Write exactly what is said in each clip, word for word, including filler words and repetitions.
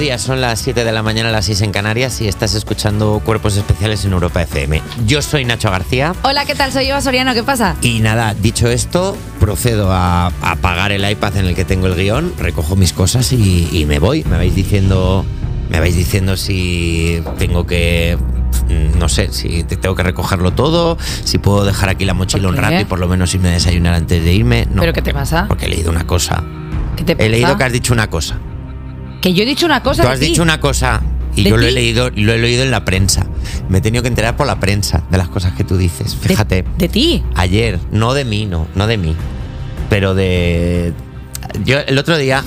días, son las siete de la mañana, las seis en Canarias y estás escuchando Cuerpos Especiales en Europa F M. Yo soy Nacho García. Hola, ¿qué tal? Soy Eva Soriano, ¿qué pasa? Y nada, dicho esto, procedo a, a apagar el iPad en el que tengo el guión, recojo mis cosas y, y me voy. Me vais diciendo, me vais diciendo si tengo que... No sé, si tengo que recogerlo todo, si puedo dejar aquí la mochila un rato y por lo menos irme a desayunar antes de irme. No, ¿pero qué te pasa? Porque he leído una cosa. ¿Qué te pasa? He leído que has dicho una cosa. Que yo he dicho una cosa. Tú has dicho una cosa y yo lo he leído, lo he leído en la prensa. Me he tenido que enterar por la prensa de las cosas que tú dices. Fíjate. ¿De, de ti? Ayer, no de mí, no, no de mí, pero de... Yo el otro día...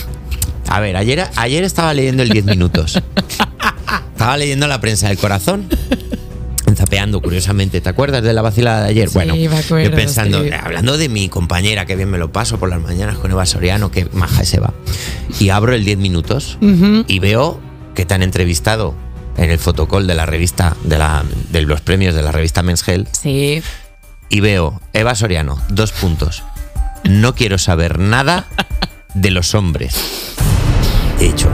A ver, ayer, ayer estaba leyendo el diez minutos. Estaba leyendo la prensa del corazón, zapeando curiosamente. ¿Te acuerdas de la vacilada de ayer? Sí, bueno, me acuerdo, yo pensando, sí. hablando de mi compañera, que bien me lo paso por las mañanas con Eva Soriano, que maja es Eva. Y abro el diez minutos uh-huh. y veo que te han entrevistado en el fotocall de la revista, de, la, de los premios de la revista Men's Health. Sí. Y veo, Eva Soriano, dos puntos. No quiero saber nada de los hombres. He dicho...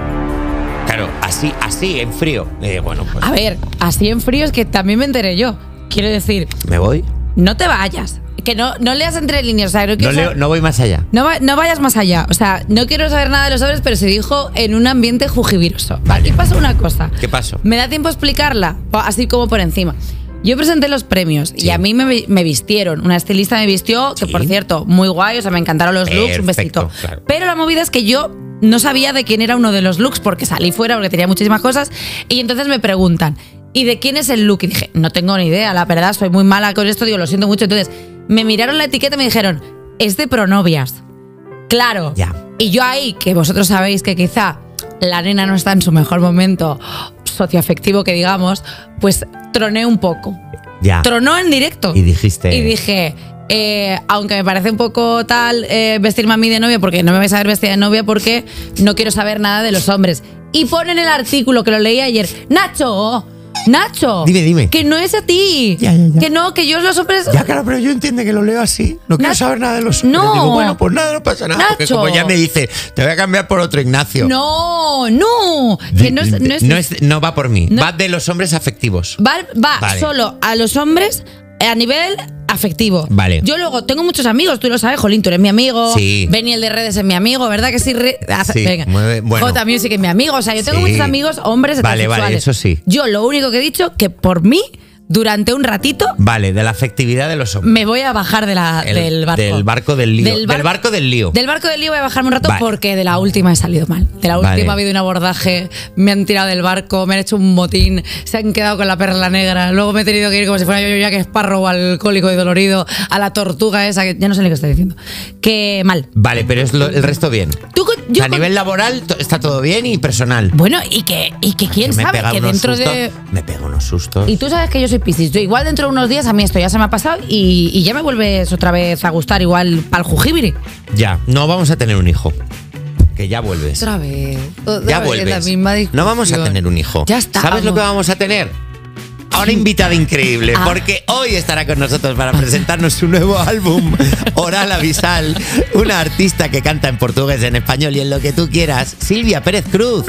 Claro, así, así, en frío. Eh, bueno, pues. A ver, así en frío es que también me enteré yo. Quiero decir... ¿Me voy? No te vayas. Que no, no leas entre líneas. O sea, no, no, leo, saber, no voy más allá. No, va, no vayas más allá. O sea, no quiero saber nada de los hombres, pero se dijo en un ambiente jujiviroso. Vale. Aquí pasó una cosa. ¿Qué pasó? ¿Me da tiempo a explicarla? Así como por encima. Yo presenté los premios sí. y a mí me, me vistieron. Una estilista me vistió, que sí. por cierto, muy guay. O sea, me encantaron los Perfecto, looks, un besito. Claro. Pero la movida es que yo... no sabía de quién era uno de los looks porque salí fuera, porque tenía muchísimas cosas. Y entonces me preguntan, ¿y de quién es el look? Y dije, no tengo ni idea, la verdad, soy muy mala con esto, digo, lo siento mucho. Entonces me miraron la etiqueta y me dijeron, es de Pronovias. Claro. Ya. Y yo ahí, que vosotros sabéis que quizá la nena no está en su mejor momento socioafectivo, que digamos, pues troné un poco. Ya. Tronó en directo. Y dijiste... Y dije... Eh, aunque me parece un poco tal eh, vestirme a mí de novia, porque no me vais a ver vestida de novia porque no quiero saber nada de los hombres. Y ponen el artículo que lo leí ayer. Nacho, Nacho, dime, dime. Que no es a ti. Ya, ya, ya. Que no, que yo los hombres... Ya, claro, pero yo entiendo que lo leo así. No quiero Nacho, saber nada de los hombres. no. Digo, bueno, pues nada, no pasa nada. Nacho. Porque como ya me dice, te voy a cambiar por otro Ignacio. No, no. Que no, es, no, es, no, es, no va por mí. No. Va de los hombres afectivos. Va, va vale. solo a los hombres a nivel afectivo. Vale. Yo luego tengo muchos amigos, tú lo sabes, Jolín, tú eres mi amigo. Sí. Benny, el de redes, es mi amigo, ¿verdad que sí? Re... Sí, venga. mueve, bueno. J Music es mi amigo. O sea, yo tengo sí. muchos amigos, hombres vale, heterosexuales. Vale, eso sí. Yo lo único que he dicho, que por mí, durante un ratito... Vale, de la afectividad de los hombres. Me voy a bajar de la, El, del barco. Del barco del lío. Del, bar, del barco del lío. Del barco del lío voy a bajarme un rato vale. porque de la última he salido mal. De la última vale. ha habido un abordaje, me han tirado del barco, me han hecho un motín, se han quedado con la perla negra, luego me he tenido que ir como si fuera yo ya que Sparrow, alcohólico y dolorido, a la tortuga esa, que ya no sé ni qué estoy diciendo. Que mal. Vale, pero es lo, el resto bien. ¿Tú, yo a con... nivel laboral está todo bien y personal. Bueno, y que, y que quién me sabe que dentro sustos, de... Me pego unos sustos. Y tú sabes que yo soy Piscis. Yo igual dentro de unos días a mí esto ya se me ha pasado y, y ya me vuelves otra vez a gustar igual para el jujibiri. Ya, no vamos a tener un hijo. Que ya vuelves. Otra vez. Otra ya vez vuelves. La misma no vamos a tener un hijo. Ya está. ¿Sabes lo que vamos a tener? A una invitada increíble, ah. porque hoy estará con nosotros para presentarnos su nuevo álbum, Oral Avisal, una artista que canta en portugués, en español y en lo que tú quieras, Silvia Pérez Cruz.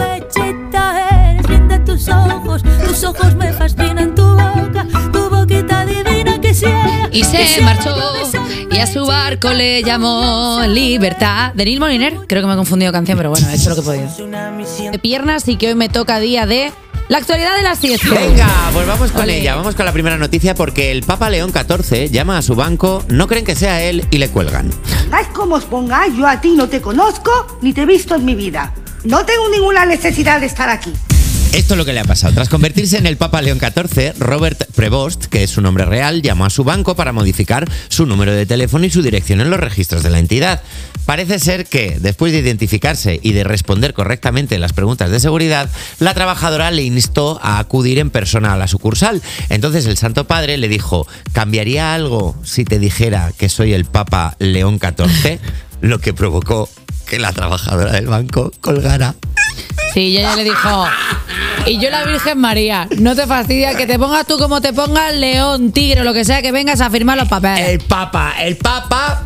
Tus ojos, tus ojos me fascinan, tu boca, tu boquita divina que sea. Y se marchó y a su barco le llamó Libertad. De Neil Moliner, creo que me he confundido canción, pero bueno, he hecho lo que he podido. De piernas y que hoy me toca día de la actualidad de las siete. Venga, pues vamos con Olé. ella, vamos con la primera noticia porque el Papa León catorce llama a su banco, no creen que sea él y le cuelgan. Pongáis como os pongáis, yo a ti no te conozco ni te he visto en mi vida. No tengo ninguna necesidad de estar aquí. Esto es lo que le ha pasado. Tras convertirse en el Papa León catorce, Robert Prevost, que es su nombre real, llamó a su banco para modificar su número de teléfono y su dirección en los registros de la entidad. Parece ser que, después de identificarse y de responder correctamente las preguntas de seguridad, la trabajadora le instó a acudir en persona a la sucursal. Entonces el Santo Padre le dijo, ¿cambiaría algo si te dijera que soy el Papa León catorce? Lo que provocó que la trabajadora del banco colgara. Sí, y ella le dijo, y yo la Virgen María, no te fastidia que te pongas tú como te pongas, león, tigre o lo que sea, que vengas a firmar los papeles. El Papa, el Papa, pa.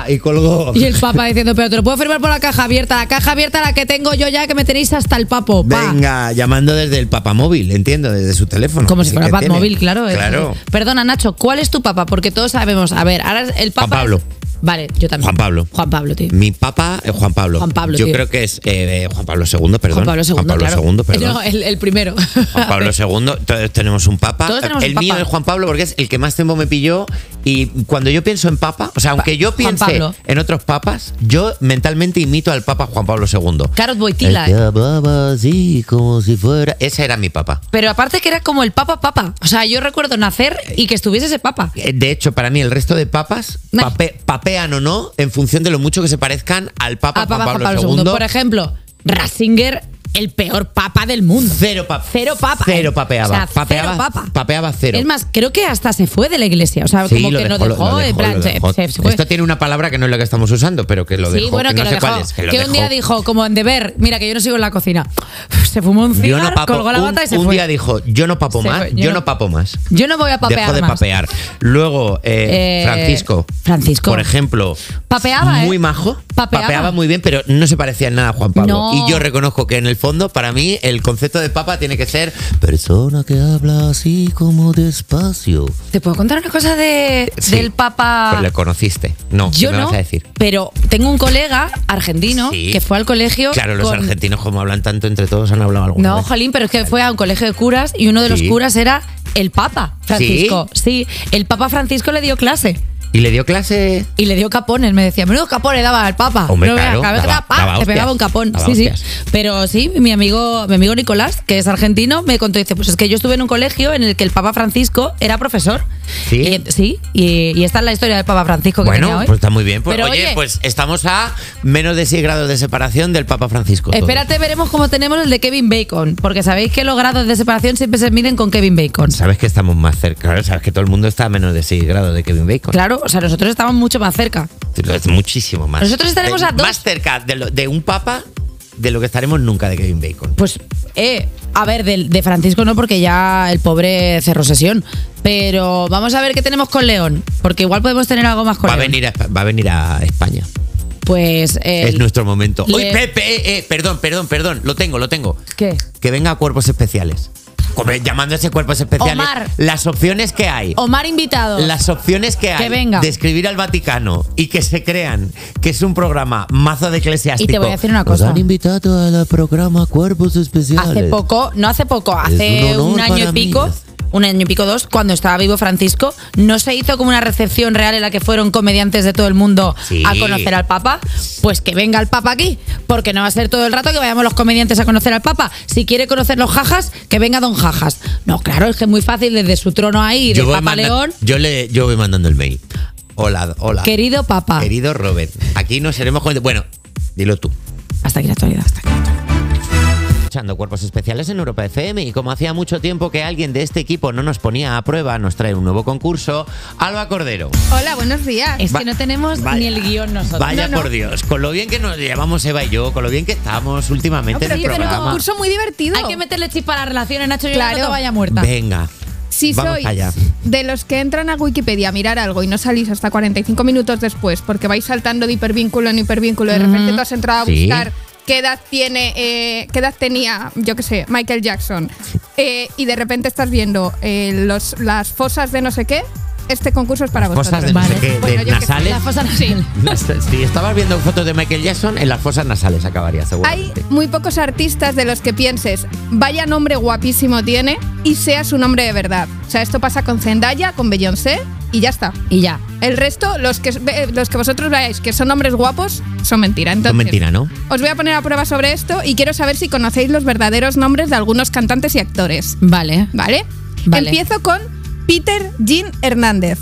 y colgó. Y el papá diciendo, pero te lo puedo firmar por la caja abierta. La caja abierta la que tengo yo ya, que me tenéis hasta el papo. Pa. Venga, llamando desde el papamóvil, entiendo, desde su teléfono. Como si fuera Batmóvil, claro. Claro. Es. Perdona, Nacho, ¿cuál es tu papá? Porque todos sabemos. A ver, ahora el papá. Juan Pablo. Es... Vale, yo también. Juan Pablo. Juan Pablo, tío. Mi papá es Juan Pablo. Juan Pablo, Yo tío. creo que es eh, Juan Pablo segundo, perdón. Juan Pablo segundo, Juan Pablo claro. segundo, perdón. No, el, el primero. Juan Pablo segundo, todos tenemos un papa. Todos tenemos el un mío papa. es Juan Pablo porque es el que más tiempo me pilló. Y cuando yo pienso en papa, o sea, aunque yo Juan piense Pablo. en otros papas, yo mentalmente imito al papa Juan Pablo segundo. Carlos Boitila. El que hablaba así, como si fuera. Ese era mi papa. Pero aparte que era como el papa papa. O sea, yo recuerdo nacer y que estuviese ese papa. De hecho, para mí el resto de papas Nah. pape- papean o no en función de lo mucho que se parezcan al papa A Juan papa Pablo, Juan Pablo segundo. segundo. Por ejemplo, Ratzinger, el peor papa del mundo. Cero papa. Cero papa. Cero eh. papeaba. O sea, papeaba, cero papa. Papeaba cero. Es más, creo que hasta se fue de la iglesia. O sea, Sí, como lo que no dejó, lo- dejó. lo en dejó, plan, lo se- dejó. se- se fue. Esto tiene una palabra que no es la que estamos usando, pero que lo Sí, dejó. bueno, que, no lo sé dejó. cuál es. Que, lo Que un dejó. día dijo, como en deber, mira que yo no sigo en la cocina. Se fumó un Yo cigarro, no papo. colgó la un, bata y se un fue. día dijo, yo no papo Se más, fue. yo, Yo no no- papo más. Yo no voy a papear Dejó de más. papear. Luego, eh, Eh, Francisco. Francisco. Por ejemplo. Papeaba, Muy ¿eh? majo. Papeaba. muy bien, pero no se parecía en nada a Juan Pablo. No. Y yo reconozco que en el fondo, para mí, el concepto de papa tiene que ser persona que habla así como despacio. ¿Te puedo contar una cosa de, Sí, del papa? Pero le conociste. No, Yo ¿qué me no, vas a decir? pero tengo un colega argentino Sí. que fue al colegio. Claro, los con- argentinos, como hablan tanto entre todos, han hablado alguna No, vez. jolín, pero es que fue a un colegio de curas y uno de los Sí. curas era el Papa Francisco. Sí, el Papa Francisco le dio clase. ¿Y le dio clase? Y le dio capones, me decía, menudo capones daba al Papa. Hombre, no veas, claro, cada vez que daba- daba, pa, daba te hostias, pegaba un capón. daba Sí, sí. hostias. Pero sí, mi amigo, mi amigo Nicolás, que es argentino, me contó, dice, pues es que yo estuve en un colegio en el que el Papa Francisco era profesor. ¿Sí? Y, sí, y, y esta es la historia del Papa Francisco que tenía Bueno, hoy. pues está muy bien. Pues, Pero, oye, oye, pues estamos a menos de seis grados de separación del Papa Francisco. todos. espérate, veremos cómo tenemos el de Kevin Bacon, porque sabéis que los grados de separación siempre se miden con Kevin Bacon. Sabes que estamos más cerca, claro, sabes que todo el mundo está a menos de seis grados de Kevin Bacon. Claro, o sea, nosotros estamos mucho más cerca. Es muchísimo más. Nosotros estaremos Eh, a dos- Más cerca de, lo- de un papa de lo que estaremos nunca de Kevin Bacon. Pues, eh, a ver, de, de Francisco no, porque ya el pobre cerró sesión. Pero vamos a ver qué tenemos con León, porque igual podemos tener algo más con Va a, León. venir a, va a venir a España. Pues. eh, Es nuestro momento. le- Oye, Pepe, eh, eh, perdón, perdón, perdón. Lo tengo, lo tengo. ¿Qué? Que venga a cuerpos especiales. Como llamándose cuerpos especiales. Omar. Las opciones que hay. Omar invitado. Las opciones que hay Que venga. de escribir al Vaticano y que se crean que es un programa mazo de eclesiástico. Y te voy a decir una Nos cosa. han invitado al programa Cuerpos Especiales. Hace poco, no hace poco, hace un honor un año para y mí. pico, un año y pico, dos, cuando estaba vivo Francisco, no se hizo como una recepción real en la que fueron comediantes de todo el mundo Sí. a conocer al Papa. Pues que venga el Papa aquí, porque no va a ser todo el rato que vayamos los comediantes a conocer al Papa. Si quiere conocer los jajas, que venga Don Jajas. No, claro, es que es muy fácil desde su trono ahí, de voy Papa manda- León. yo, le, yo voy mandando el mail. Hola, hola. Querido Papa. Querido Robert, aquí nos seremos con... Bueno, dilo tú. Hasta aquí la actualidad, hasta aquí la actualidad. Escuchando Cuerpos Especiales en Europa F M y como hacía mucho tiempo que alguien de este equipo no nos ponía a prueba, nos trae un nuevo concurso. Alba Cordero. Hola, buenos días. Es Va- que no tenemos vaya- ni el guión nosotros. Vaya No, no. por Dios, con lo bien que nos llevamos Eva y yo, con lo bien que estamos últimamente No, pero en el sí, pero un programa. concurso muy divertido. Hay que meterle chispa a las relaciones, Nacho, yo ya Claro. no te vaya muerta. Venga, Si vamos sois allá. de los que entran a Wikipedia a mirar algo y no salís hasta cuarenta y cinco minutos después porque vais saltando de hipervínculo en hipervínculo, de repente tú has entrado a Sí. buscar qué edad tiene, eh, qué edad tenía, yo qué sé, Michael Jackson, eh, y de repente estás viendo eh, los, las fosas de no sé qué, este concurso es para vosotros. Fosas de no Vale. sé qué, Bueno, de yo qué sé, nasales. La fosa Sí. nasal. Si estabas viendo fotos de Michael Jackson, en las fosas nasales acabaría Hay seguramente. muy pocos artistas de los que pienses, vaya nombre guapísimo tiene y sea su nombre de verdad. O sea, esto pasa con Zendaya, con Beyoncé y ya está. Y ya. El resto, los que, los que vosotros veáis que son hombres guapos, son mentira. Entonces, Son mentira, ¿no? os voy a poner a prueba sobre esto y quiero saber si conocéis los verdaderos nombres de algunos cantantes y actores. Vale. ¿Vale? Vale. Empiezo con Peter Jean Hernández.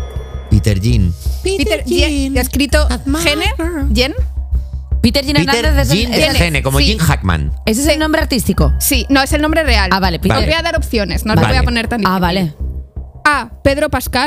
Peter Jean. Peter Jean, escrito Gene, Jean. Peter Jean Peter Hernández es el- Jean es el- Gene, Gene, como sí. Jim Hackman. ese es el nombre artístico. Sí, no, es el nombre real. Ah, vale, Peter. Os voy a dar opciones, no os Vale. voy a poner tan Ah, difícil. vale. A. Pedro Pascal.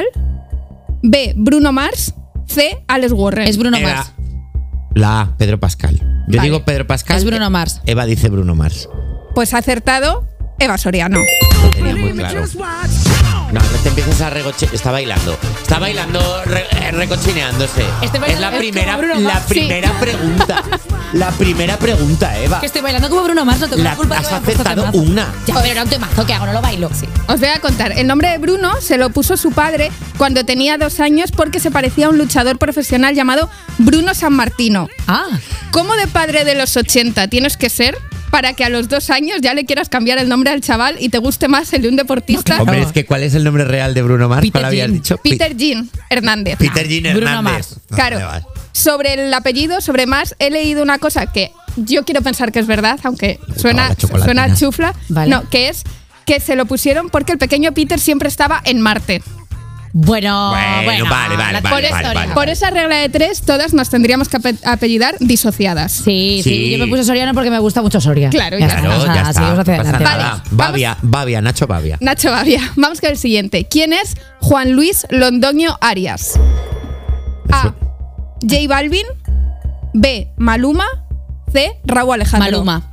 B. Bruno Mars. C. Alex Warren. Es Bruno Era Mars. La A, Pedro Pascal. Yo Vale. digo Pedro Pascal. Es Bruno Mars. Eva dice Bruno Mars. Pues ha acertado Eva Soriano. Lo tenía muy claro. No, no te empieces a regoche... Está bailando. Está bailando, re- eh, recochineándose. Estoy Es la bailando- es primera, como Bruno la Mars. primera pregunta. La primera pregunta, Eva. Que estoy bailando como Bruno Mars, no tengo La- la culpa de has que me haya puesto acertado temazo. una. Ya, pero era un temazo que hago, no lo bailo. Sí. Os voy a contar. El nombre de Bruno se lo puso su padre cuando tenía dos años porque se parecía a un luchador profesional llamado Bruno Sammartino. Ah, ¿Cómo de padre de los ochenta tienes que ser para que a los dos años ya le quieras cambiar el nombre al chaval y te guste más el de un deportista? Hombre, es que ¿cuál es el nombre real de Bruno Mars? Peter ¿Cuál habías Jean. dicho? Pi- Peter Jean Hernández. Peter Jean Bruno Hernández. Mars. No, Claro. vale, vale. Sobre el apellido, sobre Mars, he leído una cosa que yo quiero pensar que es verdad, aunque suena, la chocolatina. suena chufla. Vale. No, que es que se lo pusieron porque el pequeño Peter siempre estaba en Marte. bueno, Bueno, bueno. vale, vale, la vale, por, es- vale, vale. por esa regla de tres, todas nos tendríamos que ape- apellidar disociadas. Sí, sí, Sí. yo me puse Soriano porque me gusta mucho Soria. Claro, ya ya Claro, está. ya Nada, está. seguimos hacia no pasa adelante. nada. Vale, Bavia, Bavia, Nacho Bavia. Nacho Bavia. Vamos con el siguiente. ¿Quién es Juan Luis Londoño Arias? A. J Balvin. B. Maluma. C. Raúl Alejandro. Maluma.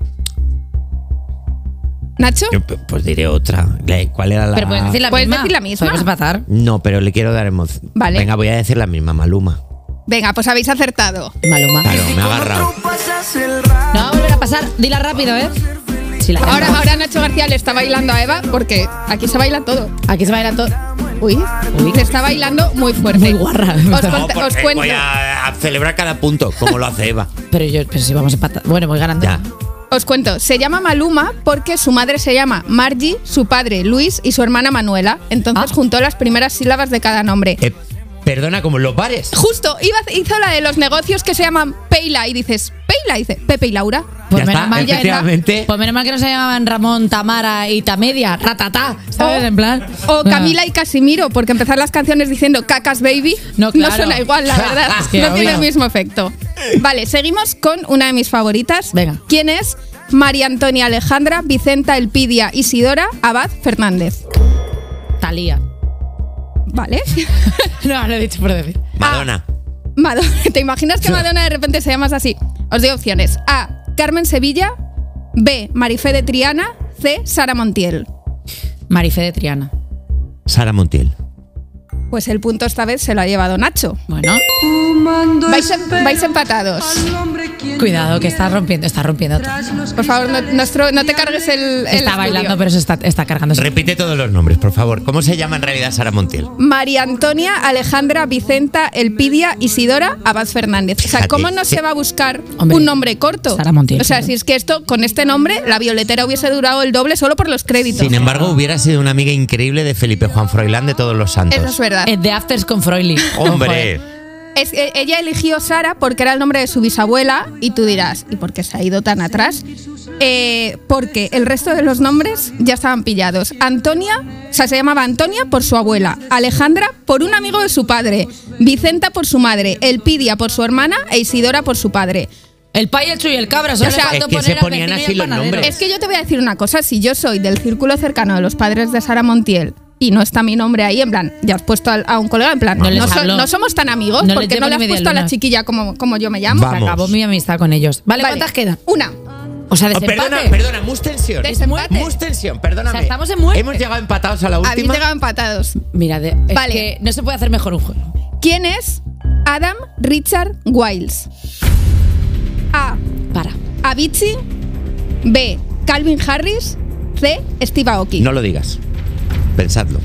¿Nacho? Yo, p- pues diré otra. Le- ¿Cuál era la...? Pero puedes decir la Puedes misma. decir la misma. Podemos empatar. No, pero le quiero dar emoción. Vale. Venga, voy a decir la misma, Maluma. Venga, pues habéis acertado. Maluma. Claro, me ha agarrado. No va a volver a pasar. Dila rápido, ¿eh? Sí, la Ahora, tengo. ahora Nacho García le está bailando a Eva porque aquí se baila todo. Aquí se baila todo. Uy, Uy. le está bailando muy fuerte. Muy guarra. Os, No, conta- os porque cuento. voy a, a celebrar cada punto, como lo hace Eva. Pero yo, pero si vamos a empatar. Bueno, voy ganando. Ya. Os cuento, se llama Maluma porque su madre se llama Margie, su padre Luis y su hermana Manuela. Entonces Ah. juntó las primeras sílabas de cada nombre. Eh, perdona, como los bares. Justo, iba, hizo la de los negocios que se llaman Peila y dices, Peila, y dice Pepe y Laura. Pues Ya menos está, mal, ya está. efectivamente. Pues menos mal que no se llamaban Ramón, Tamara y Tamedia, ratatá, ¿sabes? O- en plan. O Camila y Casimiro, porque empezar las canciones diciendo Cacas Baby No, claro. suena igual, la verdad. Es que no obvio. tiene el mismo efecto. Vale, seguimos con una de mis favoritas. Venga. ¿Quién es? María Antonia Alejandra, Vicenta Elpidia, Isidora, Abad Fernández. Talía. Vale. No, lo he dicho por decir. Madonna. Madonna. ¿Te imaginas que Madonna de repente se llama así? Os doy opciones. A. Carmen Sevilla. B. Marifé de Triana. C. Sara Montiel. Marifé de Triana. Sara Montiel. Pues el punto esta vez se lo ha llevado Nacho. Bueno, Vais, em- vais empatados. cuidado, que está rompiendo, está rompiendo todo. Por favor, no, nuestro- no te cargues el, el Está estudio. bailando, pero se está, está cargando. Repite todos los nombres, por favor. ¿Cómo se llama en realidad Sara Montiel? María Antonia, Alejandra, Vicenta, Elpidia, Isidora, Abad Fernández. O sea, Fíjate, ¿cómo no sí. se va a buscar Hombre, un nombre corto? Sara Montiel, O sea, claro. si es que esto, con este nombre, la violetera hubiese durado el doble solo por los créditos. Sin embargo, hubiera sido una amiga increíble de Felipe Juan Froilán de Todos los Santos. Eso es verdad. Eh, The Afters con Froilí. ¡Hombre! Es, eh, ella eligió Sara porque era el nombre de su bisabuela y tú dirás, ¿y por qué se ha ido tan atrás? Eh, porque el resto de los nombres ya estaban pillados. Antonia, o sea, se llamaba Antonia por su abuela, Alejandra por un amigo de su padre, Vicenta por su madre, Elpidia por su hermana e Isidora por su padre. El payacho y el cabra. Solo O sea, le es faltó que poner se al ponían vecino y así al los panadero. nombres. Es que yo te voy a decir una cosa, si yo soy del círculo cercano de los padres de Sara Montiel y no está mi nombre ahí, en plan, ya has puesto al- a un colega, en plan, No no, les so- hablo. no somos tan amigos, No les porque llevo no le ni has media puesto a la luna. chiquilla como, como yo me llamo. Va. Se Vamos. acabó mi amistad con ellos. Vale, Vale, ¿cuántas quedan? Una. O sea, Oh, desempate. perdona, perdona, mus tensión. Desempate. Mus tensión, perdóname. O sea, estamos en muerte. Hemos llegado empatados a la Habéis última. llegado empatados. Mira, de- es Vale. que no se puede hacer mejor un juego. ¿Quién es Adam Richard Wiles? A. Para. Avicii. B. Calvin Harris. C. Steve Aoki. No lo digas. Pensadlo.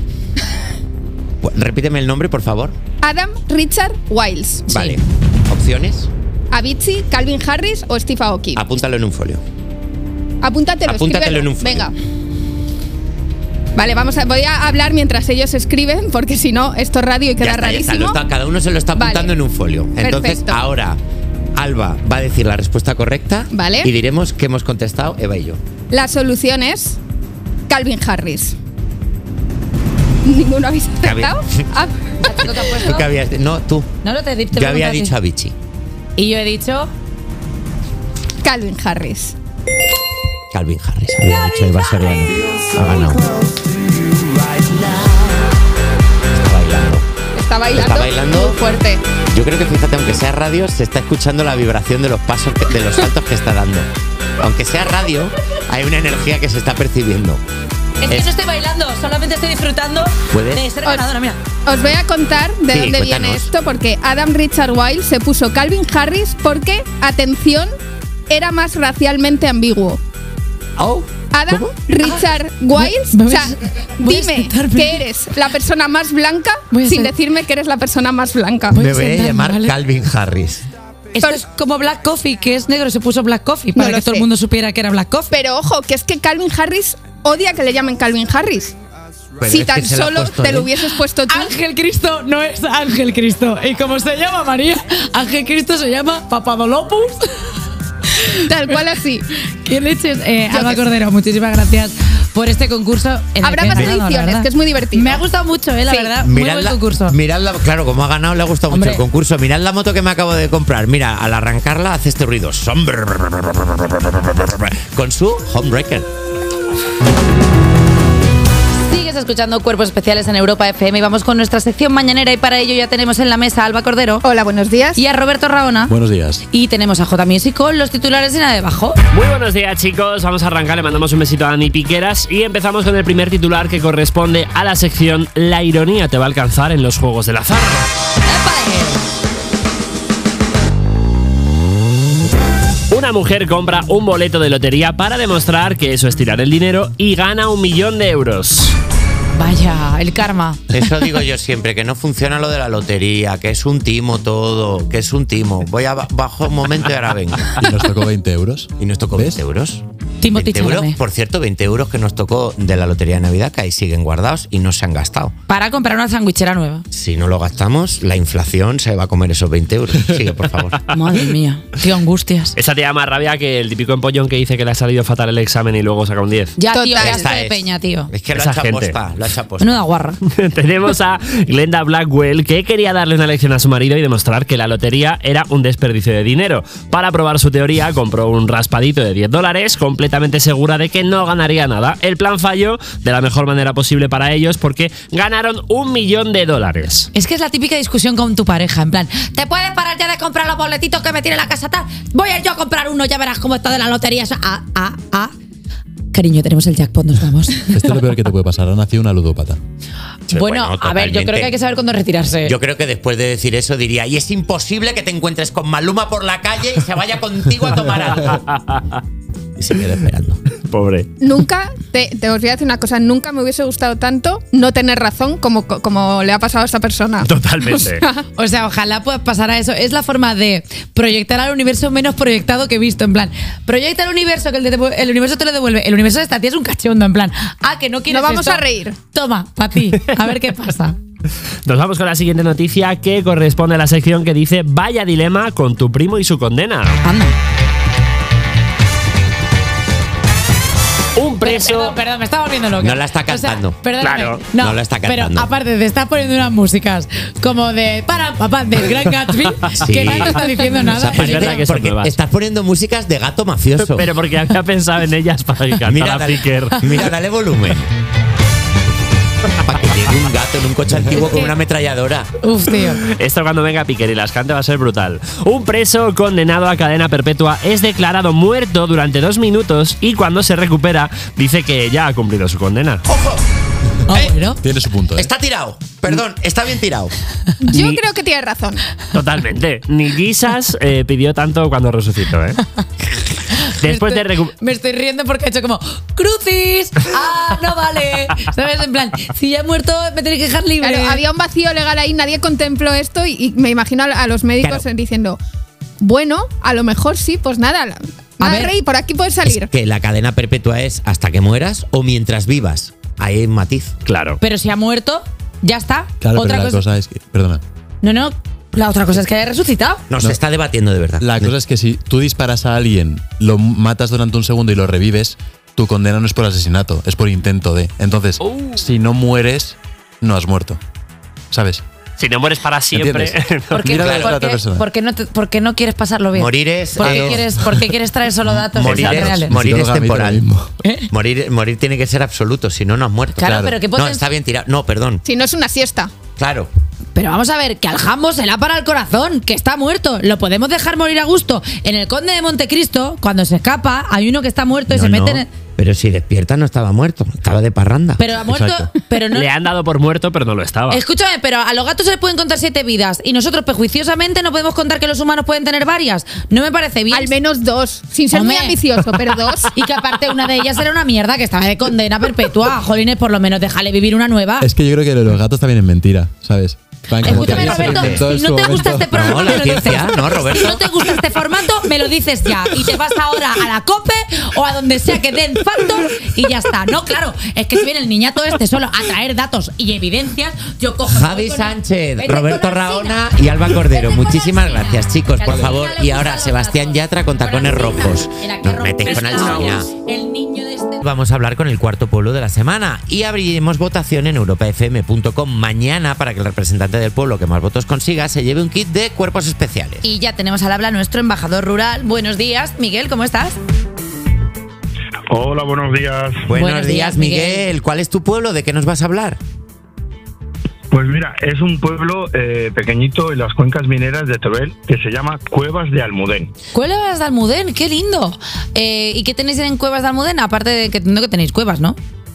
Pu- Repíteme el nombre, por favor. Adam Richard Wiles. Vale. Opciones. Avicii, Calvin Harris o Steve Aoki. Apúntalo en un folio. Apúntatelo, Apúntatelo escríbelo. en un folio. Venga. Vale, vamos a, voy a hablar mientras ellos escriben, porque si no, esto es radio y queda Ya está, ya está, rarísimo. lo está- cada uno se lo está apuntando Vale. en un folio. Entonces, Perfecto. ahora Alba va a decir la respuesta correcta. Vale. Y diremos que hemos contestado Eva y yo. La solución es Calvin Harris. ¿Ninguno habéis ¿Qué había- acertado? Ah, ¿Tú te has puesto? ¿Tú qué habías dicho? No, tú. No, no te, te Yo había pregunto a ti. dicho Avicii. Y yo he dicho. Calvin Harris. Calvin Harris. Había dicho Eva Serrano. Ha ganado. Está bailando. Está bailando, Está bailando. muy fuerte. Yo creo que fíjate, aunque sea radio, se está escuchando la vibración de los pasos, que- de los saltos que está dando. Aunque sea radio, hay una energía que se está percibiendo. Es que Es- no estoy bailando, solamente estoy disfrutando ¿Puedes? de ser Os- ganadora, mira. Os voy a contar de Sí, dónde viene cuéntanos. esto, porque Adam Richard Wilde se puso Calvin Harris porque, atención, era más racialmente ambiguo. Oh, Adam ¿cómo? Richard Wiles, me o voy a- sea, voy a dime sentarme. que eres la persona más blanca Voy a sin sen- decirme que eres la persona más blanca. Voy Me a voy a sentarme, llamar ¿vale? Calvin Harris. Esto Pero- es como Black Coffee, que es negro, se puso Black Coffee para No lo que todo sé. el mundo supiera que era Black Coffee. Pero ojo, que es que Calvin Harris odia que le llamen Calvin Harris. Pero si es que tan se la ha solo puesto te él. lo hubieses puesto tú. Ángel Cristo no es Ángel Cristo. Y como se llama María, Ángel Cristo se llama Papadolopoulos. Tal cual así. ¿Qué leches? Eh, Yo Alba qué sé. Cordero, muchísimas gracias por este concurso. en el Habrá que más he ganado, la ediciones, verdad. que es muy divertido. Me ha gustado mucho, eh, la Sí. verdad. Muy buen la, concurso. mirad la- claro, como ha ganado, le ha gustado Hombre. mucho el concurso. Mirad la moto que me acabo de comprar. Mira, al arrancarla hace este ruido. Con su Homebreaker. Sigues escuchando Cuerpos Especiales en Europa F M y vamos con nuestra sección mañanera y para ello ya tenemos en la mesa a Alba Cordero Hola, buenos días. y a Roberto Raona. Buenos días. Y tenemos a J Music con los titulares y nada debajo. Muy buenos días, chicos. Vamos a arrancar. Le mandamos un besito a Dani Piqueras y empezamos con el primer titular que corresponde a la sección La ironía te va a alcanzar en los juegos del azar. Una mujer compra un boleto de lotería para demostrar que eso es tirar el dinero y gana un millón de euros. Vaya, el karma. Eso digo yo siempre, que no funciona lo de la lotería, que es un timo todo, que es un timo. Voy a ba- bajo un momento y ahora vengo. Y nos tocó veinte euros. Y nos tocó ¿Ves? veinte euros. Timothy veinte euros, Chalamet. por cierto, veinte euros que nos tocó de la lotería de Navidad, que ahí siguen guardados y no se han gastado. Para comprar una sandwichera nueva. Si no lo gastamos, la inflación se va a comer esos veinte euros. Sigue, por favor. Madre mía, qué angustias. Esa te da más rabia que el típico empollón que dice que le ha salido fatal el examen y luego saca un diez. Ya, Total. tío, ya Esta estoy de es. peña, tío. Es que lo Esa ha hecho gente. aposta, lo ha hecho aposta. Menuda guarra. Tenemos a Glenda Blackwell, que quería darle una lección a su marido y demostrar que la lotería era un desperdicio de dinero. Para probar su teoría, compró un raspadito de diez dólares, completamente segura de que no ganaría nada. El plan falló de la mejor manera posible para ellos porque ganaron un millón de dólares. Es que es la típica discusión con tu pareja, en plan, ¿te puedes parar ya de comprar los boletitos que me tiene la casa tal? Voy a ir yo a comprar uno, ya verás cómo está de la lotería. Eso, ah, ah, ah. Cariño, tenemos el jackpot, nos vamos. Esto es lo peor que te puede pasar. Ha nacido una ludópata. Sí, bueno, bueno, a ver, yo creo totalmente. que hay que saber cuándo retirarse. Yo creo que después de decir eso diría, y es imposible que te encuentres con Maluma por la calle y se vaya contigo a tomar algo. Y se queda esperando. Pobre. Nunca, te, te os voy a decir una cosa, nunca me hubiese gustado tanto no tener razón como, como le ha pasado a esta persona. Totalmente. O sea, ojalá pueda pasar a eso. Es la forma de proyectar al universo menos proyectado que he visto. En plan, proyecta el universo, que el, de- el universo te lo devuelve. El universo de esta tía es un cachondo. En plan, ah, que no quieres No vamos esto. a reír. Toma, para ti. A ver qué pasa. Nos vamos con la siguiente noticia que corresponde a la sección que dice Vaya dilema con tu primo y su condena. Anda. Un preso... Perdón, perdón, me estaba volviendo loca. No la está cantando. O sea, perdóname. Claro. No, No la está cantando. Pero aparte te está poniendo unas músicas como de para papá del Gran Gatsby, Sí. que no te está diciendo O sea, nada. parece- verdad que son porque nuevas. estás poniendo músicas de gato mafioso. Pero porque había pensado en ellas para que cantara mira, dale, Piquer. mira, dale volumen. Para que llegue un gato en un coche antiguo con una ametralladora. Uf, tío. Esto cuando venga Piquer y las cante va a ser brutal. Un preso condenado a cadena perpetua es declarado muerto durante dos minutos y cuando se recupera dice que ya ha cumplido su condena. ¡Ojo! Ah, Eh, bueno. Tiene su punto, ¿eh? Está tirado. Perdón, está bien tirado. Yo Ni- creo que tienes razón. Totalmente. Ni Jesus eh, pidió tanto cuando resucitó, ¿eh? Después de me, estoy, recu- me estoy riendo porque he hecho como ¡Crucis! ¡Ah, no vale! ¿Sabes? En plan, si ya he muerto, me tenéis que dejar libre. Claro, había un vacío legal ahí, nadie contempló esto y, y me imagino a, a los médicos Claro. diciendo, bueno, a lo mejor sí, pues nada, la- A a ver. rey, por aquí puedes salir. Es que la cadena perpetua es hasta que mueras o mientras vivas. Ahí hay un matiz. Claro. Pero si ha muerto, ya está. Claro, otra pero la cosa es que... Perdona. No, no. La otra cosa es que haya resucitado. No, se está debatiendo de verdad. La cosa es que si tú disparas a alguien, lo matas durante un segundo y lo revives, tu condena no es por asesinato, es por intento de. Entonces, Uh. si no mueres, no has muerto. ¿Sabes? Si no mueres para siempre. ¿Entiendes? ¿Por qué, Mira la de la por otra qué- persona. por qué no te- por qué no quieres pasarlo bien? Morir es- ¿Por qué, eh, quieres, por qué quieres traer solo datos Morir es- reales? morir es Psicóloga, a mí temporal. lo mismo. ¿Eh? Morir, morir tiene que ser absoluto, si no, no has muerto. Claro, Claro. pero ¿qué No, poten- está bien tirado. No, perdón. Si no es una siesta. Claro. Pero vamos a ver, que al jambo se la para el corazón, que está muerto. Lo podemos dejar morir a gusto. En el Conde de Montecristo, cuando se escapa, hay uno que está muerto y No, se no. mete en el... Pero si despierta no estaba muerto, estaba de parranda. Pero ha muerto, Exacto. pero no. Le han dado por muerto, pero no lo estaba. Escúchame, pero a los gatos se les pueden contar siete vidas y nosotros prejuiciosamente no podemos contar que los humanos pueden tener varias. No me parece bien. Al menos dos, sin ser Hombre. muy ambicioso, pero dos. Y que aparte una de ellas era una mierda que estaba de condena perpetua. Jolines, por lo menos déjale vivir una nueva. Es que yo creo que lo de los gatos también es mentira, ¿sabes? Plan, como que Escúchame, ella se lo Roberto, inventó en si no su te gusta momento. este programa, No, la me lo dices. ciencia, no, Roberto. Si no te gusta este formato, me lo dices ya. Y te vas ahora a la COPE o a donde sea que den Factor y ya está. No, claro, es que si viene el niñato este solo a traer datos y evidencias, yo cojo... Javi voy con- Sánchez, vete Roberto con Raona Alsina. y Alba Cordero. Vete con Muchísimas Alsina. gracias, chicos, Que a por Alsina favor. le Y ahora gustan Sebastián los Yatra con gatos. tacones Alsina, rojos. en la que Nos metéis con rompes Alsina. el niño de este... Vamos a hablar con el cuarto pueblo de la semana y abriremos votación en europa f m punto com mañana para que el representante del pueblo que más votos consiga se lleve un kit de cuerpos especiales. Y ya tenemos al habla nuestro embajador rural. Buenos días, Miguel, ¿cómo estás? Hola, buenos días. Buenos, Buenos días, días, Miguel. Miguel. ¿Cuál es tu pueblo? ¿De qué nos vas a hablar? Pues mira, es un pueblo eh, pequeñito en las cuencas mineras de Teruel que se llama Cuevas de Almudén. Cuevas de Almudén, qué lindo. Eh, ¿Y qué tenéis en Cuevas de Almudén? Aparte de que entiendo que tenéis cuevas, ¿no?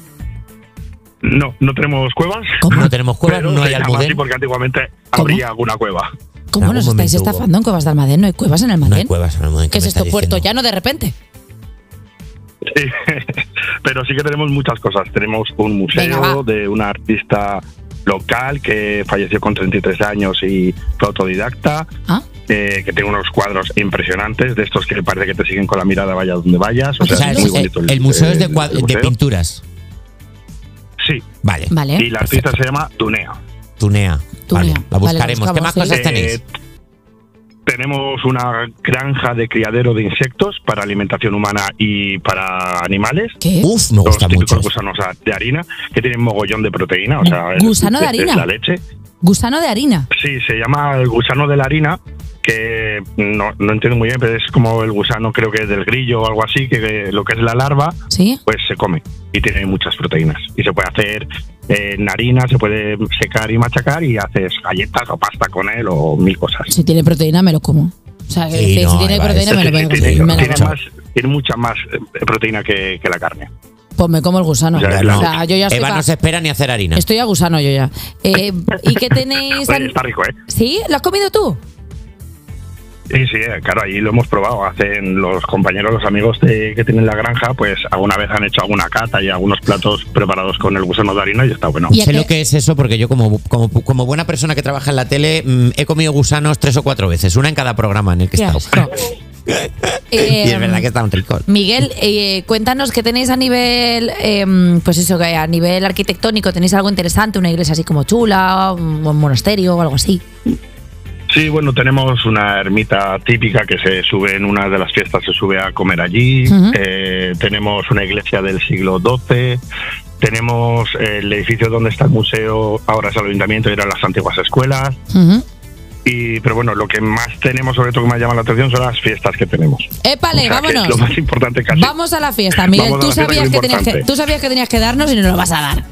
No, no tenemos cuevas. ¿Cómo no tenemos cuevas? pero No hay se llama Almudén. así porque antiguamente ¿Cómo? habría alguna cueva. ¿Cómo En nos algún estáis momento estafando en Cuevas de Almudén? ¿No hay cuevas en el No Almudén? hay cuevas en Almudén. ¿Qué es me esto? estás ¿Puerto diciendo? Llano de repente? Sí. Pero sí que tenemos muchas cosas. Tenemos un Venga, va. museo de una artista local que falleció con treinta y tres años y fue autodidacta. ¿Ah? eh, que tiene unos cuadros impresionantes de estos que parece que te siguen con la mirada vaya donde vayas. O O sea, sea, es es- muy bonito. el, el museo es de, el- cua- el de museo. pinturas. Sí. Vale. Vale. Y la artista se llama Tunea. Tunea. Tunea. Vale, la Vale, la buscaremos. ¿Qué más buscamos, sí. cosas tenéis? Eh, tenemos una granja de criadero de insectos para alimentación humana y para animales. ¿Qué? Uf, me Los gusta típicos mucho. gusanos de harina que tienen mogollón de proteína. O sea, es- ¿Gusano de es- harina? es la leche. Gusano de harina. Sí, se llama el gusano de la harina, que no, no entiendo muy bien, pero es como el gusano, creo que del grillo o algo así, que, que lo que es la larva, ¿Sí? pues se come y tiene muchas proteínas. Y se puede hacer eh, en harina, se puede secar y machacar y haces galletas o pasta con él o mil cosas. Si tiene proteína, me lo como. O sea, que Sí, decir, no, si tiene Eva, proteína, eso me lo voy a sí, comer. tiene, me lo tiene como. más, tiene mucha más eh, proteína que, que la carne. Pues me como el gusano. Ya, o no. sea, yo ya estoy, Eva pa- no se espera ni hacer harina. estoy a gusano yo ya. Eh, ¿Y qué tenéis? Oye, an- está rico, ¿eh? ¿Sí? ¿Lo has comido tú? Sí, sí, eh, claro, ahí lo hemos probado. Hacen los compañeros, los amigos de, que tienen la granja, pues alguna vez han hecho alguna cata y algunos platos preparados con el gusano de harina y está bueno. Y a Sé qué- lo que es eso porque yo como, como, como buena persona que trabaja en la tele mm, he comido gusanos tres o cuatro veces, una en cada programa en el que he Qué estado. asco. y Eh, es verdad que estaban ricos. Miguel, eh, cuéntanos qué tenéis a nivel, eh, pues eso, que a nivel arquitectónico tenéis algo interesante, una iglesia así como chula, un, un monasterio o algo así. Sí, bueno, tenemos una ermita típica que se sube en una de las fiestas, se sube a comer allí. Ujú. Eh, tenemos una iglesia del siglo doce. Tenemos el edificio donde está el museo, ahora es el ayuntamiento y eran las antiguas escuelas. Ujú. Y, pero bueno, lo que más tenemos, sobre todo que me llama la atención, son las fiestas que tenemos. Épale, O sea, que vámonos. es lo más importante casi. Vamos a la fiesta, Miguel. Vamos a Tú la fiesta, sabías, que que es tenías que, importante. tú sabías que tenías que darnos y no nos lo vas a dar.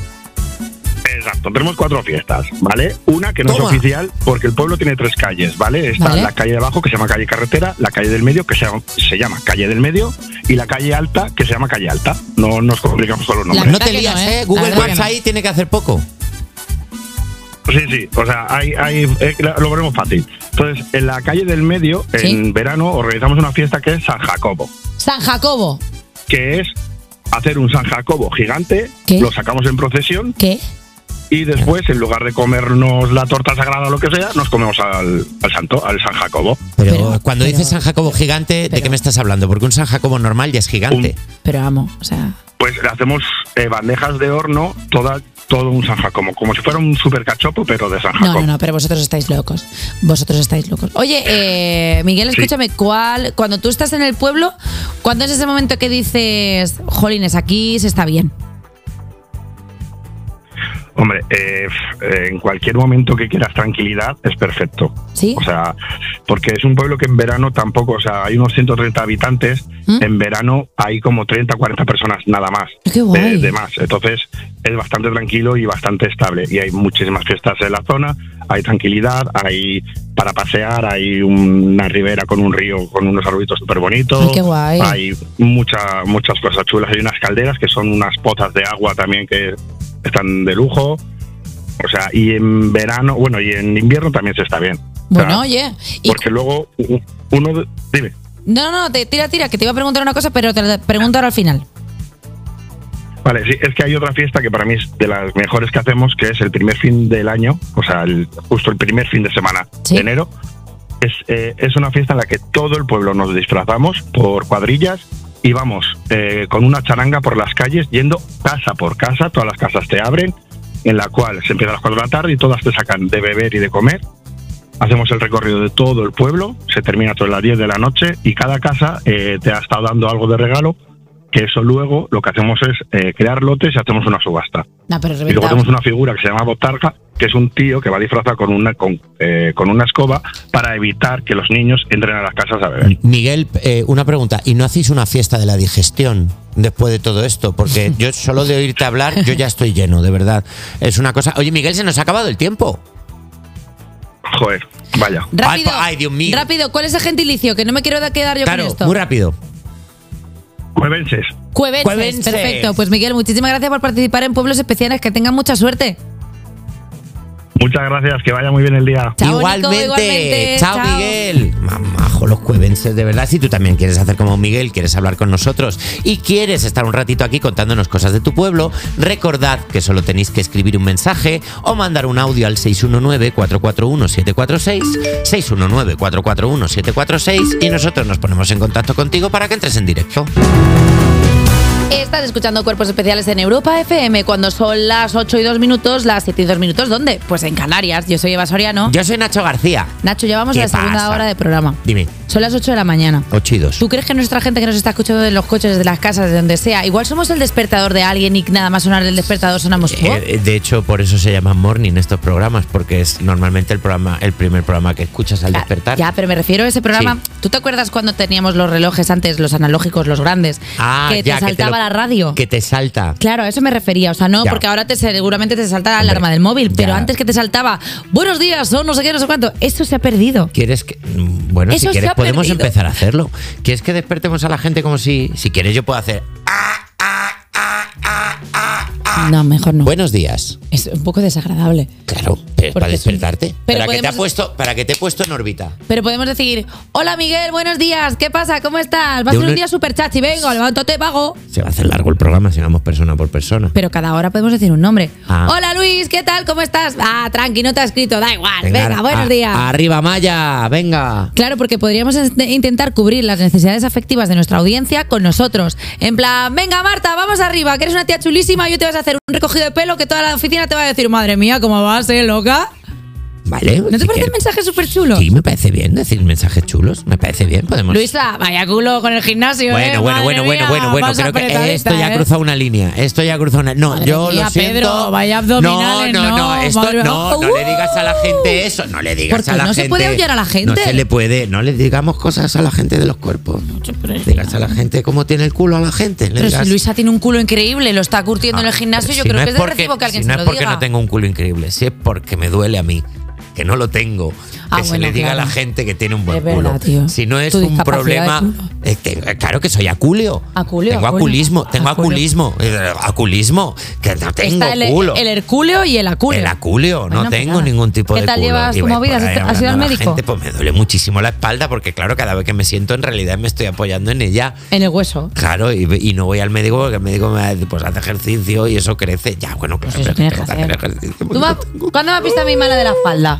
Exacto, tenemos cuatro fiestas, ¿vale? Una que no Toma. es oficial porque el pueblo tiene tres calles, ¿vale? Está Vale. la calle de abajo que se llama calle carretera, la calle del medio que se llama, se llama calle del medio y la calle alta que se llama calle alta. No nos complicamos con los La nombres. No verdad te que lías, no, ¿eh? ¿eh? La Google verdad que Maps no. ahí tiene que hacer poco. Sí, sí, o sea, hay, hay, eh, lo veremos fácil. Entonces, en la calle del medio, Sí. en verano, organizamos una fiesta que es San Jacobo, San Jacobo. que es hacer un San Jacobo gigante, ¿Qué? lo sacamos en procesión ¿Qué? y después, en lugar de comernos la torta sagrada o lo que sea, nos comemos al, al santo, al San Jacobo. Pero, Pero- cuando pero- dices San Jacobo gigante, ¿de pero- qué me estás hablando? Porque un San Jacobo normal ya es gigante. Pero amo, o sea. Pues le hacemos eh, bandejas de horno, toda, todo un San Jacobo, como si fuera un super cachopo, pero de San No, Jacobo. no, no, pero vosotros estáis locos. Vosotros estáis locos. Oye, eh, Miguel, Sí. escúchame, ¿cuál, cuando tú estás en el pueblo, ¿cuándo es ese momento que dices, jolines, aquí se está bien? Hombre, eh, f- en cualquier momento que quieras tranquilidad es perfecto. ¿Sí? O sea, porque es un pueblo que en verano tampoco, o sea, hay unos ciento treinta habitantes, ¿Mm? en verano hay como treinta, cuarenta personas nada más. ¡Qué guay! De, de más. Entonces es bastante tranquilo y bastante estable. Y hay muchísimas fiestas en la zona, hay tranquilidad, hay para pasear, hay una ribera con un río con unos arbolitos súper bonitos. Ay, qué guay. Hay mucha, muchas cosas chulas. Hay unas calderas que son unas pozas de agua también que están de lujo. O sea, y en verano, bueno, y en invierno también se está bien. Bueno, O sea, oye. y- porque luego u- uno... de- Dime. No, no, no, te, tira, tira, que te iba a preguntar una cosa, pero te la pregunto ahora al final. Vale, sí, es que hay otra fiesta que para mí es de las mejores que hacemos, que es el primer fin del año, o sea, el, justo el primer fin de semana ¿Sí? de enero. Es, eh, es una fiesta en la que todo el pueblo nos disfrazamos por cuadrillas y vamos eh, con una charanga por las calles, yendo casa por casa, todas las casas te abren, en la cual se empieza a las cuatro de la tarde y todas te sacan de beber y de comer. Hacemos el recorrido de todo el pueblo, se termina sobre las diez de la noche y cada casa eh, te ha estado dando algo de regalo, que eso luego lo que hacemos es eh, crear lotes y hacemos una subasta. No, pero Y luego reventado. tenemos una figura que se llama botarga, que es un tío que va disfrazado con una con, eh, con una escoba para evitar que los niños entren a las casas a beber. Miguel, eh, una pregunta. ¿Y no hacéis una fiesta de la digestión después de todo esto? Porque yo solo de oírte hablar, yo ya estoy lleno, de verdad. Es una cosa... Oye, Miguel, se nos ha acabado el tiempo. Joder, vaya. Rápido, Ay, ay, Dios mío. rápido, ¿cuál es el gentilicio? Que no me quiero quedar yo Claro, con esto. muy rápido. Juevenses. Cuevenses, Cuevenses. perfecto. Pues Miguel, muchísimas gracias por participar en Pueblos Especiales. Que tengan mucha suerte. Muchas gracias, que vaya muy bien el día. Chao, igualmente. Nico, igualmente. Chao, Chao. Miguel. Mamajo, los cuevenses, de verdad. Si tú también quieres hacer como Miguel, quieres hablar con nosotros y quieres estar un ratito aquí contándonos cosas de tu pueblo, recordad que solo tenéis que escribir un mensaje o mandar un audio al seis uno nueve, cuatro cuatro uno, siete cuatro seis, seis uno nueve, cuatro cuatro uno, siete cuatro seis y nosotros nos ponemos en contacto contigo para que entres en directo. Estás escuchando Cuerpos Especiales en Europa F M cuando son las ocho y dos minutos, las siete y dos minutos. ¿Dónde? Pues en Canarias. Yo soy Eva Soriano. Yo soy Nacho García. Nacho, ya vamos a ¿Qué la segunda pasa? hora de programa. Dime, Son las ocho de la mañana. ocho y dos. ¿Tú crees que nuestra gente que nos está escuchando de los coches, de las casas, de donde sea, igual somos el despertador de alguien y nada más sonar el despertador sonamos tú? Eh, de hecho, por eso se llaman morning estos programas, porque es normalmente el programa, el primer programa que escuchas al despertar. Ya, pero me refiero a ese programa. Sí. ¿Tú te acuerdas cuando teníamos los relojes antes, los analógicos, los grandes? Ah, que te ya, saltaba lo- la radio. Que te salta. Claro, a eso me refería. O sea, no, Ya. porque ahora te seguramente te salta la Hombre, alarma del móvil, pero ya. antes que te saltaba, buenos días, o no sé qué, no sé cuánto. Eso se ha perdido. ¿Quieres que.? Bueno, Eso si se quieres, ha podemos perdido. empezar a hacerlo. ¿Quieres que despertemos a la gente como si. Si quieres, yo puedo hacer. No, mejor no. Buenos días. Es un poco desagradable. Claro, pero es para Porque es un- despertarte. pero para, que te ha podemos- puesto, para que te he puesto en órbita. Pero podemos decir, hola Miguel, buenos días, ¿qué pasa? ¿Cómo estás? Va a De ser un- un día súper chachi, venga, levántate, vago. Se va a hacer largo el programa si vamos persona por persona. Pero cada hora podemos decir un nombre. Ah. Hola Luis, ¿qué tal? ¿Cómo estás? Ah, tranqui, no te ha escrito, da igual. Venga, ar- buenos a- días. Arriba, Maya, venga. Claro, porque podríamos in- intentar cubrir las necesidades afectivas de nuestra audiencia con nosotros. En plan, venga Marta, vamos arriba, que eres una tía chulísima y hoy te vas a hacer un recogido de pelo que toda la oficina te va a decir, madre mía, ¿cómo vas, eh, loca? Vale. ¿No te si parece quieres- un mensaje súper chulo? Sí, me parece bien decir mensajes chulos. Me parece bien. Podemos. Luisa, vaya culo con el gimnasio, Bueno, eh, bueno, madre bueno, bueno, mía, bueno, bueno. vas Creo que apretadita, esto ya ha eh. cruzado una línea. Esto ya ha cruzado una. No, Madre yo mía, lo siento. Pedro, vaya abdominales, no, no, no, no, esto madre- no, no ¡Uh! le digas a la gente eso. No le digas ¿Por qué a la no gente. se puede aullar a la gente? No se le puede. No le digamos cosas a la gente de los cuerpos. Digas a la gente cómo tiene el culo a la gente. Le Pero digas, si Luisa tiene un culo increíble, lo está curtiendo en el Ah, gimnasio, pero yo si creo no que es de porque- recibo que alguien si se no lo es porque diga. no tengo un culo increíble, si es porque me duele a mí. Que no lo tengo. Ah, que se bueno, le diga claro. a la gente que tiene un buen Es verdad, culo. tío. Si no es Tu un discapacidad problema. de culo. Es que, claro que soy aculio. Aculio, Tengo aculio. aculismo. Tengo Aculio. aculismo. eh, Aculismo. Que no tengo Está el, culo. el hercúleo y el aculio. El aculio, Bueno, no pues tengo nada. ningún tipo ¿Qué de tal culo. llevas Y tu voy movida? por ahí ¿Has ido al hablando a la médico? gente, pues me duele muchísimo la espalda porque, claro, cada vez que me siento, en realidad me estoy apoyando en ella. En el hueso. Claro, y, y no voy al médico porque el médico me va a decir, pues hace ejercicio y eso crece. Ya, bueno, claro, Pues eso pero tienes que tengo hacer. ejercicio ¿Tú porque me- no tengo- ¿Cuándo me has visto a mi mala de la espalda?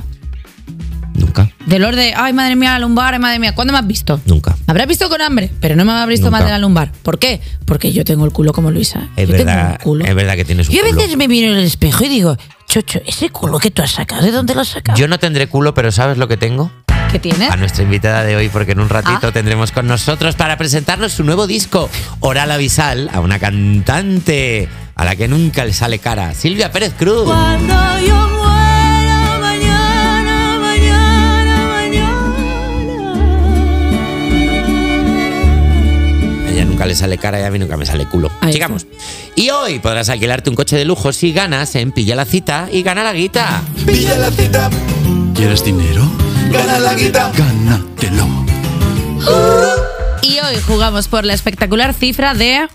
Nunca, Dolor de, ay, madre mía, la lumbar, ay, madre mía. ¿Cuándo me has visto? nunca. Me habrás visto con hambre, pero no me habrás visto Nunca. mal de la lumbar. ¿Por qué? Porque yo tengo el culo como Luisa. Es yo tengo verdad, un culo. es verdad que tienes un Yo a culo. veces me miro en el espejo y digo, Chocho, ese culo que tú has sacado, ¿de dónde lo has sacado? Yo no tendré culo, pero ¿sabes lo que tengo? ¿Qué tienes? A nuestra invitada de hoy, porque en un ratito Ah. tendremos con nosotros para presentarnos su nuevo disco, Oral Avisal, a una cantante a la que nunca le sale cara, Silvia Pérez Cruz. Cuando yo muera mañana, mañana, mañana. A ella nunca le sale cara y a mí nunca me sale culo. Ahí Sigamos. Y hoy podrás alquilarte un coche de lujo si ganas en Pilla la Cita y gana la guita. Pilla la cita. ¿Quieres dinero? Gana la guita. Gánatelo. Y hoy jugamos por la espectacular cifra de...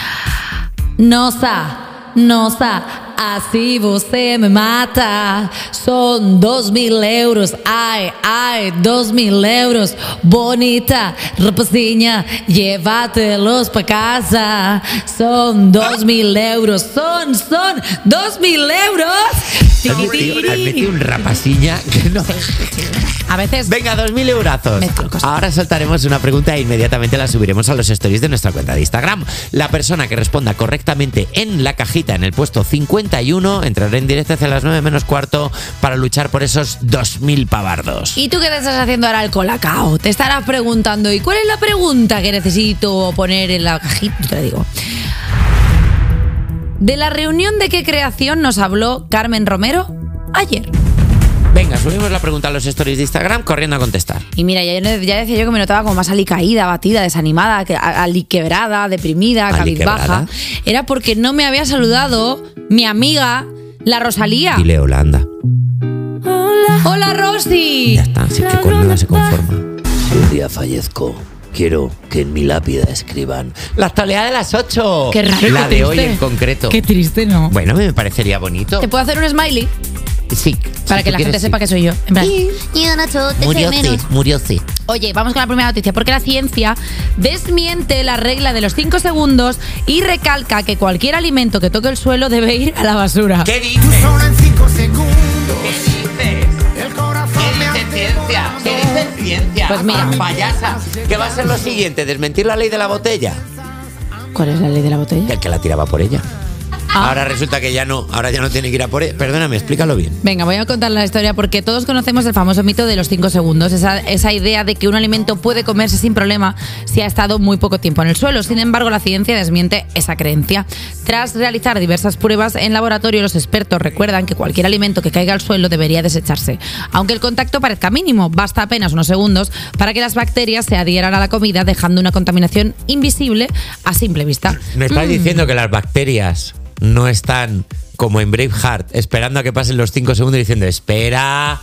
Nosa, nosa, así você me mata. Son dos mil euros, ay, ay, dos mil euros. Bonita, rapazinha, llévatelos pa' casa. Son dos mil euros, son, son dos mil euros. Has metido, has metido un rapasiña que no... A veces... Venga, dos mil eurazos. Mezclo cosas. Ahora soltaremos una pregunta e inmediatamente la subiremos a los stories de nuestra cuenta de Instagram. La persona que responda correctamente en la cajita en el puesto cincuenta y uno entrará en directo hacia las nueve menos cuarto para luchar por esos dos mil pavardos. ¿Y tú qué te estás haciendo ahora al colacao? Te estarás preguntando, ¿y cuál es la pregunta que necesito poner en la cajita? Te lo digo. ¿De la reunión de qué creación nos habló Carmen Romero ayer? Venga, subimos la pregunta a los stories de Instagram corriendo a contestar. Y mira, ya, ya decía yo que me notaba como más alicaída, abatida, desanimada, que- a- aliquebrada, deprimida, cabizbaja. Aliquebrada. Era porque no me había saludado mi amiga, la Rosalía. Dile hola, anda. ¡Hola, Rosy! Ya está, si es que con nada se conforma. Si un día fallezco, quiero que en mi lápida escriban La actualidad de las ocho. Qué raro, La qué de hoy triste. en concreto. Qué triste, ¿no? Bueno, me parecería bonito. ¿Te puedo hacer un smiley? Sí. Para si que tú la gente quieres, sepa sí. que soy yo. En plan, Murió sí, murió sí. Oye, vamos con la primera noticia, porque la ciencia desmiente la regla de los cinco segundos y recalca que cualquier alimento que toque el suelo debe ir a la basura. ¿Qué dices? en cinco segundos. ¿Qué dices? El corazón ¿Qué dice ciencia? ¿Qué dice ciencia? Pues mira. Payasa. ¿Qué va a ser lo siguiente? ¿Desmentir la ley de la botella? ¿Cuál es la ley de la Que botella? el que la tiraba por ella. Ah. Ahora resulta que ya no, ahora ya no tiene que ir a por ella. Perdóname, explícalo bien. Venga, voy a contar la historia porque todos conocemos el famoso mito de los cinco segundos, esa, esa idea de que un alimento puede comerse sin problema si ha estado muy poco tiempo en el suelo. Sin embargo, la ciencia desmiente esa creencia. Tras realizar diversas pruebas en laboratorio, los expertos recuerdan que cualquier alimento que caiga al suelo debería desecharse. Aunque el contacto parezca mínimo, basta apenas unos segundos para que las bacterias se adhieran a la comida, dejando una contaminación invisible a simple vista. Me estás Mm. diciendo que las bacterias no están como en Braveheart, esperando a que pasen los cinco segundos diciendo, espera,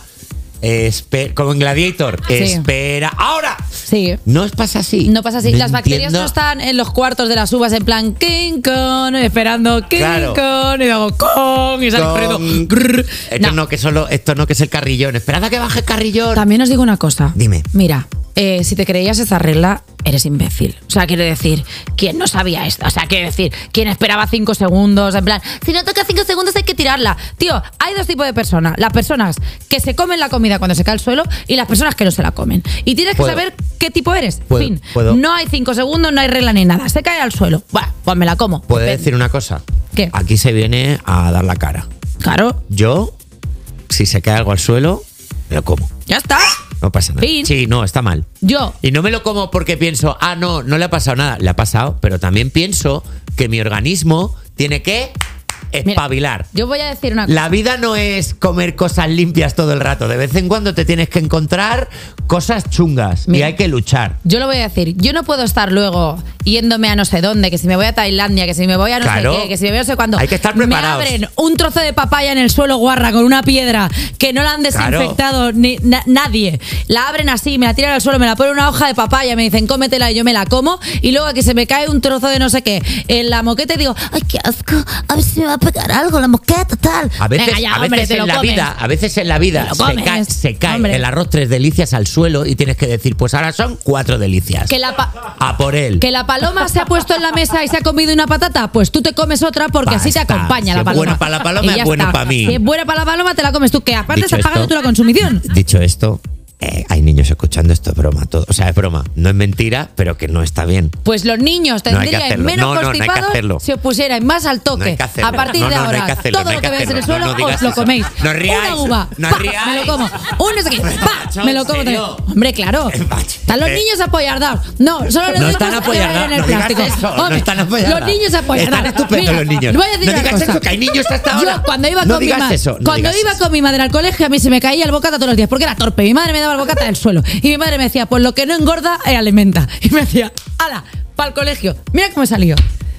espera, como en Gladiator, Sí. espera, ahora. Sí. No os pasa así. No pasa así. No Las bacterias entiendo. no están en los cuartos de las uvas en plan King Kong, esperando King Claro. Kong, y luego Kong, y sale Con- corriendo. Grrr. Esto no. No. que solo, esto no que es el carrillón. Esperad a que baje el carrillón. También os digo una cosa. Dime. Mira, eh, si te creías esa regla, eres imbécil. O sea, quiero decir, ¿quién no sabía esto? O sea, quiero decir, ¿quién esperaba cinco segundos? En plan, si no toca cinco segundos hay que tirarla. Tío, hay dos tipos de personas. Las personas que se comen la comida cuando se cae al suelo y las personas que no se la comen. Y tienes que ¿Puedo? saber qué tipo eres. ¿Puedo? Fin. ¿Puedo? No hay cinco segundos, no hay regla ni nada. Se cae al suelo. Buah, pues me la como. ¿Puedo Ven. decir una cosa? ¿Qué? Aquí se viene a dar la cara. Claro, Yo, si se cae algo al suelo, me lo como. ya está. No pasa nada. Fin. Sí, no, está mal. Yo. Y no me lo como porque pienso, ah, no, no le ha pasado nada. Le ha pasado, pero también pienso que mi organismo tiene que espabilar. Yo voy a decir una cosa. La vida no es comer cosas limpias todo el rato. De vez en cuando te tienes que encontrar cosas chungas y Mira. hay que luchar. Yo lo voy a decir, yo no puedo estar luego yéndome a no sé dónde, que si me voy a Tailandia, que si me voy a no Claro. sé qué, que si me voy a no sé cuándo. Hay que estar preparados. Me abren un trozo de papaya en el suelo guarra con una piedra que no la han desinfectado ni na- nadie. La abren así, me la tiran al suelo, me la ponen una hoja de papaya, me dicen cómetela y yo me la como. Y luego que se me cae un trozo de no sé qué en la moqueta y digo, ay, qué asco, a ver si me va a pegar algo la moqueta, tal. A veces, Venga ya, a veces hombre, te en lo la comes. vida, a veces en la vida Te lo se comes, cae, se cae hombre. el arroz tres delicias al suelo y tienes que decir, pues ahora son cuatro delicias. Que la pa- A por él. Que la paloma se ha puesto en la mesa y se ha comido una patata, pues tú te comes otra porque así te Basta. acompaña Si la es paloma. buena para la paloma, Y ya es buena está. para mí. Si es buena para la paloma, te la comes tú, que aparte Dicho estás pagando esto- tú la consumición. Dicho esto, Eh, hay niños escuchando esto, es broma todo. O sea, es broma, no es mentira, pero que no está bien. Pues los niños No hay que tendrían hacerlo. menos No, no, no hay que constipados hacerlo. si os pusierais más al toque. No hay que hacerlo. A partir No, de no, no hay ahora, que hacerlo, todo no hay lo que que veáis en el hacerlo. suelo No, no digas os lo eso. coméis. No ríais, Una uva, no ¡pa! ríais. me lo como. Un no sé qué, ¡pa! Macho, me lo ¿en como también. serio? Hombre, claro. Están los Eh. niños apoyardados. No, solo los No niños están apoyardados, en el no digas plástico. eso, no Hombre, están apoyardados. Los niños apoyardados. Están estupendos los niños. os voy a decir No una digas cosa. eso, que hay niños hasta ahora. Yo cuando iba No con mi digas madre, eso, no cuando digas iba eso. con mi madre al colegio, a mí se me caía el bocata todos los días porque era torpe. Mi madre me daba el bocata del suelo y mi madre me decía, pues lo que no engorda eh, alimenta. Y me decía, ala, para el colegio. Mira cómo he salido.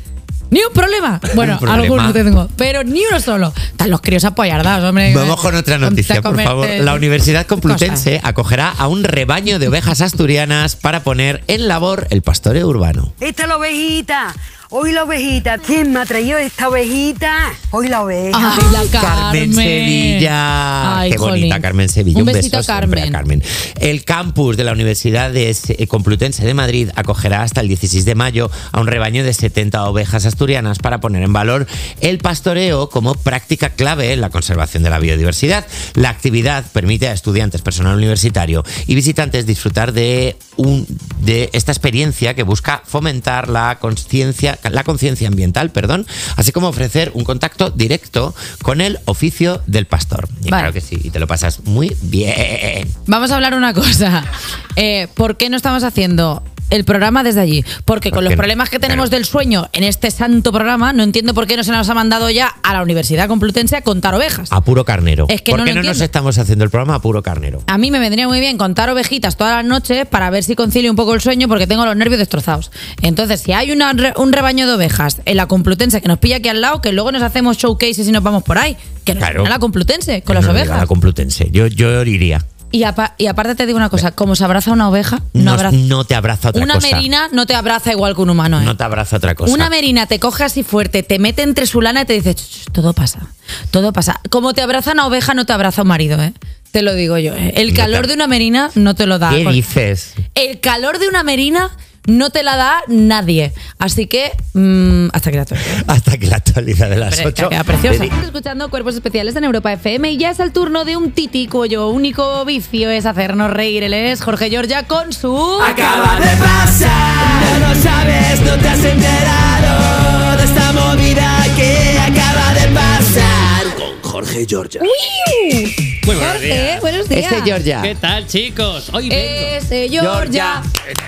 Ni un problema. Bueno, problema. algunos tengo, pero ni uno solo. Están los críos apoyardados, hombre. Vamos con otra noticia, por comerte favor. La Universidad Complutense cosas. acogerá a un rebaño de ovejas asturianas para poner en labor el pastoreo urbano. Esta es la ovejita. Hoy la ovejita. ¿Quién me ha traído esta ovejita? Hoy la oveja. Ay, la Carmen Carmen. Sevilla. Ay, Qué bonita jolín. Carmen Sevilla. Un Un, besito beso a siempre Carmen. a Carmen. El campus de la Universidad de eh, Complutense de Madrid acogerá hasta el dieciséis de mayo a un rebaño de setenta ovejas asturianas para poner en valor el pastoreo como práctica clave en la conservación de la biodiversidad. La actividad permite a estudiantes, personal universitario y visitantes disfrutar de, un, de esta experiencia que busca fomentar la conciencia la conciencia ambiental, perdón, así como ofrecer un contacto directo con el oficio del pastor. Y Vale. claro que sí, y te lo pasas muy bien. Vamos a hablar una cosa. Eh, ¿Por qué no estamos haciendo el programa desde allí? Porque con ¿Por los qué no? problemas que tenemos Claro. del sueño en este santo programa, no entiendo por qué no se nos ha mandado ya a la Universidad Complutense a contar ovejas. A puro carnero. Es que ¿Por no qué lo no nos entiendo. estamos haciendo el programa a puro carnero? A mí me vendría muy bien contar ovejitas todas las noches para ver si concilio un poco el sueño porque tengo los nervios destrozados. Entonces, si hay una re- un rebaño de ovejas en la Complutense que nos pilla aquí al lado, que luego nos hacemos showcases y nos vamos por ahí, que nos Claro. vayan a la Complutense con Que las no diga ovejas. la Complutense. Yo, yo iría. Y, apa- y aparte te digo una cosa, como se abraza una oveja, no, No, abraza. no te abraza otra Una cosa. merina no te abraza igual que un humano, ¿eh? No te abraza otra cosa. Una merina te coge así fuerte, te mete entre su lana y te dice, "Ch, ch, todo pasa, todo pasa. Como te abraza una oveja, no te abraza un marido, ¿eh? Te lo digo yo, ¿eh? El No calor te- de una merina no te lo da. ¿Qué Pues- dices? El calor de una merina no te la da nadie. Así que, mm, hasta que la toque. Hasta que la actualidad de las Pero ocho. queda preciosa. Dedi- Estás escuchando Cuerpos Especiales en Europa F M y ya es el turno de un titi cuyo único vicio es hacernos reír. Él es Jorge Giorgia con su... Acaba de pasar, no lo sabes, no te has enterado de esta movida que acaba de pasar. Con Jorge Giorgia. ¡Uy! Muy buenos Jorge, días. buenos días. Ese Giorgia. ¿Qué tal, chicos? Hoy vengo. Ese Giorgia.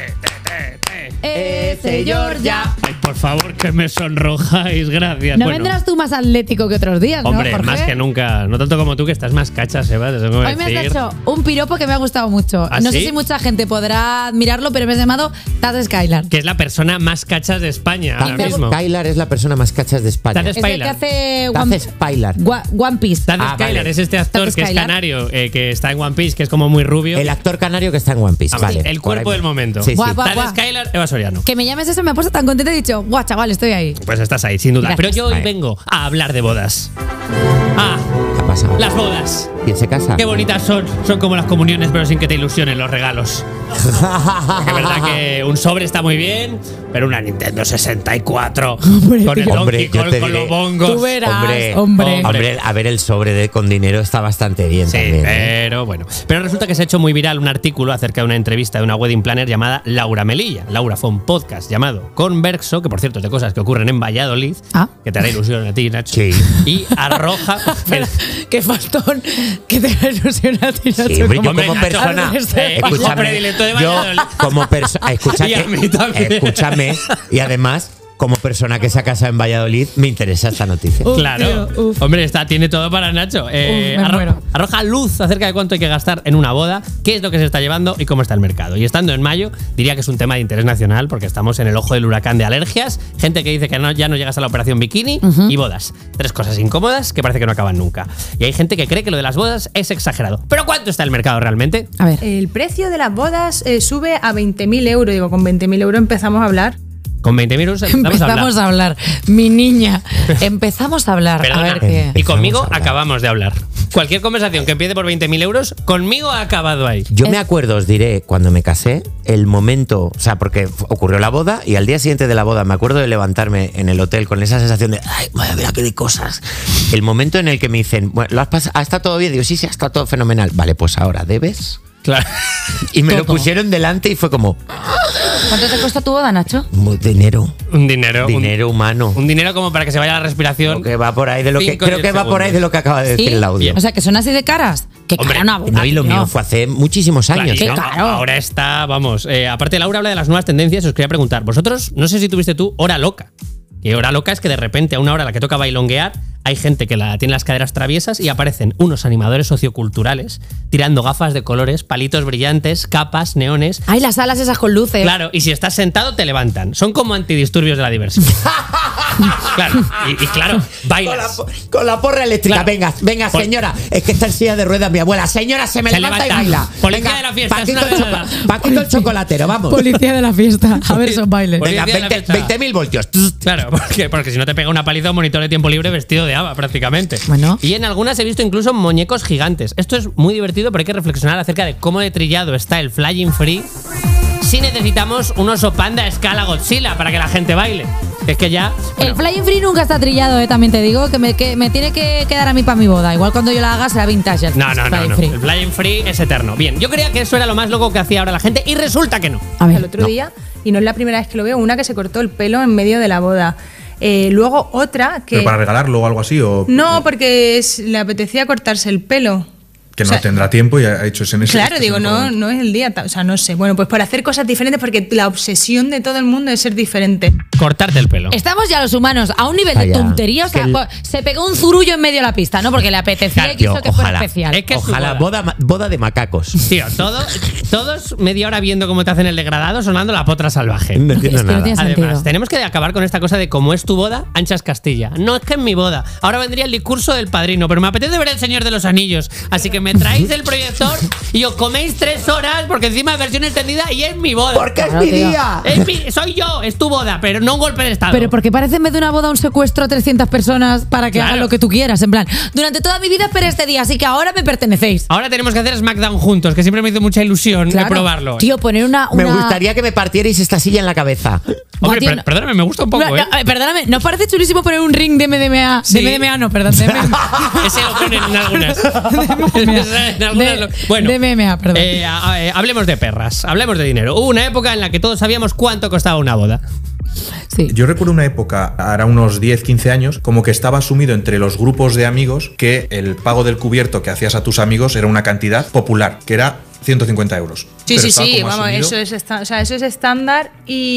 Ese Giorgia. Ay, por favor, que me sonrojáis, gracias. No Bueno, vendrás tú más atlético que otros días, hombre, ¿no, Jorge? más que nunca. No tanto como tú, que estás más cacha, Seba, te tengo que Hoy me has decir. hecho un piropo que me ha gustado mucho. ¿Ah, no sé sí? si mucha gente podrá admirarlo, pero me has llamado Taz Skylar. Que es la persona más cacha de España ahora Taz mismo. Skylar es la persona más cachas de España. Taz Es el que Skylar. hace Taz One, Skylar. Gua- One Piece. Taz Ah, Skylar vale. es este actor Taz que es Skylar. canario, eh, que está en One Piece, que es como muy rubio. El actor canario que está en One Piece. Ah, Vale. el cuerpo Por ahí. del momento. Sí, sí. Guau, guau. Taz Skylar, Eva Soriano. Que me llames eso me ha puesto tan contenta y he dicho, guau, chaval, estoy ahí. Pues estás ahí, sin duda. Gracias. Pero yo hoy Vale. vengo a hablar de bodas. Ah, ¿Qué ha pasado? las bodas. ¿Quién se casa? Qué bonitas son. Son como las comuniones, pero sin que te ilusionen los regalos. Porque es verdad que un sobre está muy bien, pero una Nintendo sesenta y cuatro con el Hombre, Donkey yo Kong, te con diré- los bongos. Tú verás, Hombre, hombre. hombre, a ver, el sobre de con dinero está bastante bien Sí, también. ¿eh? pero bueno. Pero resulta que se ha hecho muy viral un artículo acerca de una entrevista de una wedding planner llamada Laura Melilla. Laura fue un podcast llamado Converso, que por cierto es de cosas que ocurren en Valladolid, Ah. que te hará ilusión a ti, Nacho. Sí. Y arroja. Espera, qué faltón que te da ilusión a ti, Nacho. Sí, hombre, yo Hombre, como Nacho, persona, eh, hijo escúchame, predilecto de yo Valladolid. como persona, escucha Y a que- mí también. escúchame, y además, como persona que se ha casado en Valladolid, me interesa esta noticia. Uf, Claro. tío, uf. Hombre, está, tiene todo para Nacho. Eh, Uf, me arro- muero. arroja luz acerca de cuánto hay que gastar en una boda, qué es lo que se está llevando y cómo está el mercado. Y estando en mayo, diría que es un tema de interés nacional porque estamos en el ojo del huracán de alergias, gente que dice que no, ya no llegas a la operación bikini y bodas. Tres cosas incómodas que parece que no acaban nunca. Y hay gente que cree que lo de las bodas es exagerado. ¿Pero cuánto está el mercado realmente? A ver. El precio de las bodas eh, sube a veinte mil euros. Digo, con veinte mil euros empezamos a hablar. Con veinte mil euros empezamos, Empezamos a hablar. a hablar. Mi niña. Empezamos a hablar. Perdona, a ver qué. y conmigo Empezamos a hablar. acabamos de hablar. Cualquier conversación que empiece por veinte mil euros, conmigo ha acabado ahí. Yo me acuerdo, os diré, cuando me casé, el momento, o sea, porque f- ocurrió la boda y al día siguiente de la boda me acuerdo de levantarme en el hotel con esa sensación de, ay, vaya, mira qué de cosas. El momento en el que me dicen, bueno, ¿lo has pasado? ¿Está todo bien? Digo, sí, sí, está todo fenomenal. Vale, pues ahora debes. Claro. Y me lo Todo. pusieron delante y fue como, ¿Cuánto te costó tu boda, Nacho? "Mu- dinero, Un dinero. un- dinero humano. Un, dinero como para que se vaya la respiración. Creo que va por ahí de lo que Cinco creo y que diez va por ahí de lo que acaba de decir ¿Sí? el audio. O sea, que son así de caras. Que Hombre, cara una boda. No, y lo tío. mío fue hace muchísimos años, Claro, ¿eh? claro. Ahora está, vamos. eh, aparte, Laura habla de las nuevas tendencias. Os quería preguntar, vosotros, no sé si tuviste tú hora loca. Y hora loca es que de repente a una hora a la que toca bailonguear, hay gente que la, tiene las caderas traviesas y aparecen unos animadores socioculturales tirando gafas de colores, palitos brillantes, capas, neones. Ay, las alas esas con luces. Claro, y si estás sentado te levantan. Son como antidisturbios de la diversión. Claro, y, y claro, Con la, bailas. po- con la porra eléctrica. Claro. Venga, venga, Por- señora. Es que está en silla de ruedas mi abuela. Señora, se me Se levanta levanta. y baila. Policía Venga, de la fiesta, es Paquito, una el choco- verdad. Paquito el chocolatero, vamos. Policía de la fiesta. A ver esos bailes. Policía Venga, de la veinte fiesta. mil voltios. Claro, porque, porque si no te pega una paliza un monitor de tiempo libre vestido de haba prácticamente. Bueno. Y en algunas he visto incluso muñecos gigantes. Esto es muy divertido, pero hay que reflexionar acerca de cómo de trillado está el Flying Free si necesitamos un oso panda a escala Godzilla para que la gente baile. Es que ya... El bueno, Flying Free nunca está trillado, eh, también te digo, que me, que me tiene que quedar a mí para mi boda. Igual cuando yo la haga será vintage. el no, no, no, Flying no. Free. El Flying Free es eterno. Bien, yo creía que eso era lo más loco que hacía ahora la gente y resulta que no. A ver, el otro no. día, y no es la primera vez que lo veo, una que se cortó el pelo en medio de la boda. Eh, luego otra que... ¿Pero para regalarlo o algo así? O No, porque es- le apetecía cortarse el pelo. que no o sea, tendrá tiempo y ha hecho ese en ese Claro, este digo, es el no, momento. no es el día, ta- o sea, no sé. Bueno, pues por hacer cosas diferentes, porque la obsesión de todo el mundo es ser diferente. Cortarte el pelo. Estamos ya los humanos a un nivel de Vaya, tontería. O sea, que el- pues, se pegó un zurullo en medio de la pista, ¿no? Porque le apetecía y quiso Tío, que fuera ojalá, especial. Es que es su ojalá boda. boda, boda de macacos. Tío, todo, todos media hora viendo cómo te hacen el degradado sonando la potra salvaje. No entiendo Es que no nada. tiene Además, sentido. tenemos que acabar con esta cosa de cómo es tu boda, anchas Castilla. No es que es mi boda. Ahora vendría el discurso del padrino, pero me apetece ver El Señor de los Anillos. Así que me traéis el proyector y os coméis tres horas porque encima es versión extendida y es mi boda. Porque es Claro, mi tío. día. Es mi- soy yo, es tu boda, pero no un golpe de estado. Pero porque parece en vez de una boda un secuestro a trescientas personas para que Claro. hagan lo que tú quieras. En plan, durante toda mi vida esperé este día, así que ahora me pertenecéis. Ahora tenemos que hacer SmackDown juntos, que siempre me hizo mucha ilusión de Claro. probarlo. Tío, poner una. Me una- gustaría que me partierais esta silla en la cabeza. Hombre, tío, per- no- perdóname, me gusta un poco, No, ¿eh? no, eh, perdóname, ¿nos parece chulísimo poner un ring de M D M A? Sí. De M D M A, no, perdón, de M D M A. Ese lo ponen en algunas. En algunas De- lo- bueno, de M M A, perdón. eh, a- a- eh, hablemos de perras, hablemos de dinero. Hubo una época en la que todos sabíamos cuánto costaba una boda. Sí. Yo recuerdo una época, ahora unos diez, quince años, como que estaba asumido entre los grupos de amigos que el pago del cubierto que hacías a tus amigos era una cantidad popular, que era ciento cincuenta euros. Sí, Pero sí, estaba sí, como vamos, asumido. eso es, esta- o sea, eso es estándar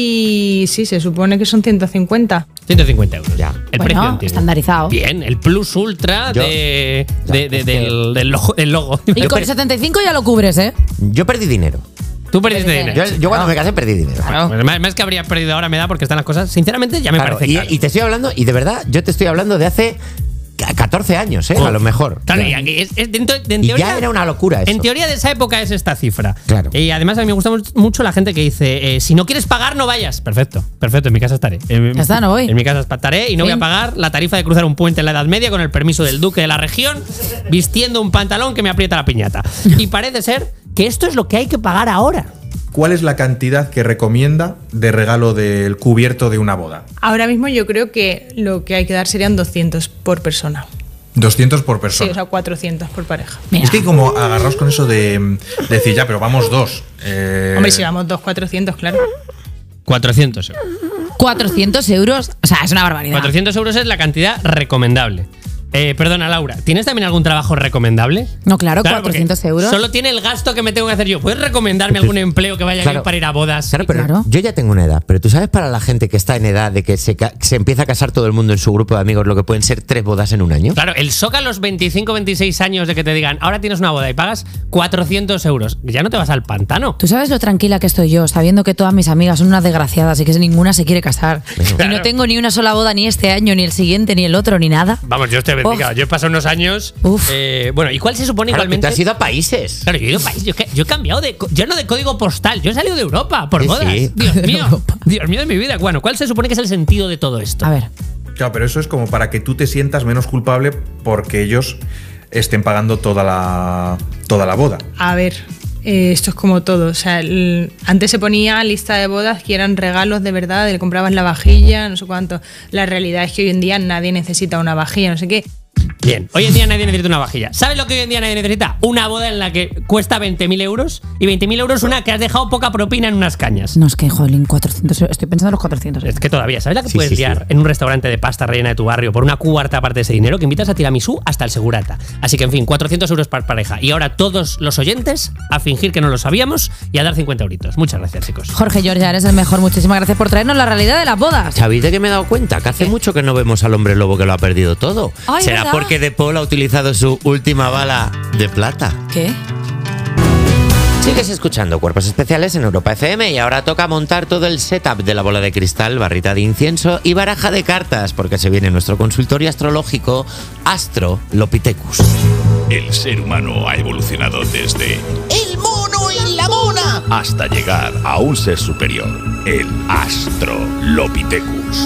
y sí, se supone que son ciento cincuenta. ciento cincuenta euros. Ya. El Bueno, precio antiguo. estandarizado. Bien, el plus ultra Yo- de, Ya, de- de- es que- del, del logo. del logo. Y con setenta y cinco ya lo cubres, ¿eh? Yo perdí dinero. Tú perdiste Pero- dinero. Yo, yo cuando me casé perdí dinero. Pues más, más que habría perdido ahora me da porque están las cosas. Sinceramente, ya me Claro, parece y, caro. y te estoy hablando, y de verdad, yo te estoy hablando de hace catorce años, ¿eh? A lo mejor. Claro, Ya. y es- es dentro- en Y teoría, ya era una locura eso. En teoría de esa época es esta cifra. Claro. Y además a mí me gusta mucho la gente que dice, eh, si no quieres pagar, no vayas. Perfecto, perfecto, en mi casa estaré. En, Ya está, no voy. En mi casa estaré y no voy a Fin. pagar la tarifa de cruzar un puente en la Edad Media con el permiso del duque de la región, vistiendo un pantalón que me aprieta la piñata. Y parece ser que esto es lo que hay que pagar ahora. ¿Cuál es la cantidad que recomienda de regalo del cubierto de una boda? Ahora mismo yo creo que lo que hay que dar serían doscientos por persona. doscientos por Sí, persona. o sea, cuatrocientos por pareja. Mira. Es que como agarraos con eso de, de decir, ya, pero vamos dos. Eh, Hombre, si vamos dos, cuatrocientos, claro. cuatrocientos euros. cuatrocientos euros. O sea, es una barbaridad. cuatrocientos euros es la cantidad recomendable. Eh, perdona, Laura, ¿tienes también algún trabajo recomendable? No, claro, porque cuatrocientos euros. Solo tiene el gasto que me tengo que hacer yo. ¿Puedes recomendarme algún empleo que vaya Claro. bien para ir a bodas? Claro, pero Claro. yo ya tengo una edad. Pero tú sabes, para la gente que está en edad de que se, ca- se empieza a casar todo el mundo en su grupo de amigos, lo que pueden ser tres bodas en un año. Claro, el shock a los veinticinco, veintiséis años de que te digan, ahora tienes una boda y pagas cuatrocientos euros. Ya no te vas al pantano. ¿Tú sabes lo tranquila que estoy yo, sabiendo que todas mis amigas son unas desgraciadas y que ninguna se quiere casar? Y Claro. no tengo ni una sola boda ni este año, ni el siguiente, ni el otro, ni nada. Vamos, yo te bendiga. Uf. Yo he pasado unos años. Uf. eh, bueno, ¿y cuál se supone Claro, que igualmente? te has ido a países. Claro, yo he ido a país, yo, he- yo he cambiado de. co- Yo no de código postal, yo he salido de Europa por Sí, bodas. sí. Dios De mío. Europa. Dios mío de mi vida. Bueno, ¿cuál se supone que es el sentido de todo esto? A ver. Claro, pero eso es como para que tú te sientas menos culpable porque ellos estén pagando toda la, toda la boda. A ver, eh, esto es como todo. O sea, el- antes se ponía lista de bodas que eran regalos de verdad, le comprabas la vajilla, no sé cuánto. La realidad es que hoy en día nadie necesita una vajilla, no sé qué. Bien, hoy en día nadie necesita una vajilla. ¿Sabes lo que hoy en día nadie necesita? Una boda en la que cuesta veinte mil euros y veinte mil euros una que has dejado poca propina en unas cañas. No, es que, jolín, cuatrocientos euros. Estoy pensando en los cuatrocientos euros. Es que todavía, ¿sabes la que Sí, puedes sí, liar sí. en un restaurante de pasta rellena de tu barrio por una cuarta parte de ese dinero? Que invitas a tiramisú hasta el segurata. Así que, en fin, cuatrocientos euros por pareja. Y ahora todos los oyentes a fingir que no lo sabíamos y a dar cincuenta euritos. Muchas gracias, chicos. Jorge Giorgia, eres el mejor. Muchísimas gracias por traernos la realidad de las bodas. ¿Sabéis de que me he dado cuenta? Que hace mucho que no vemos al hombre lobo que lo ha perdido todo. Ay, ¿Será ¿verdad? porque De Paul ha utilizado su última bala de plata? ¿Qué? Sigues escuchando Cuerpos Especiales en Europa F M y ahora toca montar todo el setup de la bola de cristal, barrita de incienso y baraja de cartas, porque se viene nuestro consultorio astrológico Astro Lopithecus. El ser humano ha evolucionado desde ¡El mono y la mona! hasta llegar a un ser superior, el Astrolopithecus.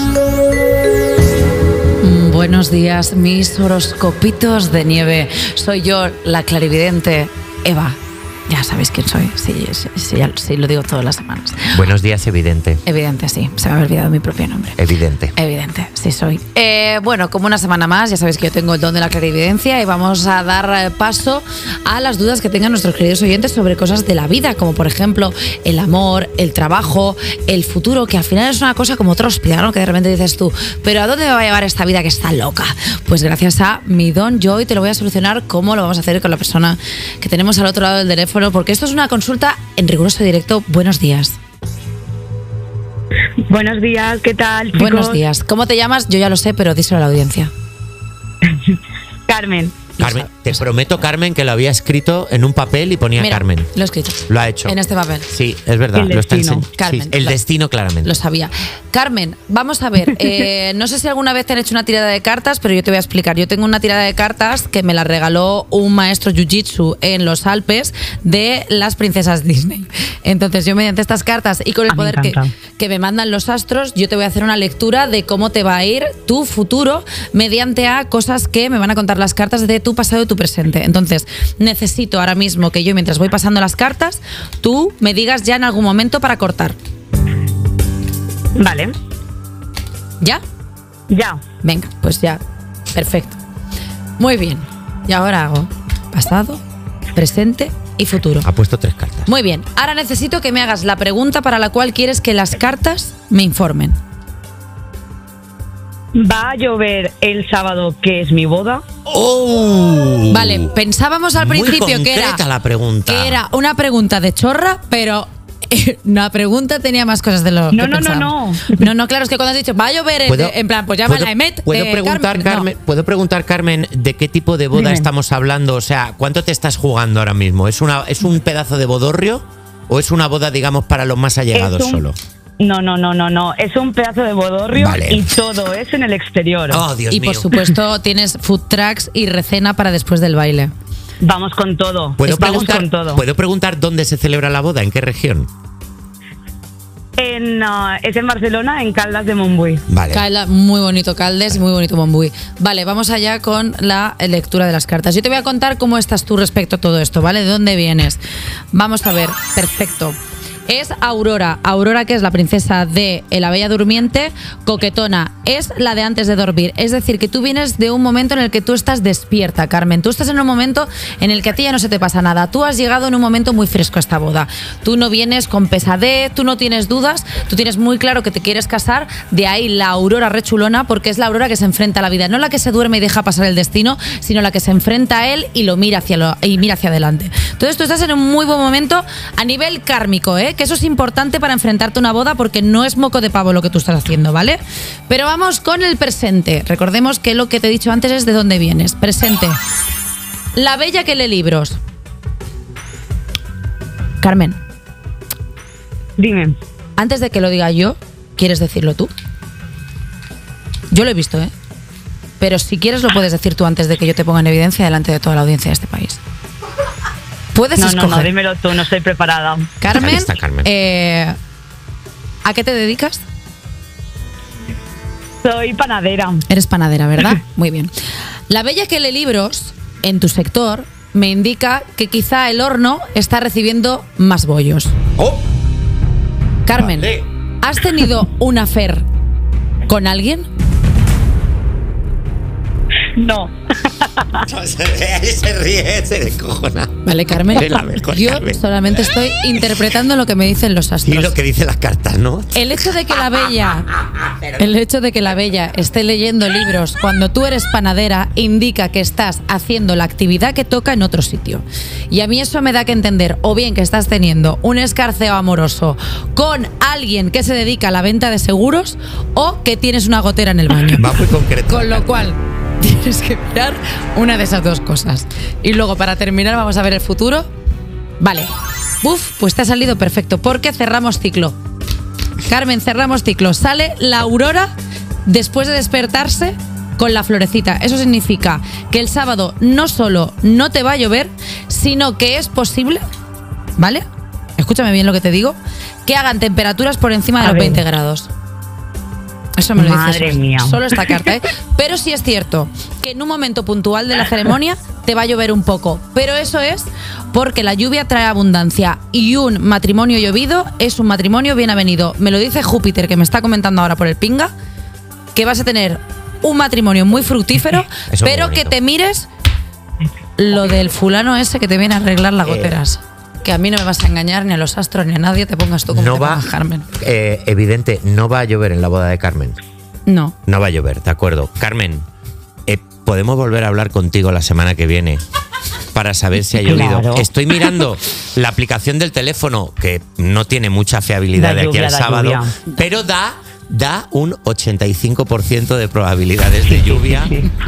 Mm, Buenos días, mis horoscopitos de nieve. Soy yo, la clarividente Eva. Ya sabéis quién soy, sí, sí, sí, ya- sí, lo digo todas las semanas. Buenos días, evidente. Evidente, sí, se me había olvidado mi propio nombre. Evidente. Evidente, sí soy. Eh, bueno, como una semana más, ya sabéis que yo tengo el don de la clarividencia y vamos a dar eh, paso a las dudas que tengan nuestros queridos oyentes sobre cosas de la vida, como por ejemplo el amor, el trabajo, el futuro, que al final es una cosa como otro hospital, ¿no? Que de repente dices tú, pero ¿a dónde me va a llevar esta vida que está loca? Pues gracias a mi don, yo hoy te lo voy a solucionar cómo lo vamos a hacer con la persona que tenemos al otro lado del teléfono, porque esto es una consulta en riguroso directo. Buenos días. Buenos días, ¿qué tal, chicos? Buenos días. ¿Cómo te llamas? Yo ya lo sé, pero díselo a la audiencia. Carmen. Carmen, te prometo, Carmen, que lo había escrito en un papel y ponía Mira, Carmen. lo he escrito. Lo ha hecho. En este papel. Sí, es verdad. El lo está destino. enseñ- Carmen, sí, el lo- destino, claramente. Lo sabía. Carmen, vamos a ver. eh, no sé si alguna vez te han hecho una tirada de cartas, pero yo te voy a explicar. Yo tengo una tirada de cartas que me la regaló un maestro jiu-jitsu en los Alpes de las princesas Disney. Entonces, yo mediante estas cartas y con el Ah, me poder que, encanta. que me mandan los astros, yo te voy a hacer una lectura de cómo te va a ir tu futuro mediante a cosas que me van a contar las cartas de tu pasado y tu presente. Entonces, necesito ahora mismo que yo, mientras voy pasando las cartas, tú me digas ya en algún momento para cortar. Vale. ¿Ya? Ya. Venga, pues ya. Perfecto. Muy bien. Y ahora hago pasado, presente y futuro. Ha puesto tres cartas. Muy bien. Ahora necesito que me hagas la pregunta para la cual quieres que las cartas me informen. ¿Va a llover el sábado, que es mi boda? ¡Oh! Vale, pensábamos al Muy principio que era, concreta la pregunta. que era una pregunta de chorra, pero eh, la pregunta tenía más cosas de lo No, que no, no, pensábamos. No, no, claro, es que cuando has dicho va a llover, en, ¿Puedo- en plan, pues llama ¿Puedo, a Emet. ¿puedo eh, preguntar, no. Carmen, ¿Puedo preguntar, Carmen, de qué tipo de boda Dime. estamos hablando? O sea, ¿cuánto te estás jugando ahora mismo? ¿Es, una, ¿Es un pedazo de bodorrio o es una boda, digamos, para los más allegados Es un- solo? No, no, no, no, no. Es un pedazo de bodorrio Vale. y todo es en el exterior. Oh, Dios Y mío. por supuesto tienes food trucks y recena para después del baile. Vamos con todo. ¿Puedo Vamos preguntar, con todo. ¿Puedo preguntar dónde se celebra la boda? ¿En qué región? En, ah, es en Barcelona, en Caldas de Montbui. Vale. Calda, muy bonito Caldes y muy bonito Montbui. Vale, vamos allá con la lectura de las cartas. Yo te voy a contar cómo estás tú respecto a todo esto, ¿vale? ¿De dónde vienes? Vamos a ver, perfecto. Es Aurora. Aurora, que es la princesa de La Bella Durmiente, coquetona. Es la de antes de dormir. Es decir, que tú vienes de un momento en el que tú estás despierta, Carmen. Tú estás en un momento en el que a ti ya no se te pasa nada. Tú has llegado en un momento muy fresco a esta boda. Tú no vienes con pesadez, tú no tienes dudas, tú tienes muy claro que te quieres casar. De ahí la Aurora rechulona, porque es la Aurora que se enfrenta a la vida. No la que se duerme y deja pasar el destino, sino la que se enfrenta a él y lo mira hacia, lo, y mira hacia adelante. Entonces tú estás en un muy buen momento a nivel kármico, ¿eh? Que eso es importante para enfrentarte a una boda, porque no es moco de pavo lo que tú estás haciendo, ¿vale? Pero vamos con el presente. Recordemos que lo que te he dicho antes es de dónde vienes. Presente. La bella que lee libros. Carmen. Dime. Antes de que lo diga yo, ¿quieres decirlo tú? Yo lo he visto, ¿eh? Pero si quieres lo puedes decir tú antes de que yo te ponga en evidencia delante de toda la audiencia de este país. Puedes No, escoger. no, no, dímelo tú, no estoy preparada. Carmen, Ahí está, Carmen. eh, ¿a qué te dedicas? Soy panadera. Eres panadera, ¿verdad? Muy bien. La bella que lee libros en tu sector me indica que quizá el horno está recibiendo más bollos. ¡Oh! Carmen, Vale. ¿has tenido un affair con alguien? No. Él se ríe, se descojona. Vale, Carmen. De la mejor, Yo Carmen. solamente estoy interpretando lo que me dicen los astros. Y lo que dicen las cartas, ¿no? El hecho de que la bella, el hecho de que la bella esté leyendo libros cuando tú eres panadera indica que estás haciendo la actividad que toca en otro sitio. Y a mí eso me da que entender o bien que estás teniendo un escarceo amoroso con alguien que se dedica a la venta de seguros o que tienes una gotera en el baño. Va muy concreto. Con lo cual tienes que mirar una de esas dos cosas. Y luego, para terminar, vamos a ver el futuro. Vale. Uf, pues te ha salido perfecto, porque cerramos ciclo. Carmen, cerramos ciclo. Sale la aurora después de despertarse con la florecita. Eso significa que el sábado no solo no te va a llover, sino que es posible, ¿vale? Escúchame bien lo que te digo, que hagan temperaturas por encima de A los ver. veinte grados. Eso me lo Madre dices mía. solo esta carta, ¿eh? Pero sí es cierto que en un momento puntual de la ceremonia te va a llover un poco. Pero eso es porque la lluvia trae abundancia y un matrimonio llovido es un matrimonio bien avenido. Me lo dice Júpiter, que me está comentando ahora por el pinga, que vas a tener un matrimonio muy fructífero, Eso pero muy que bonito. te mires lo del fulano ese que te viene a arreglar las goteras. Que a mí no me vas a engañar, ni a los astros, ni a nadie, te pongas tú como No te va, pongas, Carmen. eh, evidente, no va a llover en la boda de Carmen. No. No va a llover, de acuerdo. Carmen, eh, ¿podemos volver a hablar contigo la semana que viene para saber si ha llovido? Claro. Estoy mirando la aplicación del teléfono, que no tiene mucha fiabilidad Da de aquí lluvia, al da sábado, lluvia. pero da, da un ochenta y cinco por ciento de probabilidades de lluvia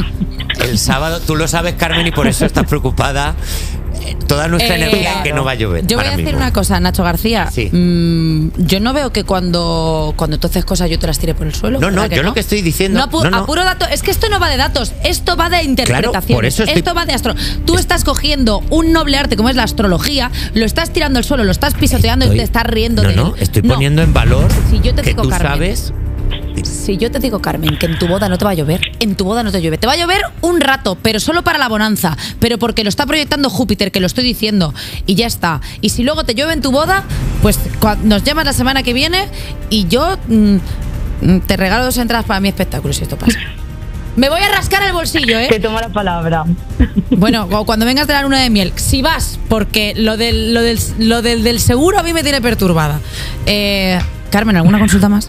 el sábado. Tú lo sabes, Carmen, y por eso estás preocupada. Eh, Toda nuestra Eh, energía que no va a llover. Yo voy a ahora decir mismo. una cosa, Nacho García. Sí. Mm, yo no veo que cuando, cuando tú haces cosas yo te las tire por el suelo. No, no, ¿verdad yo lo que estoy diciendo- No, apu- no, no. a puro dato. Es que esto no va de datos, esto va de interpretaciones. por eso estoy- Esto va de astro. Tú estás cogiendo un noble arte como es la astrología, lo estás tirando al suelo, lo estás pisoteando Estoy- y te estás riendo No, de él. no, estoy No. poniendo en valor Si yo te que digo, tú Carmen, sabes. Si yo te digo, Carmen, que en tu boda no te va a llover, en tu boda no te llueve. Te va a llover un rato, pero solo para la bonanza. Pero porque lo está proyectando Júpiter, que lo estoy diciendo. Y ya está. Y si luego te llueve en tu boda, pues cua- nos llamas la semana que viene y yo mm, mm, te regalo dos entradas para mi espectáculo, si esto pasa. Me voy a rascar el bolsillo, ¿eh? Te tomo la palabra. Bueno, o cuando vengas de la luna de miel, si vas, porque lo del, lo del, lo del, del seguro a mí me tiene perturbada. Eh, Carmen, ¿alguna consulta más?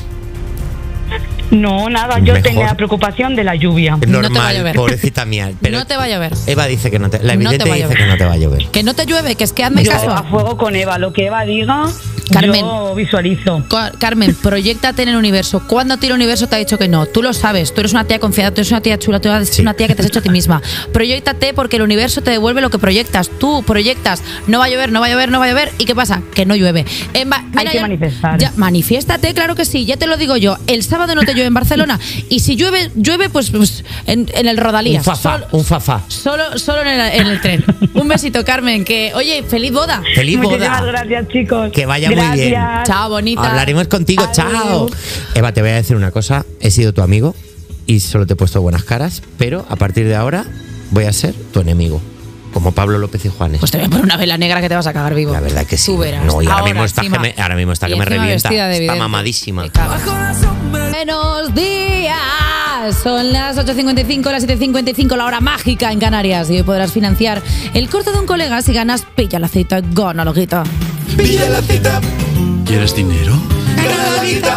No, nada, yo Mejor. tenía la preocupación de la lluvia. No te va a Normal, llover. pobrecita mía. Pero No te va a llover. Eva dice que no te. La No te evidente va a dice llover. que no te va a llover. Que no te llueve, que es que hazme Yo caso. a fuego con Eva, lo que Eva diga, Carmen. yo visualizo. Ca- Carmen, proyéctate en el universo. ¿Cuándo a ti el universo te ha dicho que no? Tú lo sabes, tú eres una tía confiada, tú eres una tía chula, tú eres Sí. una tía que te has hecho a ti misma. Proyéctate porque el universo te devuelve lo que proyectas. Tú proyectas, no va a llover, no va a llover, no va a llover. ¿Y qué pasa? Que no llueve. En Ba- mira, que ya- manifestar. ya, manifiéstate, claro que sí, ya te lo digo yo. El sábado no te llueve en Barcelona. Y si llueve, llueve pues, pues en, en el Rodalías. Un fafá, Solo- un fafá. Solo, solo en, el, en el tren. Un besito, Carmen. Que, oye, feliz boda. Feliz Muchísimas boda. gracias, chicos. Que vaya muy bien. Gracias. Chao, bonita. Hablaremos contigo, chao. Eva, te voy a decir una cosa. He sido tu amigo y solo te he puesto buenas caras, pero a partir de ahora voy a ser tu enemigo. Como Pablo López y Juanes. Pues te voy a poner una vela negra que te vas a cagar vivo. La verdad que sí. Tú verás. No, y ahora, Ahora, mismo está encima- que me, ahora mismo está y que me encima revienta. vestida de Está evidente. mamadísima. Me cagas. Buenos días. Son las ocho cincuenta y cinco, las siete cincuenta y cinco, la hora mágica en Canarias. Y hoy podrás financiar el corte de un colega si ganas Pilla la cita, gana loguita. Pilla la cita, ¿Quieres dinero? gana la guita.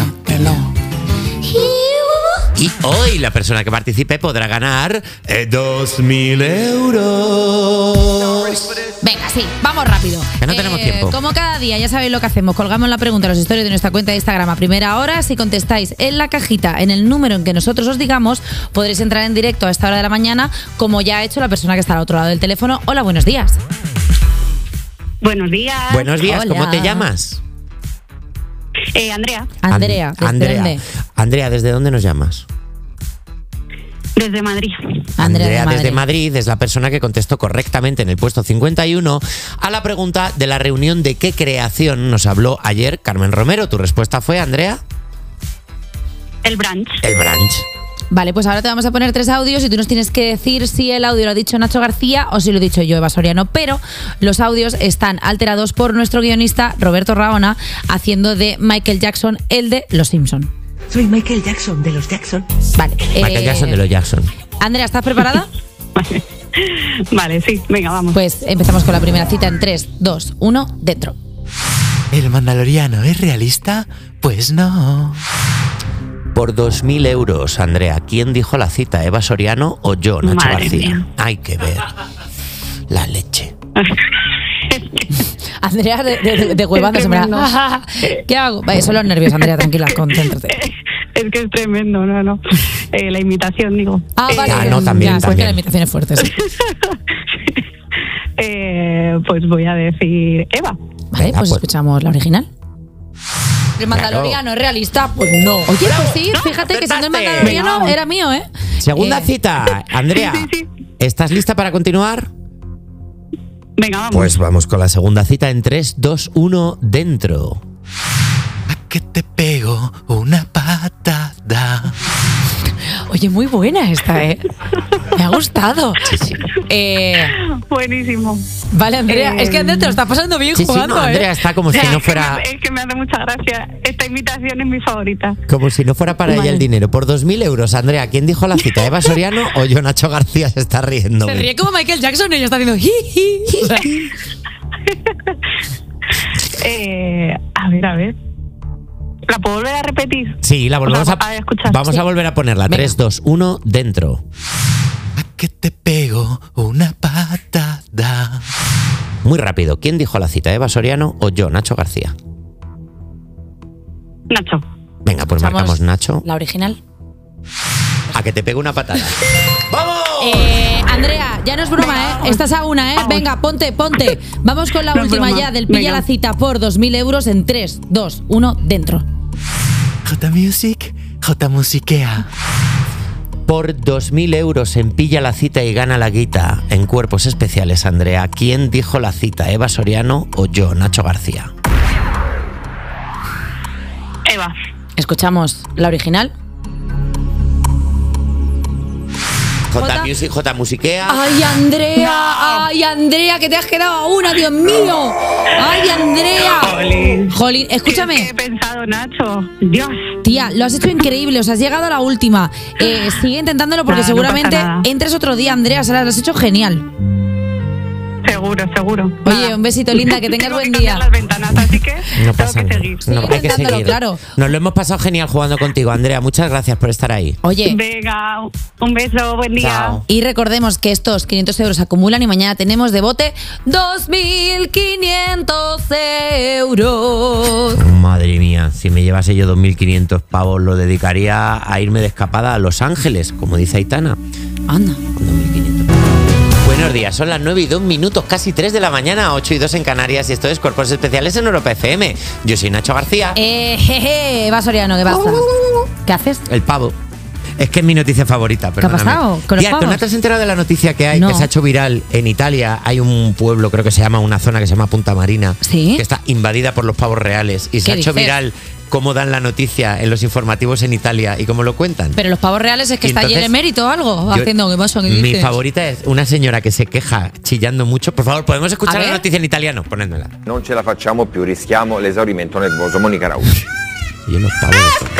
Y hoy la persona que participe podrá ganar eh, dos mil euros. Venga, sí, vamos rápido. Que no tenemos tiempo. Como cada día, ya sabéis lo que hacemos. Colgamos la pregunta en los historias de nuestra cuenta de Instagram a primera hora. Si contestáis en la cajita, en el número en que nosotros os digamos, podréis entrar en directo a esta hora de la mañana, como ya ha hecho la persona que está al otro lado del teléfono. Hola, buenos días. Buenos días. Buenos días, ¿cómo Hola. te llamas? Eh, Andrea, Andrea, And- ¿desde Andrea. dónde? Andrea, ¿desde dónde nos llamas? desde Madrid. Andrea de Madrid. desde Madrid es la persona que contestó correctamente en el puesto cincuenta y uno a la pregunta de la reunión de qué creación nos habló ayer Carmen Romero. ¿Tu respuesta fue, Andrea? El brunch. El brunch. Vale, pues ahora te vamos a poner tres audios y tú nos tienes que decir si el audio lo ha dicho Nacho García o si lo he dicho yo, Eva Soriano. Pero los audios están alterados por nuestro guionista Roberto Raona, haciendo de Michael Jackson el de Los Simpson. Soy Michael Jackson, de los Jackson. Vale. Michael eh, Jackson de los Jackson. Andrea, ¿estás preparada? Vale. Vale, sí, venga, vamos. Pues empezamos con la primera cita en tres, dos, uno, dentro. ¿El Mandaloriano es realista? Pues no. Por dos mil euros, Andrea, ¿quién dijo la cita? ¿Eva Soriano o yo, Nacho Madre García? mía. Hay que ver. La leche. Andrea de, de, de huevándose, en tremendo. verdad. ¿Qué hago? Vale, son los nervios, Andrea, tranquila, concéntrate. Es que es tremendo, no, no. Eh, la imitación, digo. Ah, Eh, vale. Ah, no, también, ya, es que también. la imitación es fuerte. Sí. eh, pues voy a decir Eva. Vale, Venga, pues, pues. escuchamos la original. ¿El Mandaloriano es realista? Pues no. Oye, pues sí, fíjate que siendo el acertaste. Mandaloriano Venga, era mío, ¿eh? Segunda Eh, cita, Andrea. Sí, sí, ¿Estás lista para continuar? Venga, vamos. Pues vamos con la segunda cita en tres, dos, uno, dentro. ¿A qué te pego una patada? Oye, muy buena esta, ¿eh? Me ha gustado. Sí, sí. Eh, Buenísimo. vale, Andrea, Eh, es que Andrea te lo está pasando bien Sí, sí, jugando, no, Andrea ¿eh? está como si Es no que fuera me- Es que me hace mucha gracia. Esta imitación es mi favorita. como si no fuera para ella el dinero. Por dos mil euros, Andrea, ¿quién dijo la cita? ¿Eva Soriano o yo, Nacho García? Se está riendo. Se ríe como Michael Jackson y ella está haciendo ji, ji. O sea, Eh, a ver, a ver. ¿La puedo volver a repetir? Sí, la volvemos O sea, a, a escuchar. vamos Sí. a volver a ponerla. Venga. tres, dos, uno, dentro. ¿A qué te pego una patada? Muy rápido. ¿Quién dijo la cita? ¿Eva Soriano o yo, Nacho García? Nacho. Venga, pues escuchamos marcamos Nacho. La original. A que te pegue una patada. ¡Vamos! Eh, Andrea, ya no es broma, ¿eh? Estás a una, ¿eh? Vamos. Venga, ponte, ponte. Vamos con la No es última broma. ya del Pilla Venga. la cita por dos mil euros en tres, dos, uno, dentro. J Music, J Musiquea. Por dos mil euros en Pilla la cita y gana la guita en Cuerpos Especiales, Andrea. ¿Quién dijo la cita? ¿Eva Soriano o yo, Nacho García? Eva. Escuchamos la original. J J- Music, J Musiquea. ¡Ay, Andrea! ¡Ay, Andrea! ¡Que te has quedado a una, Dios mío! ¡Ay, Andrea! Jolín. Jolín, escúchame. ¿Qué, qué he pensado, Nacho? Dios. Tía, lo has hecho increíble, o sea, has llegado a la última. Eh, sigue intentándolo porque Nada, no seguramente pasa nada. entres otro día, Andrea. O sea, lo has hecho genial. Seguro, seguro. Oye, Nada. un besito, linda, que tengas Tengo buen que día. cambiar las ventanas, así que No tengo pasa que nada. seguir. No, Sigue hay que intentándolo, seguir. claro. Nos lo hemos pasado genial jugando contigo, Andrea. Muchas gracias por estar ahí. Oye, Venga, un beso, buen día. Chao. y recordemos que estos quinientos euros se acumulan y mañana tenemos de bote dos mil quinientos euros. Madre mía, si me llevase yo dos mil quinientos pavos, lo dedicaría a irme de escapada a Los Ángeles, como dice Aitana. Anda. Con dos mil quinientos. Buenos días, son las nueve y dos minutos, casi tres de la mañana, ocho y dos en Canarias, y esto es Cuerpos Especiales en Europa F M. Yo soy Nacho García, Eh, jeje, Eva Soriano, ¿qué pasa? ¿Qué haces? el pavo. Es que es mi noticia favorita, ha perdóname. pasado con los Tía, ¿tú pavos? no te has enterado de la noticia que hay, No. que se ha hecho viral en Italia? Hay un pueblo, creo que se llama, una zona que se llama Punta Marina, ¿Sí? que está invadida por los pavos reales, y se ¿Qué ha hecho dices? viral cómo dan la noticia en los informativos en Italia y cómo lo cuentan. Pero los pavos reales es que Y está allí el entonces, emérito o algo, Yo- haciendo qué pasa, ¿qué Mi dices? favorita es una señora que se queja chillando mucho. Por favor, ¿podemos A escuchar la ver. noticia en italiano? Ponedmela. Non ce la facciamo più, rischiamo l'esaurimento nervoso. Monica Raucci. Y en los pavos.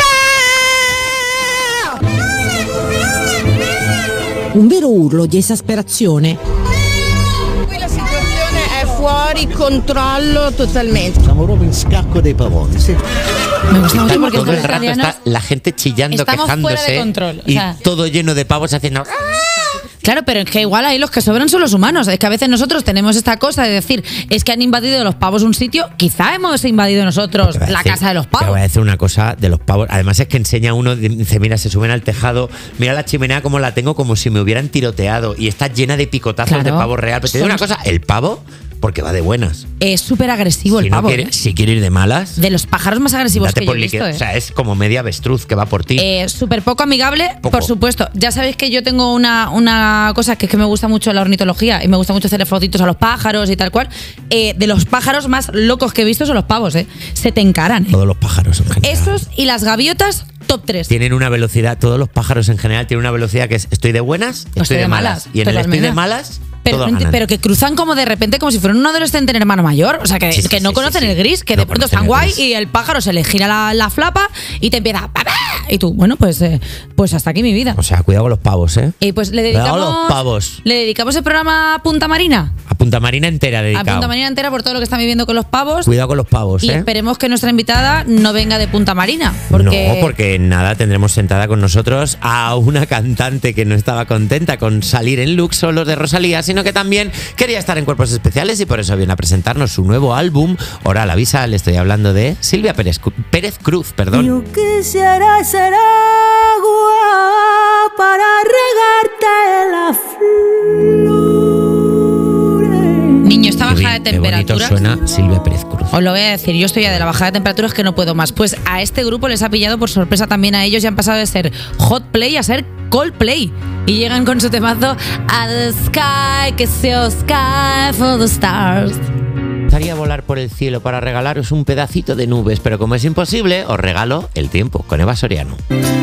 Un vero urlo di esasperazione. Qui la situazione è fuori controllo totalmente. Siamo proprio in scacco dei pavoni. Sì. Me gusta mucho porque Todo los el rato italianos está la gente chillando, estamos quejándose. fuera de control, o y sea. todo lleno de pavos haciendo. Claro, pero es que igual ahí los que sobran son los humanos. Es que a veces nosotros tenemos esta cosa de decir, es que han invadido los pavos un sitio, quizá hemos invadido nosotros Te voy a la decir- casa de los Te pavos. voy a decir una cosa de los pavos. Además es que enseña uno, dice, mira, se suben al tejado, mira la chimenea como la tengo, como si me hubieran tiroteado. Y está llena de picotazos Claro. de pavo real. Pero te digo Son- una cosa, el pavo, porque va de buenas. Es súper agresivo el Si, no pavo. quiere, ¿eh? si quiere ir de malas, De los pájaros más agresivos date que yo por he visto. líquido. ¿eh? O sea, es como media avestruz que va por ti. Eh, súper poco amigable, Poco. por supuesto. Ya sabéis que yo tengo una, una cosa que es que me gusta mucho la ornitología y me gusta mucho hacerle fotitos a los pájaros y tal cual. Eh, de los pájaros más locos que he visto son los pavos, ¿eh? Se te encaran. ¿eh? Todos los pájaros en general. Esos y las gaviotas, top tres. Tienen una velocidad, todos los pájaros en general tienen una velocidad que es estoy de buenas, estoy, de malas. Y en el estoy de totalmente. malas, Pero, todo no enti- ganan. pero que cruzan como de repente, como si fueran un adolescente en hermano mayor. O sea, que, Sí, sí, que no sí, conocen sí, sí. el gris, que No de pronto conocen están el guay gris. y el pájaro se le gira la, la flapa y te empieza. "Papá". Y tú, bueno, pues, eh, pues hasta aquí mi vida. O sea, cuidado con los pavos, ¿eh? Y pues le Cuidado con dedicamos. los pavos. Le dedicamos el programa a Punta Marina. A Punta Marina entera A dedicado. Punta Marina entera por todo lo que están viviendo con los pavos. Cuidado con los pavos, Y ¿eh? esperemos que nuestra invitada no venga de Punta Marina. Porque No, porque nada, tendremos sentada con nosotros a una cantante que no estaba contenta con salir en look solo de Rosalía, sino que también quería estar en Cuerpos Especiales y por eso viene a presentarnos su nuevo álbum. Oral Avisa, le estoy hablando de Silvia Pérez, Pérez Cruz, perdón. Yo quisiera ser agua para regarte la Niño, esta Qué bajada bien, de qué bonito temperatura. suena Silvia Pérez Cruz. Os lo voy a decir, yo estoy ya de la bajada de temperaturas que no puedo más. Pues a este grupo les ha pillado por sorpresa también a ellos y han pasado de ser Hot Play a ser Coldplay. Y llegan con su temazo A the Sky, que sea Sky for the Stars. Me gustaría volar por el cielo para regalaros un pedacito de nubes, pero como es imposible, os regalo el tiempo con Eva Soriano.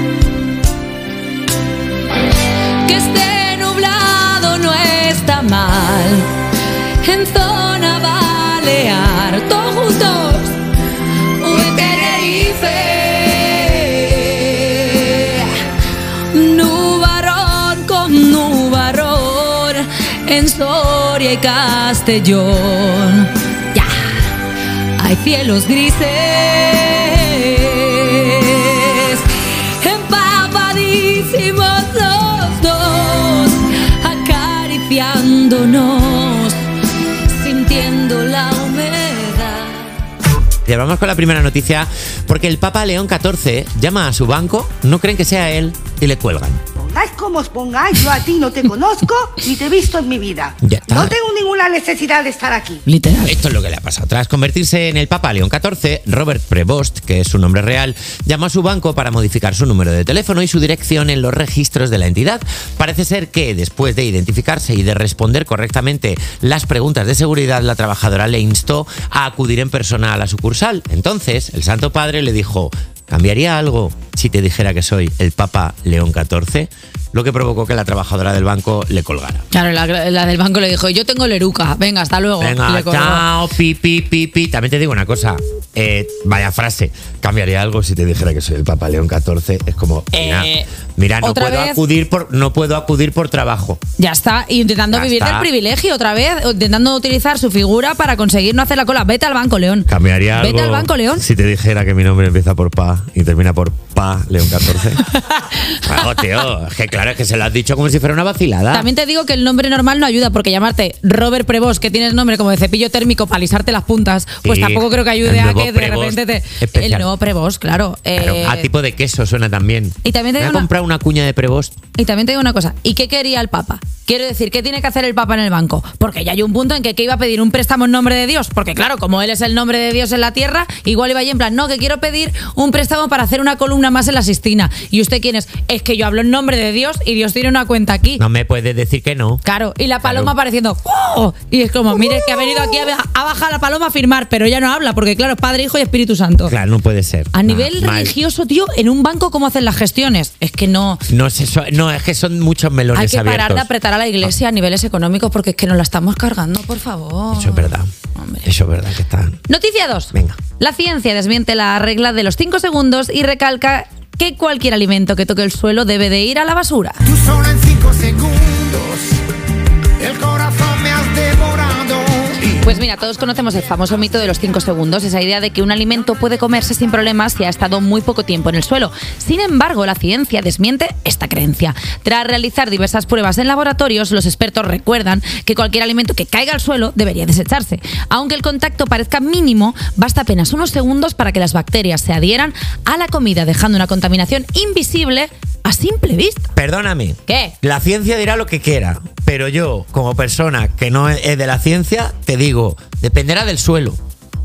Que esté nublado no está mal. En zona balear, todos juntos. Un Tenerife. Nubarrón con nubarrón. En Soria y Castellón. Ya. Hay cielos grises. Empapadísimos los dos. Acariciándonos. Sintiendo la humedad. Y vamos con la primera noticia, porque el Papa León catorce llama a su banco, no creen que sea él y le cuelgan. Pongáis como os pongáis, yo a ti no te conozco ni te he visto en mi vida. Ya está. No tengo ninguna necesidad de estar aquí. Literal. Esto es lo que le ha pasado. Tras convertirse en el Papa León catorce, Robert Prevost, que es su nombre real, llamó a su banco para modificar su número de teléfono y su dirección en los registros de la entidad. Parece ser que, después de identificarse y de responder correctamente las preguntas de seguridad, la trabajadora le instó a acudir en persona a la sucursal. Entonces, el Santo Padre le dijo: ¿cambiaría algo si te dijera que soy el Papa León catorce? Lo que provocó que la trabajadora del banco le colgara. Claro, la, la del banco le dijo, yo tengo el eruca, venga, hasta luego. Y Venga, le colgó. chao, pi, pi, pi, pi. También te digo una cosa, eh, vaya frase, cambiaría algo si te dijera que soy el Papa León catorce. Es como, mira, Eh, mira no, otra puedo vez- acudir por, no puedo acudir por trabajo. Ya está, y intentando Ya vivir está. del privilegio otra vez, o intentando utilizar su figura para conseguir no hacer la cola. Vete al banco, León. ¿Cambiaría Vete algo al banco, León. si te dijera que mi nombre empieza por Pa y termina por Pa León catorce? Claro, tío, es que claro, es que se lo has dicho como si fuera una vacilada. También te digo que el nombre normal no ayuda, porque llamarte Robert Prevost, que tienes nombre como de cepillo térmico para alisarte las puntas, pues Sí, tampoco creo que ayude el a nuevo que de Prevost repente te. especial. El nuevo Prevost, claro. Claro, Eh, a tipo de queso suena también. y también te Me digo voy a una- comprar una cuña de Prevost. Y también te digo una cosa, ¿y qué quería el Papa? Quiero decir, ¿qué tiene que hacer el Papa en el banco? Porque ya hay un punto en que, que iba a pedir un préstamo en nombre de Dios, porque claro, como él es el nombre de Dios en la tierra, igual iba allí en plan, no, que quiero pedir un préstamo para hacer una columna más en la Sistina. ¿Y usted quién es? Es que yo hablo en nombre de Dios y Dios tiene una cuenta aquí. No me puedes decir que no. Claro, y la paloma Claro. apareciendo. ¡Oh! Y es como, mire, que ha venido aquí a, a bajar la paloma a firmar, pero ya no habla, porque claro, es Padre, Hijo y Espíritu Santo. Claro, no puede ser. A nivel Nah, mal. religioso, tío, en un banco, ¿cómo hacen las gestiones? Es que no. No es eso, no, es que son muchos melones Hay que abiertos. parar de apretar a la iglesia a niveles económicos porque es que nos la estamos cargando, por favor. Eso es verdad. Eso es verdad que está. Noticia dos. Venga. La ciencia desmiente la regla de los cinco segundos y recalca que cualquier alimento que toque el suelo debe de ir a la basura. Tú solo en cinco segundos, el corazón me has devorado. Pues mira, todos conocemos el famoso mito de los cinco segundos, esa idea de que un alimento puede comerse sin problemas si ha estado muy poco tiempo en el suelo. Sin embargo, la ciencia desmiente esta creencia. Tras realizar diversas pruebas en laboratorios, los expertos recuerdan que cualquier alimento que caiga al suelo debería desecharse. Aunque el contacto parezca mínimo, basta apenas unos segundos para que las bacterias se adhieran a la comida, dejando una contaminación invisible a simple vista. Perdóname. ¿Qué? La ciencia dirá lo que quiera, pero yo, como persona que no es de la ciencia, te digo, dependerá del suelo.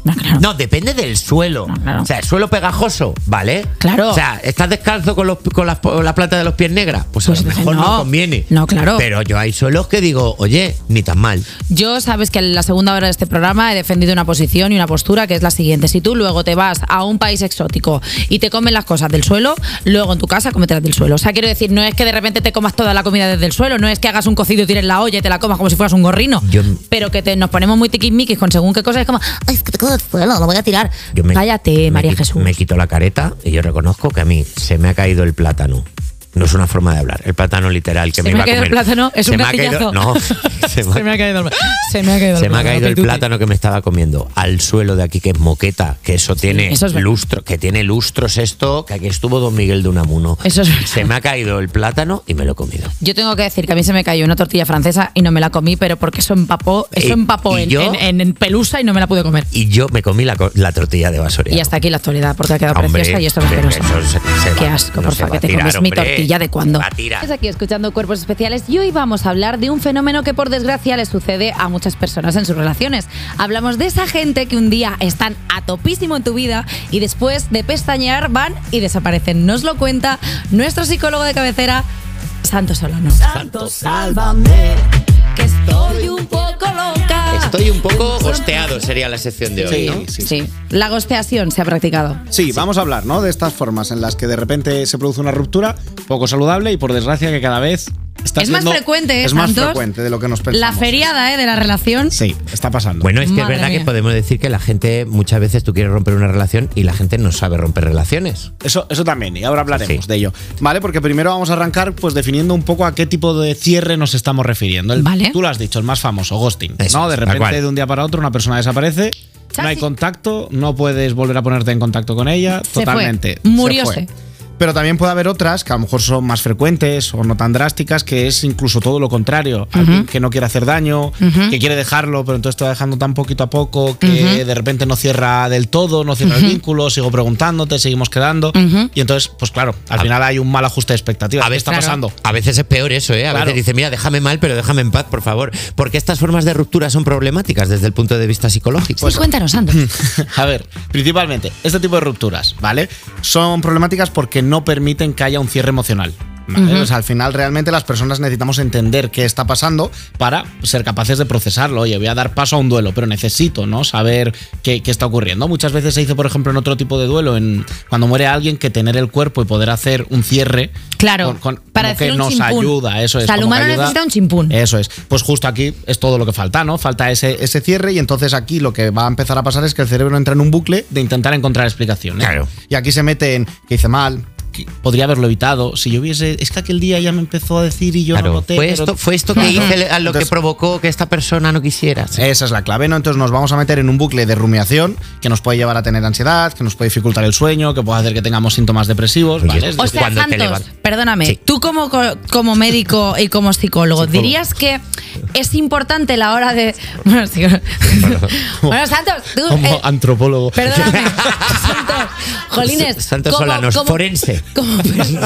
No, claro. No, depende del suelo. No, claro. O sea, el suelo pegajoso, ¿vale? Claro. O sea, ¿estás descalzo con, los, con las, la planta de los pies negras? Pues, Pues a lo mejor no. no. no conviene. No, claro. Pero yo hay suelos que digo, oye, ni tan mal. Yo sabes que en la segunda hora de este programa he defendido una posición y una postura que es la siguiente. Si tú luego te vas a un país exótico y te comes las cosas del suelo, luego en tu casa cómetelas del suelo. O sea, quiero decir, no es que de repente te comas toda la comida desde el suelo, no es que hagas un cocido y tires la olla y te la comas como si fueras un gorrino. Yo, pero que te, nos ponemos muy tiquismiquis con según qué cosas, es como, ay, es que te comes del suelo, lo voy a tirar. yo me, Cállate, María me, Jesús. Me quito la careta y yo reconozco que a mí se me ha caído el plátano. No es una forma de hablar. El plátano literal que Se me me iba ha a caído comer. el plátano, es se un me ha caído, gatillazo. no, se me, Se me ha caído el, se me ha caído el se me ha caído el pituti. plátano que me estaba comiendo al suelo de aquí, que es moqueta, que eso tiene eso es verdad. lustro, que tiene lustros esto, que aquí estuvo Don Miguel de Unamuno. Eso es verdad. Se me ha caído el plátano y me lo he comido. Yo tengo que decir que a mí se me cayó una tortilla francesa y no me la comí, pero porque eso empapó, eso Y- empapó y en, yo- en- en- en pelusa y no me la pude comer. Y yo me comí la, co- la tortilla de basoria. Y hasta aquí la actualidad, porque ha quedado Hombre, preciosa y esto es hombre, asqueroso. eso se- se Qué va- asco, no porfa, se va que a te tirar, comes mi hombre. tortilla de cuándo. Se va a tirar. Estás aquí escuchando Cuerpos Especiales y hoy vamos a hablar de un fenómeno que por desgracia le sucede a muchas personas en sus relaciones. Hablamos de esa gente que un día están a topísimo en tu vida y después de pestañear van y desaparecen. Nos lo cuenta nuestro psicólogo de cabecera, Santos Solano. Santo, sálvame, que estoy un poco loca. Estoy un poco gosteado, sería la sección de hoy, Sí, ¿no? sí, Sí, la gosteación se ha practicado. Sí, vamos a hablar, ¿no? De estas formas en las que de repente se produce una ruptura poco saludable y por desgracia que cada vez está Es más siendo- frecuente, ¿eh, Es más Santos? frecuente de lo que nos pensamos. La feriada, ¿eh? De la relación. Sí, está pasando. Bueno, es que Madre es verdad mía. que podemos decir que la gente, muchas veces tú quieres romper una relación y la gente no sabe romper relaciones. Eso, eso también, y ahora hablaremos Sí. de ello. Vale, porque primero vamos a arrancar pues definiendo un poco a qué tipo de cierre nos estamos refiriendo. El- Vale. Tú lo has dicho, el más famoso, ghosting. Eso, ¿no? De tal repente, cual. de un día para otro, una persona desaparece, no hay Chasi. contacto, no puedes volver a ponerte en contacto con ella, Se fue. totalmente. se Murióse. fue. Pero también puede haber otras que a lo mejor son más frecuentes o no tan drásticas, que es incluso todo lo contrario. Alguien que no quiere hacer daño, Ujú. que quiere dejarlo, pero entonces te va dejando tan poquito a poco que Ujú. de repente no cierra del todo, no cierra Ujú. el vínculo, sigo preguntándote, seguimos quedando. Ujú. Y entonces, pues claro, al final hay un mal ajuste de expectativas. A ¿Qué veces, está claro. pasando? A veces es peor eso, ¿eh? A Claro. veces dice, mira, déjame mal, pero déjame en paz, por favor. Porque estas formas de ruptura son problemáticas desde el punto de vista psicológico. Sí, cuéntanos, Santos. A ver, principalmente, este tipo de rupturas, ¿vale? Son problemáticas porque no permiten que haya un cierre emocional. ¿Vale? Ujú. O sea, al final realmente las personas necesitamos entender qué está pasando para ser capaces de procesarlo. Oye, voy a dar paso a un duelo, pero necesito, ¿no? Saber qué, qué está ocurriendo. Muchas veces se dice, por ejemplo, en otro tipo de duelo, en cuando muere alguien, que tener el cuerpo y poder hacer un cierre Claro, con- con- para como que decir un nos chimpún. ayuda. Eso es. O sea, el como que humano ayuda- necesita un chimpún. Eso es. Pues justo aquí es todo lo que falta, ¿no? Falta ese, ese cierre y entonces aquí lo que va a empezar a pasar es que el cerebro entra en un bucle de intentar encontrar explicaciones. Claro. Y aquí se mete en que hice mal, que podría haberlo evitado. Si yo hubiese. Es que aquel día ya me empezó a decir y yo Claro, no noté. fue, pero- esto, fue esto que Claro. hice a lo que Entonces, provocó que esta persona no quisiera. Sí. esa es la clave, ¿no? Entonces nos vamos a meter en un bucle de rumiación que nos puede llevar a tener ansiedad, que nos puede dificultar el sueño, que puede hacer que tengamos síntomas depresivos. Oye, ¿vale? Es O decir, sea, Cuando te Santos, levantas. perdóname, Sí. tú como, co- como médico y como psicólogo, Psicólogo. ¿dirías que es importante la hora de... Bueno, psicólogo. Bueno, Santos, tú... como eh, antropólogo. perdóname, Santos, Jolines, Santos como- Solanos, como- forense. Como persona,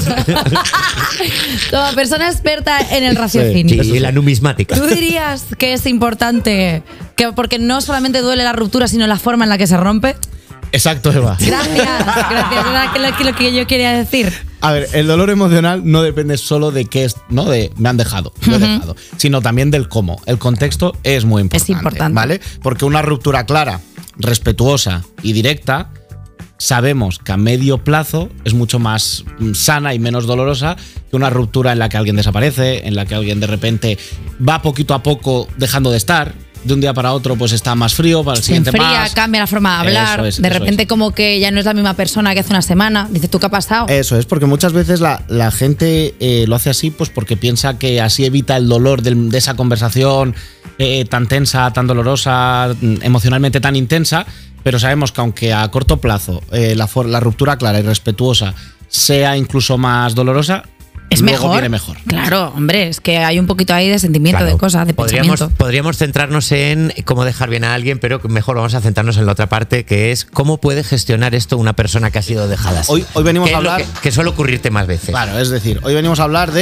como persona experta en el raciocinio. Y la numismática. ¿Tú dirías que es importante, que porque no solamente duele la ruptura, sino la forma en la que se rompe? Exacto, Eva. Gracias, gracias. Era que lo, que lo que yo quería decir. A ver, el dolor emocional no depende solo de qué es, ¿no? De me han dejado, lo he Ujú. dejado, sino también del cómo. El contexto es muy importante. importante. ¿Vale? Porque una ruptura clara, respetuosa y directa, sabemos que a medio plazo es mucho más mm, sana y menos dolorosa que una ruptura en la que alguien desaparece, en la que alguien de repente va poquito a poco dejando de estar. De un día para otro, pues está más frío, para el Se siguiente enfría, más. cambia la forma de hablar. Eso es, de eso repente, es. como que ya no es la misma persona que hace una semana. Dices, ¿tú qué ha pasado? Eso es, porque muchas veces la, la gente eh, lo hace así pues porque piensa que así evita el dolor del- de esa conversación eh, tan tensa, tan dolorosa, mm, emocionalmente tan intensa, pero sabemos que aunque a corto plazo eh, la, for- la ruptura clara y respetuosa sea incluso más dolorosa, es luego mejor. viene mejor. Claro, hombre, es que hay un poquito ahí de sentimiento, Claro. de cosas, de Podríamos, pensamiento. podríamos centrarnos en cómo dejar bien a alguien, pero mejor vamos a centrarnos en la otra parte, que es cómo puede gestionar esto una persona que ha sido dejada así. Hoy, hoy venimos ¿Qué a es lo hablar... que, que suele ocurrirte más veces. Claro, es decir, hoy venimos a hablar de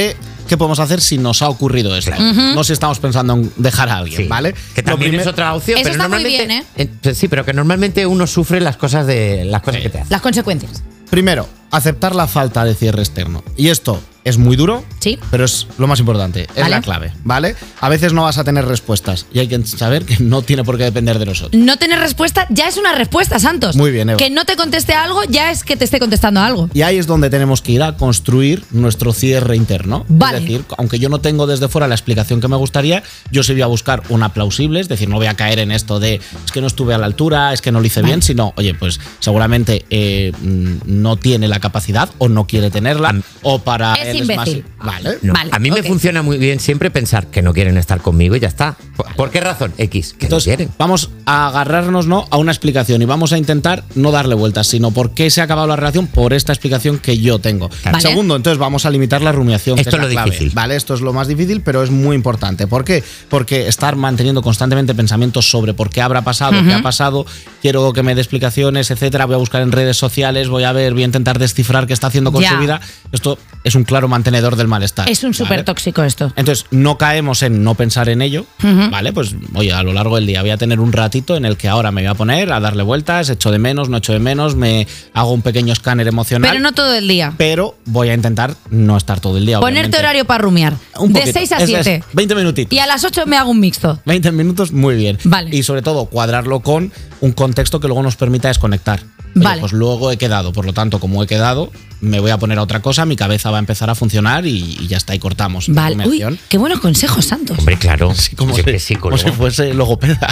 qué podemos hacer si nos ha ocurrido esto. Claro. Uh-huh. No si estamos pensando en dejar a alguien, Sí. ¿vale? Que también Lo es otra opción. Eso pero está muy normalmente, bien, ¿eh? eh, Sí, pero que normalmente uno sufre las cosas de las cosas que te hacen. Las consecuencias. Primero, aceptar la falta de cierre externo. Y esto es muy duro, sí, pero es lo más importante, es vale. la clave, ¿vale? A veces no vas a tener respuestas y hay que saber que no tiene por qué depender de nosotros. No tener respuesta ya es una respuesta, Santos. Muy bien, Eva. Que no te conteste algo ya es que te esté contestando algo. Y ahí es donde tenemos que ir a construir nuestro cierre interno. Vale. Es decir, aunque yo no tengo desde fuera la explicación que me gustaría, yo sí voy a buscar una plausible, es decir, no voy a caer en esto de es que no estuve a la altura, es que no lo hice Vale. bien, sino, oye, pues seguramente eh, no tiene la capacidad o no quiere tenerla, o para Es él imbécil. es más. Vale. No, Vale, a mí me ok. funciona muy bien siempre pensar que no quieren estar conmigo y ya está. ¿Por, por qué razón? X, que Entonces, no quieren. vamos a agarrarnos ¿no? a una explicación y vamos a intentar no darle vueltas, sino por qué se ha acabado la relación por esta explicación que yo tengo. Vale. Segundo, entonces vamos a limitar la rumiación. Esto que es lo la clave, difícil. Vale, esto es lo más difícil, pero es muy importante. ¿Por qué? Porque estar manteniendo constantemente pensamientos sobre por qué habrá pasado, Ujú. qué ha pasado, quiero que me dé explicaciones, etcétera. Voy a buscar en redes sociales, voy a ver, voy a intentar descifrar qué está haciendo con Ya. su vida. Esto es un claro mantenedor del malestar. Es un ¿vale? súper tóxico esto. Entonces, no caemos en no pensar en ello, Ujú. ¿vale? Pues, oye, a lo largo del día voy a tener un ratito en el que ahora me voy a poner a darle vueltas, echo de menos, no echo de menos, me hago un pequeño escáner emocional. Pero no todo el día. pero voy a intentar no estar todo el día. Ponerte obviamente. horario para rumiar. Un De poquito. seis a Eso es, siete. veinte minutitos. Y a las ocho me hago un mixto. veinte minutos, muy bien. Vale. Y sobre todo, cuadrarlo con un contexto que luego nos permita desconectar. Oye, Vale. pues luego he quedado, por lo tanto, como he quedado, me voy a poner a otra cosa, mi cabeza va a empezar a funcionar y, y ya está, y cortamos. la Vale. Uy, rumiación. qué buenos consejos, Santos. Hombre, claro. como, Yo si, que psicólogo. como si fuese logopeda.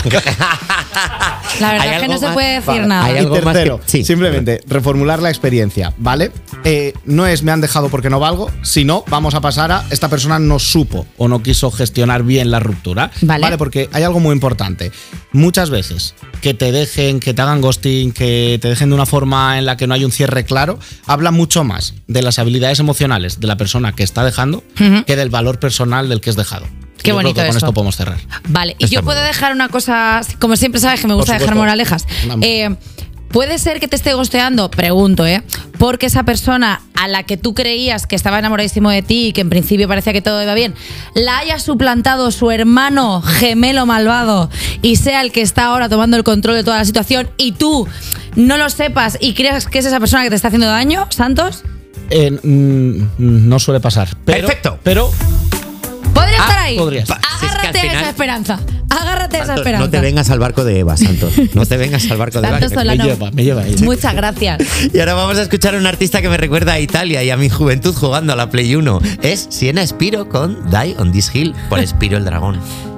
La verdad ¿Hay es que no algo se más? puede decir Vale. nada. Hay Y algo más tercero, que- sí. simplemente reformular la experiencia, ¿vale? Eh, no es me han dejado porque no valgo, sino vamos a pasar a esta persona no supo o no quiso gestionar bien la ruptura, Vale. Porque hay algo muy importante. Muchas veces que te dejen, que te hagan ghosting, que te dejen de una forma en la que no hay un cierre claro, habla mucho más de las habilidades emocionales de la persona que está dejando Ujú. que del valor personal del que es dejado. Qué Yo creo bonito que con eso. esto podemos cerrar. Vale, y Está yo muy puedo bien. dejar una cosa, como siempre sabes que me gusta Por dejar supuesto. moralejas. Una- Eh, puede ser que te esté gosteando, pregunto, ¿eh? Porque esa persona a la que tú creías que estaba enamoradísimo de ti y que en principio parecía que todo iba bien, la haya suplantado su hermano gemelo malvado y sea el que está ahora tomando el control de toda la situación y tú no lo sepas y creas que es esa persona que te está haciendo daño, Santos. Eh, mm, no suele pasar. Pero, Perfecto. Pero Podría Ah, estar ahí. podría ser. Si es que al Agárrate a final- esa esperanza. Agárrate a esa Santos, esperanza. no te vengas al barco de Eva, Santos. No te vengas al barco de Eva. Santos que te- Solano. me lleva, me lleva ahí. Muchas gracias. Y ahora vamos a escuchar a un artista que me recuerda a Italia y a mi juventud jugando a la Play uno. Es Siena Spiro con Die on This Hill por Spiro el dragón.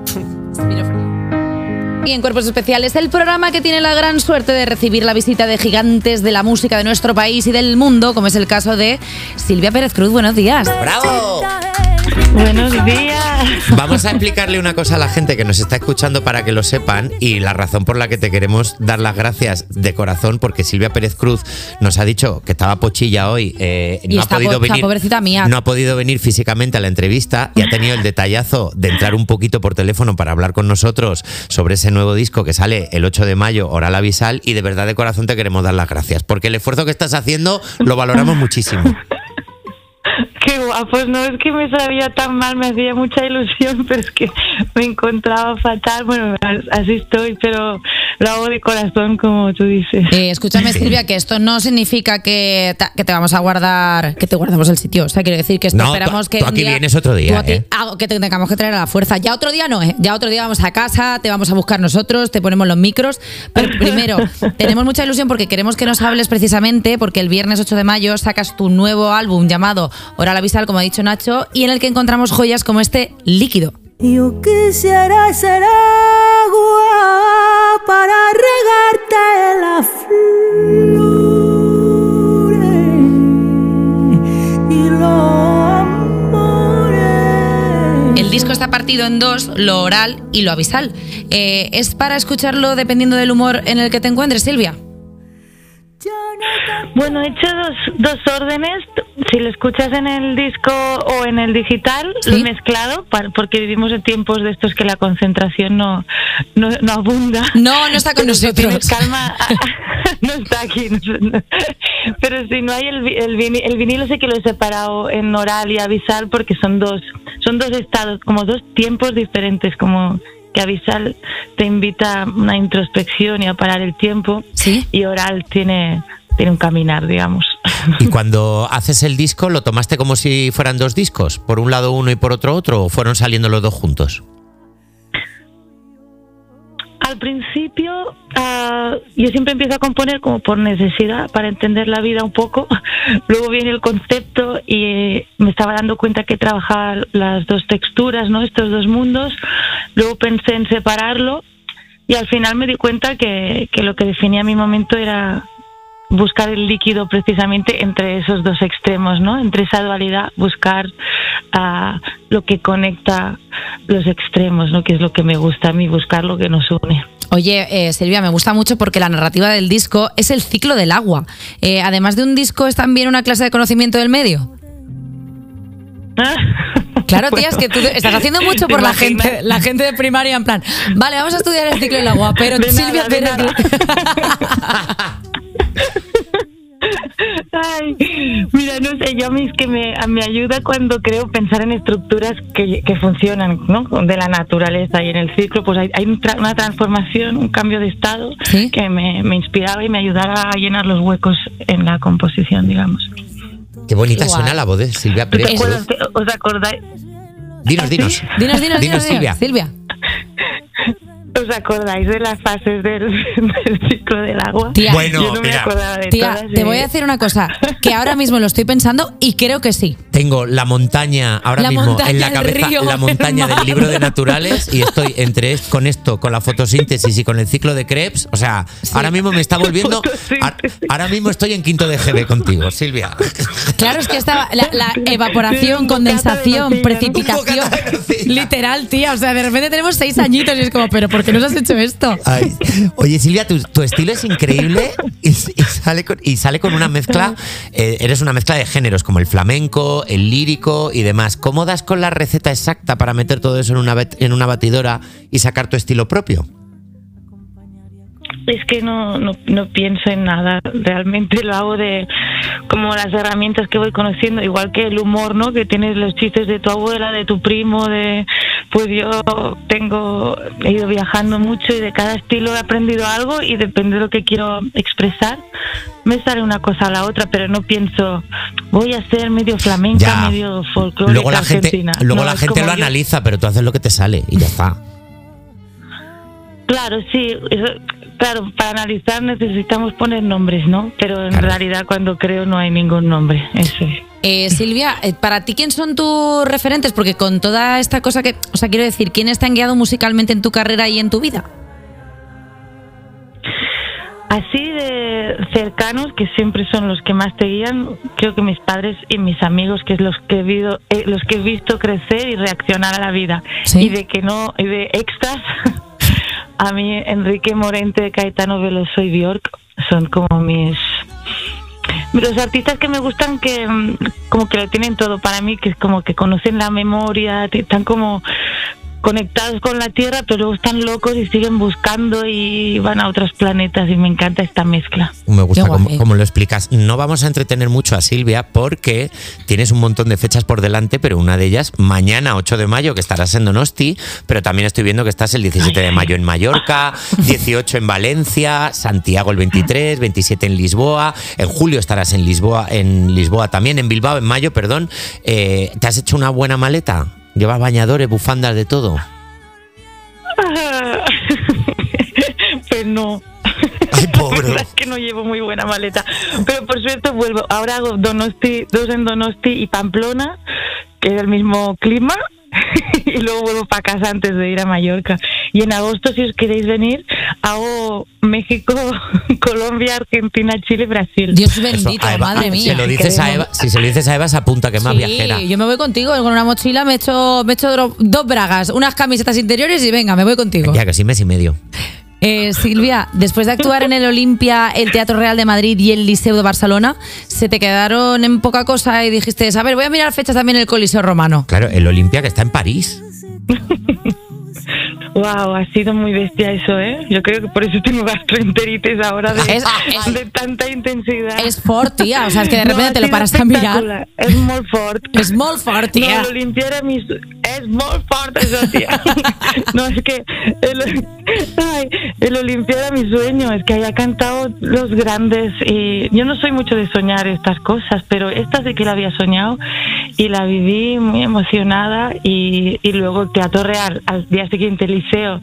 Y en Cuerpos Especiales, el programa que tiene la gran suerte de recibir la visita de gigantes de la música de nuestro país y del mundo, como es el caso de Silvia Pérez Cruz. Buenos días. ¡Bravo! Buenos días. Vamos a explicarle una cosa a la gente que nos está escuchando para que lo sepan y la razón por la que te queremos dar las gracias de corazón, porque Silvia Pérez Cruz nos ha dicho que estaba pochilla hoy, eh, Y no ha está podido pocha, venir, pobrecita mía. no ha podido venir físicamente a la entrevista y ha tenido el detallazo de entrar un poquito por teléfono para hablar con nosotros sobre ese nuevo disco que sale el ocho de mayo, Oral Avisal, y de verdad de corazón te queremos dar las gracias, porque el esfuerzo que estás haciendo lo valoramos muchísimo. Qué guapos, no es que me sabía tan mal, me hacía mucha ilusión, pero es que me encontraba fatal. Bueno, así estoy, pero lo hago de corazón, como tú dices. Eh, escúchame, Silvia, que esto no significa que, ta- que te vamos a guardar, que te guardamos el sitio. O sea, quiero decir que esto No, esperamos tú- que. tú un aquí día- vienes otro día, tú aquí- ¿eh? algo que te tengamos que traer a la fuerza. Ya otro día no, ¿eh? Ya otro día vamos a casa, te vamos a buscar nosotros, te ponemos los micros. Pero primero, tenemos mucha ilusión porque queremos que nos hables precisamente, porque el viernes ocho de mayo sacas tu nuevo álbum llamado Oral Avisal, como ha dicho Nacho, y en el que encontramos joyas como este Líquido. Yo quisiera ser agua para regarte las flores y los amores. El disco está partido en dos, lo oral y lo avisal. Eh, ¿Es para escucharlo dependiendo del humor en el que te encuentres, Silvia? Bueno, he hecho dos, dos órdenes. Si lo escuchas en el disco o en el digital, ¿Sí? lo he mezclado para, porque vivimos en tiempos de estos que la concentración no, no, no abunda. No, no está con Pero si nosotros. tienes calma, no está aquí. No, no. Pero si no hay el, vi- el, vinilo, el vinilo sé que lo he separado en oral y avisal porque son dos, son dos estados, como dos tiempos diferentes, como que avisal te invita a una introspección y a parar el tiempo, ¿Sí? y oral tiene, tiene un caminar, digamos. Y cuando haces el disco, ¿lo tomaste como si fueran dos discos? ¿Por un lado uno y por otro otro? ¿O fueron saliendo los dos juntos? Al principio, uh, yo siempre empiezo a componer como por necesidad, para entender la vida un poco. Luego viene el concepto y me estaba dando cuenta que trabajaba las dos texturas, ¿no? Estos dos mundos. Luego pensé en separarlo y al final me di cuenta que, que lo que definía mi momento era buscar el líquido precisamente entre esos dos extremos, ¿no? Entre esa dualidad, buscar uh, lo que conecta los extremos, ¿no? Que es lo que me gusta a mí, buscar lo que nos une. Oye, eh, Silvia, me gusta mucho porque la narrativa del disco es el ciclo del agua. Eh, además de un disco, ¿es también una clase de conocimiento del medio? Claro, tía, es que tú estás haciendo mucho por la gente, la gente de primaria, en plan, vale, vamos a estudiar el ciclo del agua, pero De Silvia, nada, de espérate. nada. Ay, mira, no sé, yo a mí es que me, me ayuda cuando creo pensar en estructuras que, que funcionan, ¿no? De la naturaleza, y en el ciclo pues hay, hay un tra- una transformación, un cambio de estado, ¿Sí? que me, me inspiraba y me ayudaba a llenar los huecos en la composición, digamos. Qué bonita Igual. suena la voz de Silvia ¿Te Pérez. acuerdas? ¿Os acordáis? Dinos, dinos. Dinos, dinos, dinos, Silvia. dinos, Silvia. ¿Os acordáis de las fases del, del ciclo del agua? Tía, Bueno, yo no me mira. acordaba de Tía, todas. te eh. voy a decir una cosa, que ahora mismo lo estoy pensando y creo que sí. Tengo la montaña ahora La mismo montaña, en la el río, río, la montaña el del mar. libro de naturales, y estoy entre es- con esto, con la fotosíntesis y con el ciclo de Krebs. O sea, ahora mismo me está volviendo. a- Ahora mismo estoy en quinto de G B contigo, Silvia. Claro, es que estaba la, la evaporación, condensación, precipitación. Literal, tía. O sea, de repente tenemos seis añitos y es como, ¿pero por qué nos has hecho esto? Ay, oye, Silvia, tu, tu estilo es increíble y, y sale, con, y sale con una mezcla. Eh, eres una mezcla de géneros como el flamenco, el lírico y demás. ¿Cómo das con la receta exacta para meter todo eso en una, bat- en una batidora y sacar tu estilo propio? Es que no, no, no pienso en nada, realmente lo hago de como las herramientas que voy conociendo, igual que el humor, ¿no? Que tienes los chistes de tu abuela, de tu primo, de pues yo tengo, he ido viajando mucho y de cada estilo he aprendido algo y depende de lo que quiero expresar, me sale una cosa a la otra, pero no pienso voy a ser medio flamenca, Ya. medio folclórica Luego la gente, argentina. luego No, la es gente como lo yo- analiza, pero tú haces lo que te sale y ya está. Claro, sí, eso- claro, para analizar necesitamos poner nombres, ¿no? Pero en Claro. realidad cuando creo no hay ningún nombre, eso es. Eh, Silvia, eh, para ti, ¿quién son tus referentes? Porque con toda esta cosa que, o sea, quiero decir, ¿quiénes te han guiado musicalmente en tu carrera y en tu vida? Así de cercanos, que siempre son los que más te guían, creo que mis padres y mis amigos, que es los que he visto, eh, los que he visto crecer y reaccionar a la vida. Sí. Y de que no, y de extras, a mí Enrique Morente, Caetano Veloso y Bjork son como mis... Los artistas que me gustan, que mm, como que lo tienen todo para mí, que es como que conocen la memoria, te- están como conectados con la tierra, pero luego están locos y siguen buscando y van a otros planetas, y me encanta esta mezcla. Me gusta Qué cómo, guay. cómo lo explicas. No vamos a entretener mucho a Silvia porque tienes un montón de fechas por delante, pero una de ellas mañana, ocho de mayo, que estarás en Donosti, pero también estoy viendo que estás el diecisiete de mayo en Mallorca, dieciocho en Valencia, Santiago el veintitrés, veintisiete en Lisboa, en julio estarás en Lisboa, en Lisboa también, en Bilbao, en mayo, perdón. Eh, ¿Te has hecho una buena maleta? ¿Llevas bañadores, bufandas, de todo? Pues no. Ay, pobre. La verdad es que no llevo muy buena maleta. Pero por suerte vuelvo. Ahora hago Donosti, dos en Donosti y Pamplona, que es el mismo clima. Y luego vuelvo para casa antes de ir a Mallorca. Y en agosto, si os queréis venir, hago México, Colombia, Argentina, Chile, Brasil. Dios bendito, a Eva, madre si mía. lo dices a Eva, si se lo dices a Eva, se apunta, que es más Sí, viajera. yo me voy contigo con una mochila, me echo, me echo dro- dos bragas, unas camisetas interiores y venga, me voy contigo. Ya, que sí, mes y medio. Eh, Silvia, después de actuar en el Olimpia, el Teatro Real de Madrid y el Liceu de Barcelona, ¿se te quedaron en poca cosa y dijiste, a ver, voy a mirar fechas también en el Coliseo Romano? Claro, el Olimpia que está en París. Wow, ha sido muy bestia eso, ¿eh? Yo creo que por eso tengo gastroenteritis ahora de, Es- es- de tanta intensidad. Es fort, tía, o sea, es que de No, repente ha te lo sido paras a mirar. espectacular. Es muy fort. Es muy fort, tía. No, lo limpiara mis... Es muy fort eso, tía. No, es que el, ay, el Olimpia era mi sueño, es que haya cantado los grandes y yo no soy mucho de soñar estas cosas, pero esta sí que la había soñado y la viví muy emocionada y, y luego el Teatro Real, al día siguiente el Liceo,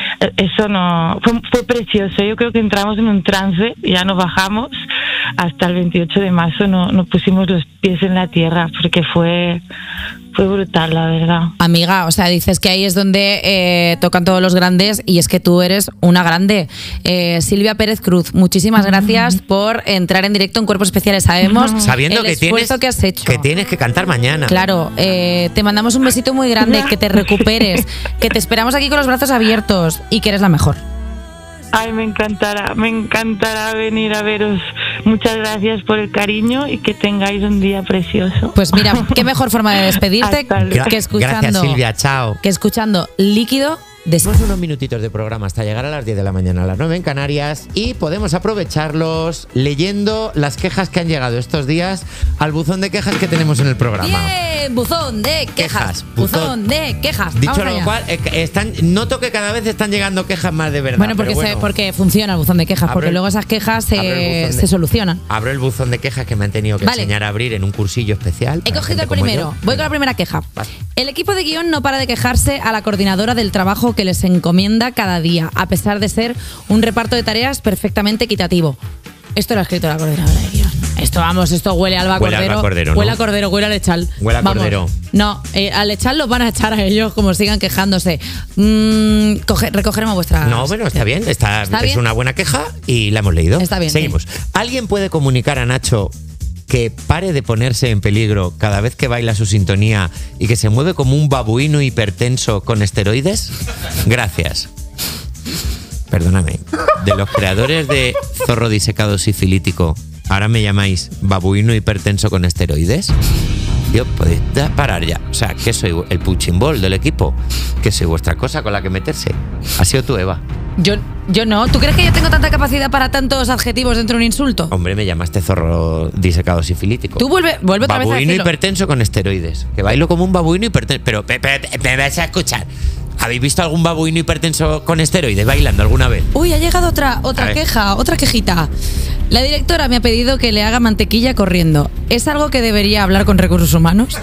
eso no, fue, fue precioso, yo creo que entramos en un trance, ya nos bajamos, hasta el veintiocho de marzo no, no pusimos los pies en la tierra porque fue... Fue brutal, la verdad. Amiga, o sea, dices que ahí es donde eh, tocan todos los grandes y es que tú eres una grande. Eh, Silvia Pérez Cruz, muchísimas gracias por entrar en directo en Cuerpos Especiales. Sabemos Sabiendo el que tienes, esfuerzo que has hecho. que tienes que cantar mañana. Claro, eh, te mandamos un besito muy grande, que te recuperes, que te esperamos aquí con los brazos abiertos y que eres la mejor. Ay, me encantará, me encantará venir a veros. Muchas gracias por el cariño y que tengáis un día precioso. Pues mira, qué mejor forma de despedirte Gra- que escuchando, Gracias, Silvia. Chao. que escuchando Líquido de Tenemos unos minutitos de programa hasta llegar a las diez de la mañana, a las nueve en Canarias, y podemos aprovecharlos leyendo las quejas que han llegado estos días al buzón de quejas que tenemos en el programa. Bien, buzón de quejas, Quejas, buzón, buzón. de quejas. Dicho Vamos lo allá. cual, eh, están, noto que cada vez están llegando quejas más de verdad. Bueno, porque, pero Se, bueno. porque funciona el buzón de quejas, Abre porque el- luego esas quejas abre el se, buzón de- se solucionan. Abro el buzón de quejas que me han tenido que Vale. enseñar a abrir en un cursillo especial. He para cogido gente el como primero. yo. Voy con la primera queja. El equipo de guión no para de quejarse a la coordinadora del trabajo que les encomienda cada día, a pesar de ser un reparto de tareas perfectamente equitativo. Esto lo ha escrito la coordinadora de guión. Esto, vamos, esto huele a Alba Huele a Cordero. Alba Cordero, ¿no? Huele a Cordero, huele a Lechal. Huele a Vamos. Cordero. No, eh, a Lechal los van a echar a ellos como sigan quejándose. Mm, coge- recogeremos vuestra... No, bueno, está bien. Está, ¿Está es bien? una buena queja y la hemos leído. Está bien, Seguimos. ¿Alguien puede comunicar a Nacho que pare de ponerse en peligro cada vez que baila su sintonía y que se mueve como un babuino hipertenso con esteroides? Gracias. Perdóname. De los creadores de Zorro disecado sifilítico, ¿ahora me llamáis babuino hipertenso con esteroides? Yo, podéis ya parar ya. O sea, que soy el punching ball del equipo. Que soy vuestra cosa con la que meterse. Ha sido tú, Eva. Yo, yo no. ¿Tú crees que yo tengo tanta capacidad para tantos adjetivos dentro de un insulto? Hombre, me llamaste zorro disecado sifilítico. Tú vuelve, vuelve otra vez a Babuino decirlo. hipertenso con esteroides. Que bailo como un babuino hipertenso. Pero pe- pe- pe- me vais a escuchar. ¿Habéis visto algún babuino hipertenso con esteroides bailando alguna vez? Uy, ha llegado otra, A otra ver. queja, otra quejita. La directora me ha pedido que le haga mantequilla corriendo. ¿Es algo que debería hablar con recursos humanos?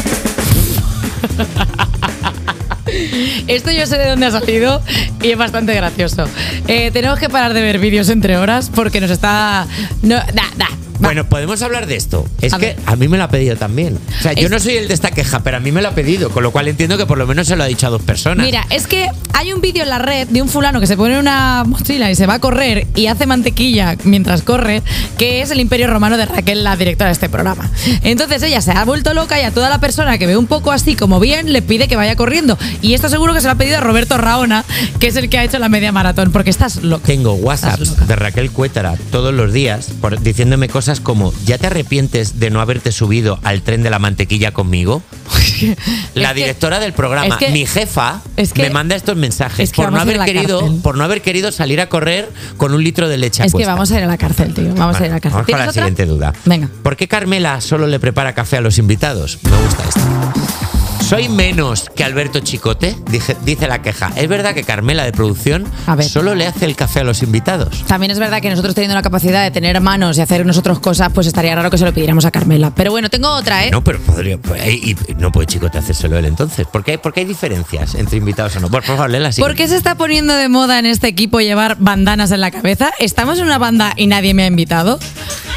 Esto yo sé de dónde ha salido y es bastante gracioso. Eh, tenemos que parar de ver vídeos entre horas porque nos está... No, da, da. Bueno, podemos hablar de esto. Es A que ver. a mí me lo ha pedido también. O sea, yo Es- no soy el de esta queja, pero a mí me lo ha pedido, con lo cual entiendo que por lo menos se lo ha dicho a dos personas. Mira, es que hay un vídeo en la red de un fulano que se pone una mochila y se va a correr y hace mantequilla mientras corre, que es el Imperio Romano de Raquel, la directora de este programa. Entonces ella se ha vuelto loca y a toda la persona que ve un poco así como bien le pide que vaya corriendo. Y esto seguro que se lo ha pedido a Roberto Raona, que es el que ha hecho la media maratón, porque estás loca. Tengo WhatsApps de Raquel Cuétara todos los días por, diciéndome cosas como: ¿ya te arrepientes de no haberte subido al tren de la mantequilla conmigo? La Es que- directora del programa, es que- mi jefa, es que- me manda estos mensajes es que por no vamos a ir haber a la querido, cárcel. por no haber querido salir a correr con un litro de leche a Es que cuestas. vamos a ir a la cárcel, tío. Vamos a ir a la cárcel. Vamos con ¿Tienes la otra? siguiente duda. Venga. ¿Por qué Carmela solo le prepara café a los invitados? Me gusta esto. ¿Soy menos que Alberto Chicote? Dije- dice la queja. ¿Es verdad que Carmela de producción A ver. solo le hace el café a los invitados? También es verdad que nosotros teniendo la capacidad de tener manos y hacer nosotros cosas, pues estaría raro que se lo pidiéramos a Carmela. Pero bueno, tengo otra, ¿eh? No, pero podría. pues, y- y no puede Chicote hacérselo él entonces. ¿Por qué, por qué hay diferencias entre invitados o no? Por favor, léela así. ¿Por qué se está poniendo de moda en este equipo llevar bandanas en la cabeza? ¿Estamos en una banda y nadie me ha invitado?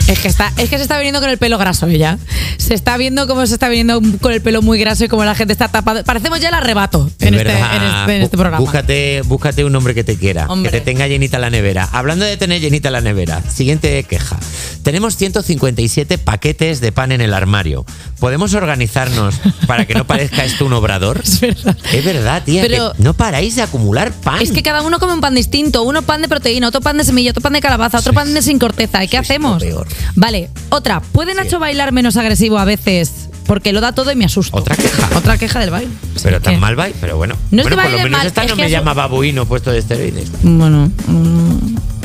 Es que, está, es que se está viniendo con el pelo graso ella. Se está viendo cómo se está viniendo con el pelo muy graso y cómo la gente está tapada. Parecemos ya el arrebato en este, en, este, en este programa. Búscate, búscate un hombre que te quiera, hombre. que te tenga llenita la nevera. Hablando de tener llenita la nevera, siguiente queja. Tenemos ciento cincuenta y siete paquetes de pan en el armario. ¿Podemos organizarnos para que no parezca esto un obrador? Es verdad. Es verdad, tía, Pero que no paráis de acumular pan. Es que cada uno come un pan distinto. Uno pan de proteína, otro pan de semilla, otro pan de calabaza, otro pan de sin corteza. ¿Y qué hacemos? Vale, otra. ¿Puede Nacho sí. bailar menos agresivo a veces? Porque lo da todo y me asusto. Otra queja. Otra queja del baile. Pero tan mal baile, pero bueno. No bueno, es por lo menos mal, esta es no que me eso... llama babuino puesto de esteroides. Bueno. Mm.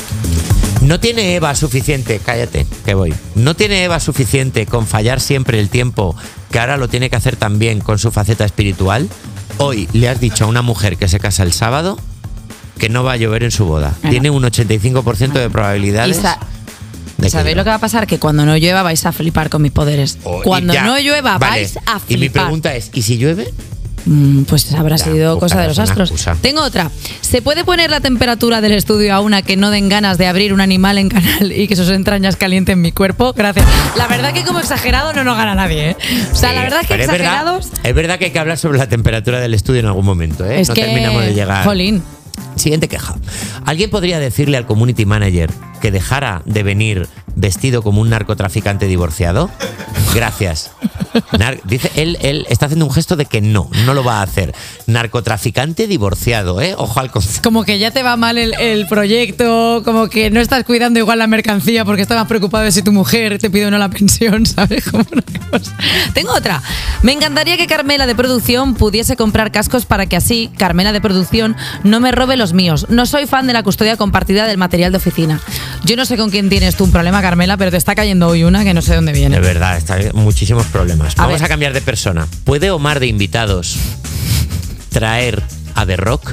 No tiene Eva suficiente, cállate, que voy. No tiene Eva suficiente con fallar siempre el tiempo, que ahora lo tiene que hacer también con su faceta espiritual. Hoy le has dicho a una mujer que se casa el sábado que no va a llover en su boda. Bueno. Tiene un ochenta y cinco por ciento de probabilidades. Isa, de ¿sabéis lo que va a pasar? Que cuando no llueva vais a flipar con mis poderes. Oh, cuando ya, no llueva vale. vais a flipar. Y mi pregunta es, ¿y si llueve? Pues habrá ya, sido cosa de los astros. Excusa. Tengo otra. ¿Se puede poner la temperatura del estudio a una que no den ganas de abrir un animal en canal y que sus entrañas calienten mi cuerpo? Gracias. La verdad que como exagerado no nos gana nadie, ¿eh? O sea, sí, la verdad es que exagerados... Es verdad, es verdad que hay que hablar sobre la temperatura del estudio en algún momento, ¿eh? Es no que, terminamos de llegar. Jolín. Siguiente queja. ¿Alguien podría decirle al community manager que dejara de venir vestido como un narcotraficante divorciado? Gracias. Nar- dice, él, él está haciendo un gesto de que no, no lo va a hacer. Narcotraficante divorciado, ¿eh? Ojo al concepto. Como que ya te va mal el, el proyecto, como que no estás cuidando igual la mercancía porque estás más preocupado de si tu mujer te pide o no la pensión, ¿sabes? Como una cosa. Tengo otra. Me encantaría que Carmela de producción pudiese comprar cascos para que así Carmela de producción no me robe los míos. No soy fan de la custodia compartida del material de oficina. Yo no sé con quién tienes tú un problema, Carmela, pero te está cayendo hoy una que no sé dónde viene. De verdad, está muchísimos problemas. A Vamos ver. a cambiar de persona. ¿Puede Omar de invitados traer a The Rock?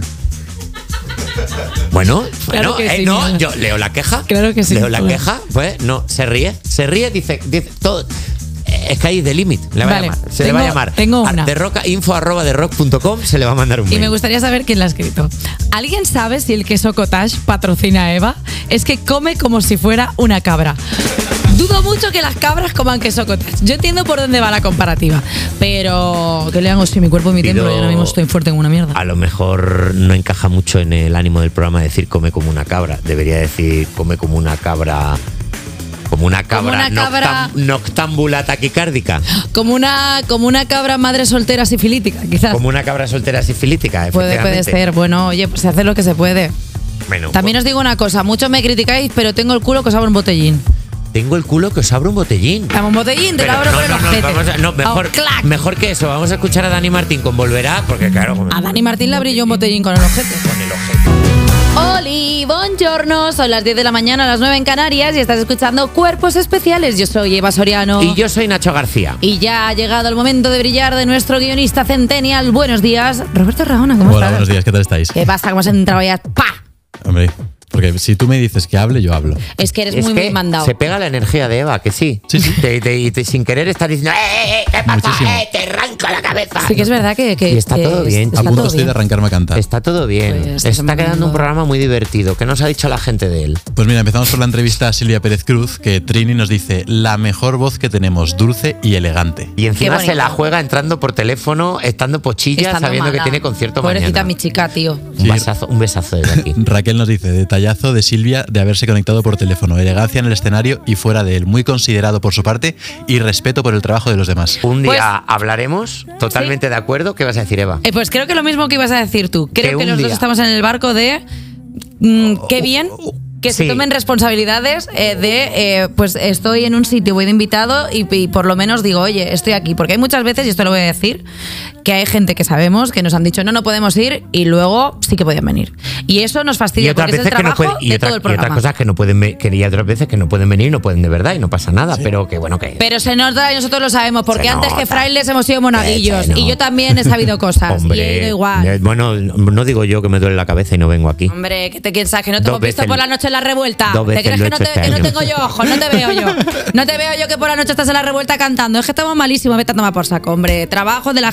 Bueno, Claro bueno que eh, sí, no, mira. yo leo la queja. Claro que sí. Leo la Hola. queja, pues no, se ríe, se ríe, dice, dice todo. Es que hay de límite, le va Vale, a llamar. Se tengo- le va a llamar. tengo una. A The Rock, info arroba the rock punto com, se le va a mandar un Y mail. me gustaría saber quién la ha escrito. ¿Alguien sabe si el queso cottage patrocina a Eva? Es que come como si fuera una cabra. Dudo mucho que las cabras coman queso cottage. Yo entiendo por dónde va la comparativa. Pero, ¿qué le hago si mi cuerpo es mi templo y ahora mismo estoy fuerte en una mierda? A lo mejor no encaja mucho en el ánimo del programa decir come como una cabra. Debería decir come como una cabra. Como una cabra, una cabra- noctam- noctámbula taquicárdica. Como una, como una cabra madre soltera sifilítica, quizás. Como una cabra soltera sifilítica, Puede, puede efectivamente. ser. Bueno, oye, pues se hace lo que se puede. Bueno, También os digo una cosa. Muchos me criticáis, pero tengo el culo que os abro un botellín. tengo el culo que os abro un botellín. Dame un botellín, te Pero lo abro no, por el no, no, ojete. vamos a- no, mejor, Oh, clac. mejor que eso. Vamos a escuchar a Dani Martín con Volverá, porque claro, con A Dani Martín le abrí yo un botellín con el ojete. el ojete. Oli, buongiorno, son las diez de la mañana, las nueve en Canarias y estás escuchando Cuerpos Especiales. Yo soy Eva Soriano. Y yo soy Nacho García. Y ya ha llegado el momento de brillar de nuestro guionista centennial. Buenos días, Roberto Raona, ¿cómo Hola, estás? buenos días, ¿qué tal estáis? ¿Qué pasa? ¿Cómo has entrado ya? ¡Pa! Hombre, porque si tú me dices que hable, yo hablo. Es que eres Es muy, que muy mandado. se pega la energía de Eva, que sí. Sí, sí. Te- te- y te- sin querer estás diciendo ¡eh, eh, qué pasa! Muchísimo. ¡Eh, te arranco la cabeza! Sí que es verdad que, que- Y está que todo bien. está A punto todo estoy bien. de arrancarme a cantar. Está todo bien. Pues, Está estamos quedando un viendo- programa muy divertido. ¿Qué nos ha dicho la gente de él? Pues mira, empezamos por la entrevista a Silvia Pérez Cruz, que Trini nos dice la mejor voz que tenemos, dulce y elegante. Y encima Qué bonito. se la juega entrando por teléfono, estando pochilla, Estando sabiendo que mala. tiene concierto Pobrecita mañana. mi chica, tío. Un, Sí. besazo, un besazo desde aquí. Raquel nos dice, detallazo de Silvia de haberse conectado por teléfono, elegancia en el escenario y fuera de él, muy considerado por su parte y respeto por el trabajo de los demás. Un día Pues- hablaremos, totalmente de acuerdo. ¿Qué vas a decir, Eva? Eh, pues creo que lo mismo que ibas a decir tú. Creo Que que, un los dos día- estamos en el barco de mm, qué bien que se Sí. tomen responsabilidades eh, de eh, pues estoy en un sitio, voy de invitado y, y por lo menos digo, oye, estoy aquí. Porque hay muchas veces, y esto lo voy a decir, que hay gente que sabemos que nos han dicho no, no podemos ir y luego sí que podían venir. Y eso nos Y fastidia otras porque es el veces que no trabajo pueden, y, de otra- todo el y otras programa. cosas que no pueden ve- que y otras veces que no pueden venir y no pueden de verdad y no pasa nada, pero que bueno que Pero se nota y nosotros lo sabemos, porque Se antes que nota. frailes hemos sido monaguillos. Se nota. Y yo también he sabido cosas. y he ido igual. eh, bueno, no digo yo que me duele la cabeza y no vengo aquí. Hombre, ¿qué te piensas? ¿Que no te Dos hemos visto veces- por la noche en la revuelta? dos ¿Te veces crees lo he que no, hecho te, este que no año. tengo yo ojos? No te veo yo. No te veo yo que por la noche estás en la revuelta cantando. Es que estamos malísimos, vete a tomar por saco, hombre. Trabajo de la gente, que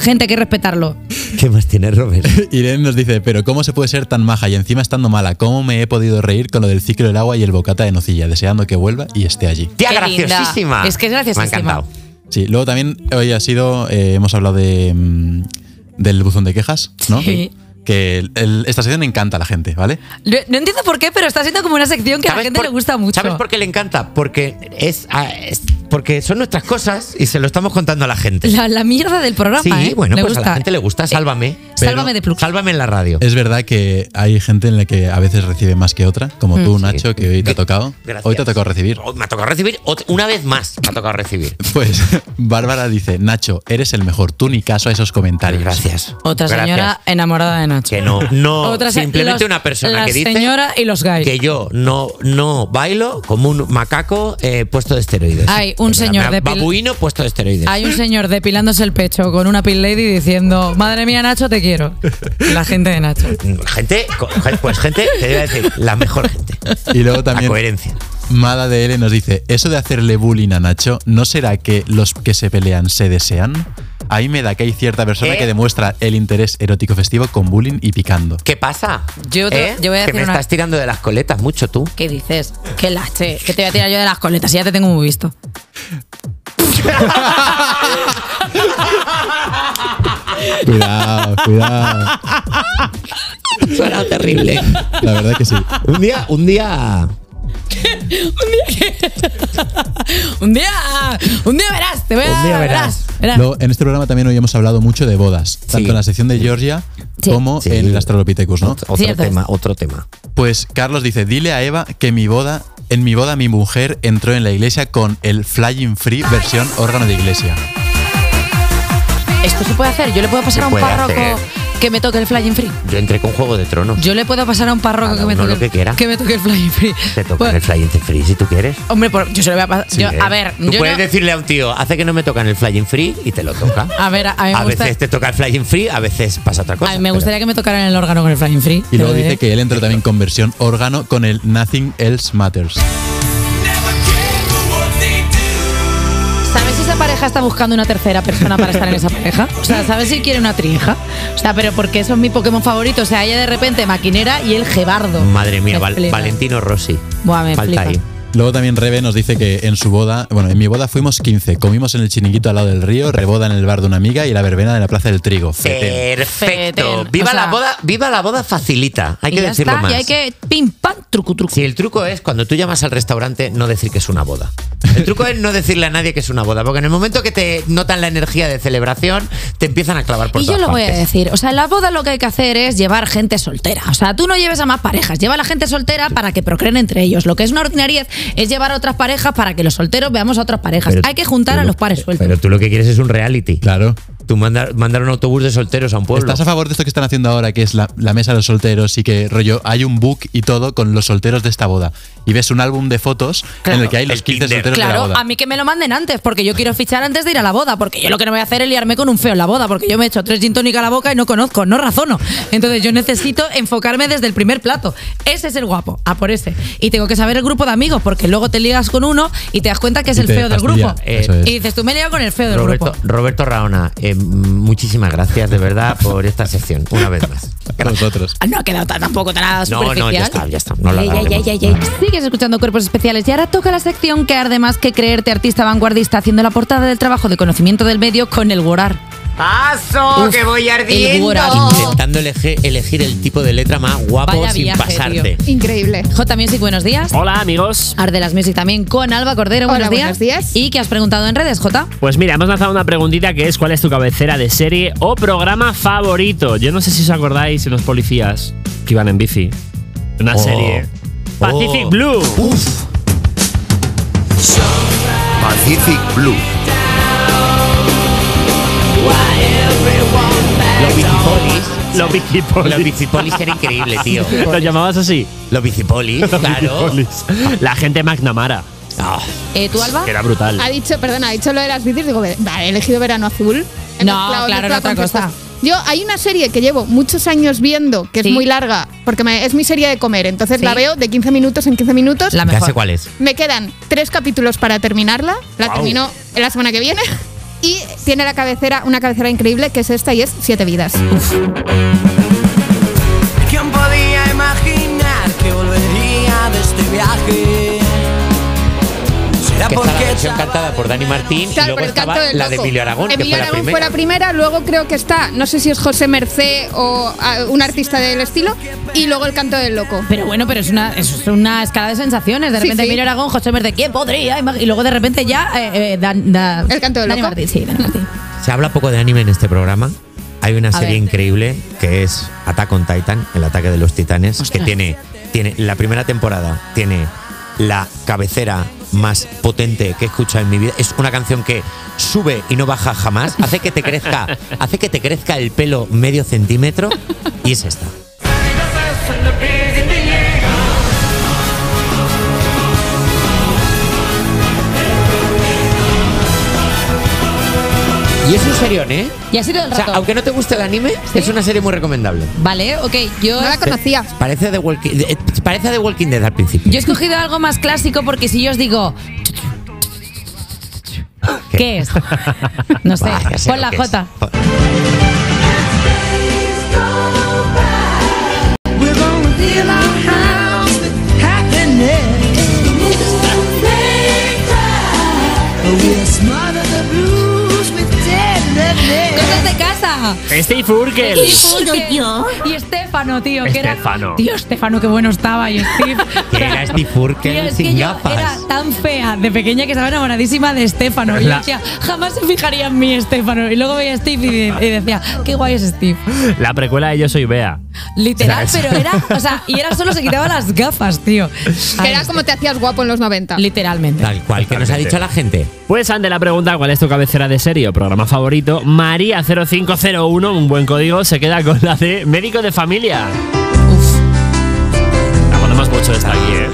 respetarlo. ¿Qué más tiene Robert? Irene nos dice, pero ¿cómo se puede ser tan maja y encima estando mala? ¿Cómo me he podido reír con lo del ciclo del agua y el bocata de nocilla? Deseando que vuelva y esté allí. Tía, Qué linda. graciosísima. Es que es graciosísima. Me ha encantado. Sí, luego también hoy ha sido, eh, hemos hablado de mm, del buzón de quejas, ¿no? Sí. Que el- el- esta sección encanta a la gente, ¿vale? No, no entiendo por qué, pero está siendo como una sección que a la ¿Sabes gente por- le gusta mucho. ¿Sabes por qué le encanta? Porque es, ah, es- porque son nuestras cosas y se lo estamos contando a la gente. La, la mierda del programa, Sí, ¿eh? bueno, Me pues a gusta. la gente le gusta. Sálvame. Sálvame de Plux. Sálvame en la radio. Es verdad que hay gente en la que a veces recibe más que otra, como Mm. tú, Sí. Nacho, que hoy te ha tocado. Gracias. Hoy te ha tocado recibir. Oh, me ha tocado recibir ot- una vez más. Me ha tocado recibir. Pues Bárbara dice, Nacho, eres el mejor, tú ni caso a esos comentarios. Gracias. Otra Gracias. señora enamorada de Nacho. Que no, no. Otra se- simplemente los- una persona la que dice señora y los gays. que yo no, no bailo como un macaco eh, puesto de esteroides. Hay un Que me- señor me- de pil- babuino puesto de esteroides. Hay un señor depilándose el pecho con una pill lady diciendo, madre mía, Nacho, te quiero. La gente de Nacho. Gente, co- pues gente, te voy a decir, la mejor gente. Y luego La también coherencia. Mada de L nos dice, eso de hacerle bullying a Nacho, ¿no será que los que se pelean se desean? Ahí me da que hay cierta persona ¿Eh? que demuestra el interés erótico festivo con bullying y picando. ¿Qué pasa? Yo te- ¿Eh? yo voy a que decir me una- estás tirando de las coletas mucho tú. ¿Qué dices? ¿Qué lache? ¿Qué te voy a tirar yo de las coletas? Si ya te tengo muy visto. Cuidado, cuidado. Suena terrible. La verdad que sí. Un día, un día. Un día, un día verás, te voy a Un día verás. verás. Luego, en este programa también hoy hemos hablado mucho de bodas, tanto en la sección de Georgia Sí. como Sí. en el Australopithecus, ¿no? Otro Cierto tema, otro tema. Pues Carlos dice, dile a Eva que mi boda, en mi boda mi mujer entró en la iglesia con el Flying Free versión órgano de iglesia. Esto se puede hacer. Yo le puedo pasar Se a un puede párroco hacer. que me toque el Flying Free. Yo entré con Juego de Tronos. Yo le puedo pasar a un párroco Cada que me uno toque lo que quiera. que me toque el Flying Free. Te toca Pues- el Flying Free si tú quieres. Hombre, por- yo se lo voy a pasar. Sí, yo- ¿eh? a ver, Tú yo puedes no- decirle a un tío, hace que no me tocan el Flying Free y te lo toca. a ver, a, a mí me A gusta- veces te toca el Flying Free, a veces pasa otra cosa. a mí me pero- gustaría que me tocaran el órgano con el Flying Free. Y luego Te lo dice diré. que él entró también con versión órgano con el Nothing Else Matters. ¿Sabes si esa pareja está buscando una tercera persona para estar en esa pareja? O sea, ¿sabes si quiere una trinja? O sea, pero porque eso es mi Pokémon favorito. O sea, ella de repente maquinera y el gebardo. Madre mía, Me Val- flipa. Valentino Rossi. Buah, me Falta flipa. ahí. Luego también Rebe nos dice que en su boda, bueno, en mi boda fuimos quince, comimos en el chiringuito al lado del río, reboda en el bar de una amiga y la verbena en la plaza del trigo. Fetén. Perfecto. Fetén. Viva O sea- la boda, viva la boda facilita. Hay Y que ya decirlo está, más. y hay que pim, pam, truco, truco. Si el truco es cuando tú llamas al restaurante no decir que es una boda. El truco es no decirle a nadie que es una boda, porque en el momento que te notan la energía de celebración, te empiezan a clavar por Y yo todas lo voy a partes. decir, o sea, en la boda lo que hay que hacer es llevar gente soltera. O sea, tú no lleves a más parejas, lleva a la gente soltera para que procreen entre ellos. Lo que es una ordinariedad es llevar a otras parejas para que los solteros veamos a otras parejas. Pero hay que juntar tú a lo- los pares sueltos. Pero tú lo que quieres es un reality. Claro. Tú mandar, mandar un autobús de solteros a un pueblo. ¿Estás a favor de esto que están haciendo ahora, que es la, la mesa de los solteros y que rollo hay un book y todo con los solteros de esta boda? Y ves un álbum de fotos Claro. en el que hay los El quince Tinder. solteros de la Claro, boda. a mí que me lo manden antes, porque yo quiero fichar antes de ir a la boda, porque yo lo que no voy a hacer es liarme con un feo en la boda, porque yo me he hecho tres gin tonic a la boca y no conozco, no razono. Entonces yo necesito enfocarme desde el primer plato. Ese es el guapo, a por ese. Y tengo que saber el grupo de amigos, porque luego te ligas con uno y te das cuenta que es Y el te feo del fastidia, grupo. eso es. Y dices, tú me he liado con el feo del Roberto, grupo. Roberto Raona, eh, muchísimas gracias de verdad por esta sección, una vez más. A nosotros. Ah, no ha quedado tan- tampoco tan nada No, superficial. no, ya está, ya está. No lo Ey, ey, alarguemos. ey, ey, ey. Sigues escuchando Cuerpos Especiales y ahora toca la sección que arde más que creerte artista vanguardista haciendo la portada del trabajo de conocimiento del medio con el Worar. ¡Paso! Uf, ¡Que voy el ardiendo! Worar. Intentando elegir, elegir el tipo de letra más guapo Vaya sin viaje, pasarte. tío. Increíble. J Music, buenos días. Hola, amigos. Arde las Music también con Alba Cordero, Hola, buenos días. buenos días. ¿Y qué has preguntado en redes, J? Pues mira, hemos lanzado una preguntita que es ¿cuál es tu cabecera de serie o programa favorito? Yo no sé si os acordáis, unos policías que iban en bici. Una Oh. serie. Pacific Oh. Blue. Uf. Pacific Blue. Los bicipolis. Los bicipolis. Los bicipolis era increíble, tío. ¿Los llamabas así? Los bicipolis, claro. Bicipolis. La gente McNamara. Ah, Eh, ¿Tú, Alba? Que era brutal. Ha dicho, perdona, ha dicho lo de las bicis, digo, vale, he elegido Verano Azul. He No, mezclado- claro, mezclado era otra conceptos. cosa. Yo, hay una serie que llevo muchos años viendo, que es Sí. muy larga, porque me- es mi serie de comer, entonces Sí. la veo de quince minutos en quince minutos. La ya mejor. sé cuál es. Me quedan tres capítulos para terminarla, la Guau. termino la semana que viene. Y tiene la cabecera, una cabecera increíble, que es esta, y es Siete Vidas. Uf. ¿Quién podía imaginar que volvería de este viaje? Será Que está la porque versión cantada por Dani Martín Claro, y luego pero el canto estaba del la de loco. Emilio Aragón, que Emilio fue la Aragón primera. fue la primera, luego creo que está, no sé si es José Mercé o ah, un artista del estilo, y luego el canto del loco. Pero bueno, pero es una, es una escala de sensaciones. De Sí, repente sí. Emilio Aragón, José Mercé, ¿quién podría? Y luego de repente ya eh, eh, Dan- da- El canto del Dani loco. Martín, sí, Dani Martín. Se habla poco de anime en este programa. Hay una A serie ver. increíble que es Attack on Titan, el ataque de los titanes, Ostras. que tiene, tiene la primera temporada, tiene la cabecera más potente que he escuchado en mi vida. Es una canción que sube y no baja jamás, hace que te crezca, hace que te crezca el pelo medio centímetro, y es esta. Y es un serión, ¿eh? Y así todo el O sea, rato. aunque no te guste el anime, es una serie muy recomendable. Vale, ok. Yo, No la conocía. Parece The Walking, eh, parece The Walking Dead al principio. yo he escogido algo más clásico porque si yo os digo. ¿Qué es? No sé. Buah, ya sé Pon lo la que J. es. we're gonna fill our house with happiness. We'll smother the blues with tenderness. ¡Cosas de casa! Steve Urkel. Steve Urkel. Y Estefano, tío. Que era, Estefano. tío, Estefano, qué bueno estaba. Y Steve. Que era Steve Urkel Tío, es sin que yo gafas. era tan fea de pequeña que estaba enamoradísima de Estefano. Y yo La- decía, jamás se fijaría en mí Estefano. Y luego veía a Steve y, y decía, qué guay es Steve. La precuela de Yo Soy Bea. Literal, ¿Sabes? pero era, o sea, y era solo se quitaba las gafas, tío. Que era como te hacías guapo en los noventa. Literalmente. Tal cual, que nos ha dicho la gente. Pues ante la pregunta ¿cuál es tu cabecera de serie o programa favorito? María cero cinco cero uno, un buen código, se queda con la de médico de familia. Uf. La ponemos mucho esta aquí, ¿eh?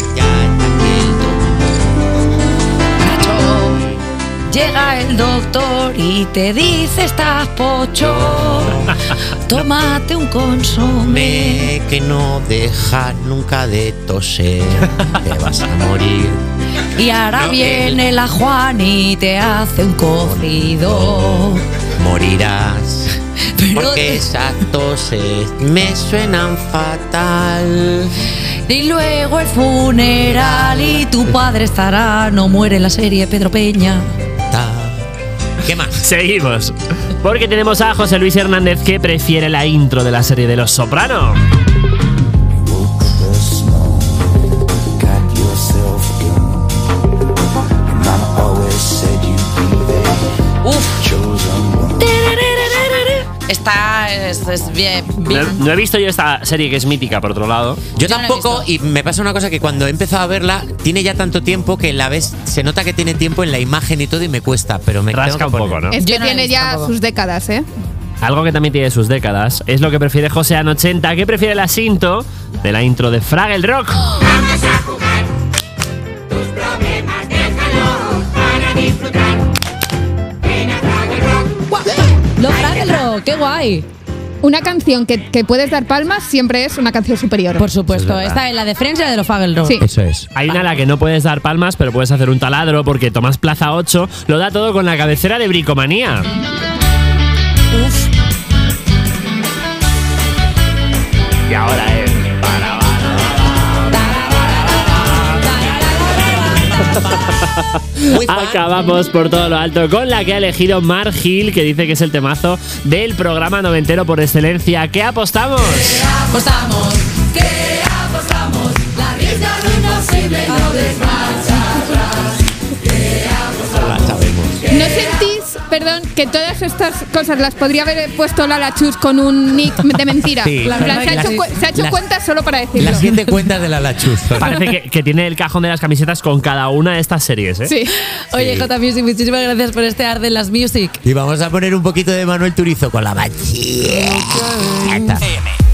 Llega el doctor y te dice estás pocho. Tómate un consomé. Me que no deja nunca de toser. Te vas a morir. Y ahora No, viene la Juan y te hace un cocido. Morirás. Pero Porque te- esas toses me suenan fatal. Y luego el funeral y tu padre estará. No muere la serie Pedro Peña. ¿Qué más? Seguimos. Porque tenemos a José Luis Hernández que prefiere la intro de la serie de Los Soprano. Está es, es bien, bien. No, no he visto yo esta serie que es mítica, por otro lado. Yo Yo no la he tampoco, visto. y me pasa una cosa que cuando he empezado a verla, tiene ya tanto tiempo que la ves, se nota que tiene tiempo en la imagen y todo y me cuesta, pero me Rasca tengo que un poner. poco, ¿no? Es Yo que no la he tiene visto ya tampoco. sus décadas, ¿eh? Algo que también tiene sus décadas es lo que prefiere José An ochenta, que prefiere la cinto de la intro de Fraggle Rock. Los Fraggle Rock, qué guay. Una canción que, que puedes dar palmas siempre es una canción superior. Por supuesto, verdad. esta es la de Friends y la de los Fraggle Rock. Sí. Eso es. Hay una a la que no puedes dar palmas, pero puedes hacer un taladro porque Tomás Plaza ocho lo da todo con la cabecera de Bricomanía. Uf. Y ahora es. Muy fan. Acabamos por todo lo alto con la que ha elegido Mar Gil, que dice que es el temazo del programa noventero por excelencia. ¿Qué apostamos? Apostamos, que apostamos. La risa no es imposible, no des marcha atrás. La sabemos. ¿No sentís, perdón, que todas estas cosas las podría haber puesto Lala Chus con un nick de mentira? Sí. En plan, se ha Las- hecho, cu- se ha hecho las- cuentas solo para decirlo. Las siete cuentas de la Lachuz. Parece que, que tiene el cajón de las camisetas con cada una de estas series, ¿eh? Sí. Oye, Sí. J Music, muchísimas gracias por este Arde las Music. Y vamos a poner un poquito de Manuel Turizo con la bachilleta. Aquí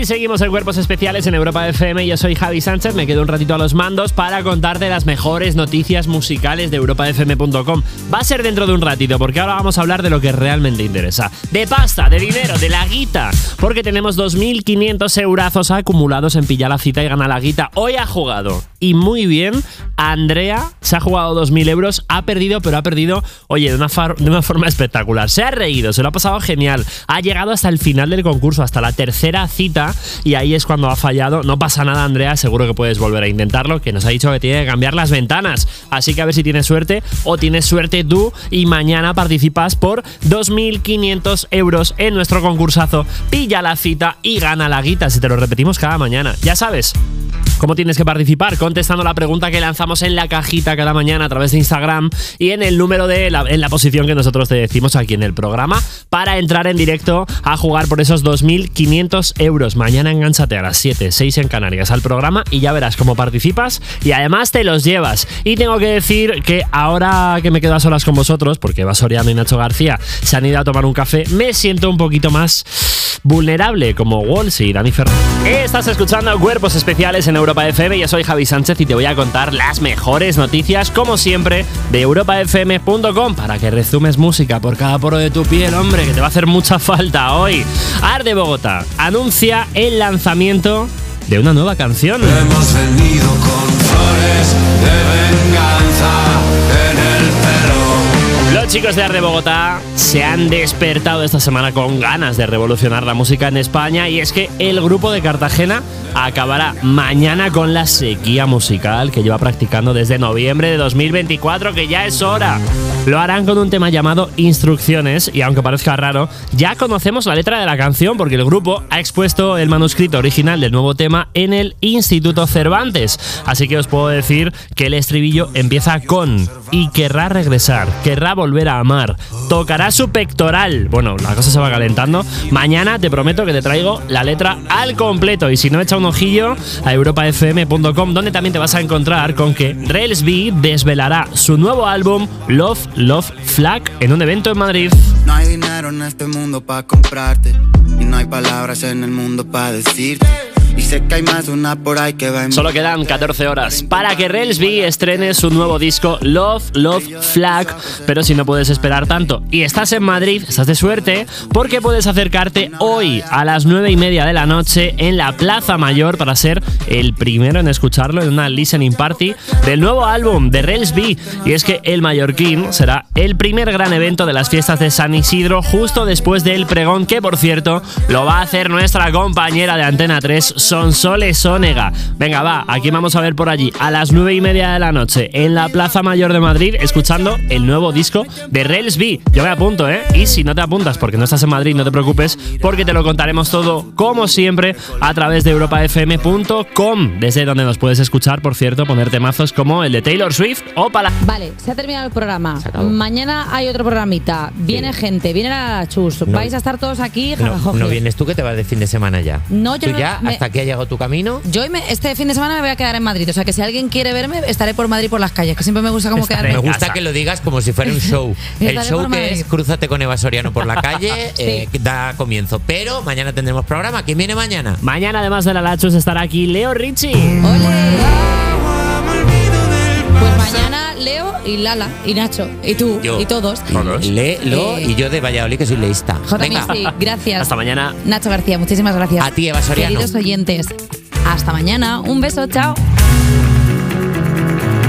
Y seguimos en Cuerpos Especiales en Europa F M. Yo soy Javi Sánchez, me quedo un ratito a los mandos para contarte las mejores noticias musicales de europa f m punto com. Va a ser dentro de un ratito, porque ahora vamos a hablar de lo que realmente interesa. De pasta, de dinero, de la guita. Porque tenemos dos mil quinientos eurazos acumulados en Pilla la Cita y Gana la Guita. Hoy ha jugado, y muy bien, Andrea se ha jugado dos mil euros, ha perdido, pero ha perdido, oye, de una, far- de una forma espectacular. Se ha reído, se lo ha pasado genial. Ha llegado hasta el final del concurso, hasta la tercera cita, y ahí es cuando ha fallado. No pasa nada, Andrea, seguro que puedes volver a intentarlo, que nos ha dicho que tiene que cambiar las ventanas. Así que a ver si tienes suerte, o tienes suerte tú, y mañana participas por dos mil quinientos euros en nuestro concursazo Pilla la Cita y Gana la Guita. Si te lo repetimos cada mañana, ya sabes cómo tienes que participar, contestando la pregunta que lanzamos en la cajita cada mañana a través de Instagram y en el número de la, en la posición que nosotros te decimos aquí en el programa para entrar en directo a jugar por esos dos mil quinientos euros. Mañana engánchate a las siete, seis en Canarias al programa y ya verás cómo participas y además te los llevas. Y tengo que decir que ahora que me quedo a solas con vosotros, porque Eva Soriano y Nacho García se han ido a tomar un café, me siento un poquito más vulnerable, como Wolsey y Dani Ferrer. Estás escuchando Cuerpos Especiales en Europa F M. Yo soy Javi Sánchez y te voy a contar las mejores noticias, como siempre, de europa f m punto com para que rezumes música por cada poro de tu piel, hombre, que te va a hacer mucha falta hoy. Ar de Bogotá anuncia el lanzamiento de una nueva canción. Hemos venido con flores de venganza en el pelo. Los chicos de Ar de Bogotá se han despertado esta semana con ganas de revolucionar la música en España, y es que el grupo de Cartagena acabará mañana con la sequía musical que lleva practicando desde noviembre de dos mil veinticuatro, que ya es hora. Lo harán con un tema llamado Instrucciones, y aunque parezca raro, ya conocemos la letra de la canción porque el grupo ha expuesto el manuscrito original del nuevo tema en el Instituto Cervantes. Así que os puedo decir que el estribillo empieza con: y querrá regresar, querrá volver a amar, tocará su pectoral. Bueno, la cosa se va calentando. Mañana te prometo que te traigo la letra al completo, y si no, echa un ojillo a europa f m punto com, donde también te vas a encontrar con que Rels B desvelará su nuevo álbum Love, Love, Flag en un evento en Madrid. No hay dinero en este mundo para comprarte, y no hay palabras en el mundo para decirte. Y sé que hay más de una por ahí que va en... Solo quedan catorce horas para que Rels B estrene su nuevo disco Love, Love, Flag. Pero si no puedes esperar tanto y estás en Madrid, estás de suerte, porque puedes acercarte hoy a las nueve y media de la noche en la Plaza Mayor para ser el primero en escucharlo en una listening party del nuevo álbum de Rels B. Y es que el Mallorquín será el primer gran evento de las fiestas de San Isidro, justo después del pregón, que por cierto lo va a hacer nuestra compañera de Antena tres, Sonsoles Onega. Venga, va, aquí vamos a ver por allí a las nueve y media de la noche en la Plaza Mayor de Madrid, escuchando el nuevo disco de Rels B. Yo me apunto, ¿eh? Y si no te apuntas porque no estás en Madrid, no te preocupes, porque te lo contaremos todo, como siempre, a través de europa f m punto com, desde donde nos puedes escuchar, por cierto, poner temazos como el de Taylor Swift o para... Vale, se ha terminado el programa. Mañana hay otro programita. Viene sí. gente, viene la Chus. No. Vais a estar todos aquí. No, no vienes tú, que te vas de fin de semana ya. No, yo ¿Tú no, ya me... hasta aquí ha llegado tu camino? Yo me, este fin de semana me voy a quedar en Madrid. O sea, que si alguien quiere verme, estaré por Madrid por las calles, que siempre me gusta como quedarme. Me gusta que lo digas como si fuera un show. El show que es Crúzate con Eva Soriano por la calle, sí. eh, da comienzo. Pero mañana tendremos programa. ¿Quién viene mañana? Mañana, además de la Lachus, estará aquí Leo Richie. ¡Ole! Pues mañana Leo y Lala y Nacho y tú yo. y todos. Le, Lo eh. y yo de Valladolid, que soy leísta. Venga. Sí, gracias. Hasta mañana. Nacho García, muchísimas gracias. A ti, Eva Soriano. Queridos oyentes, hasta mañana. Un beso, chao.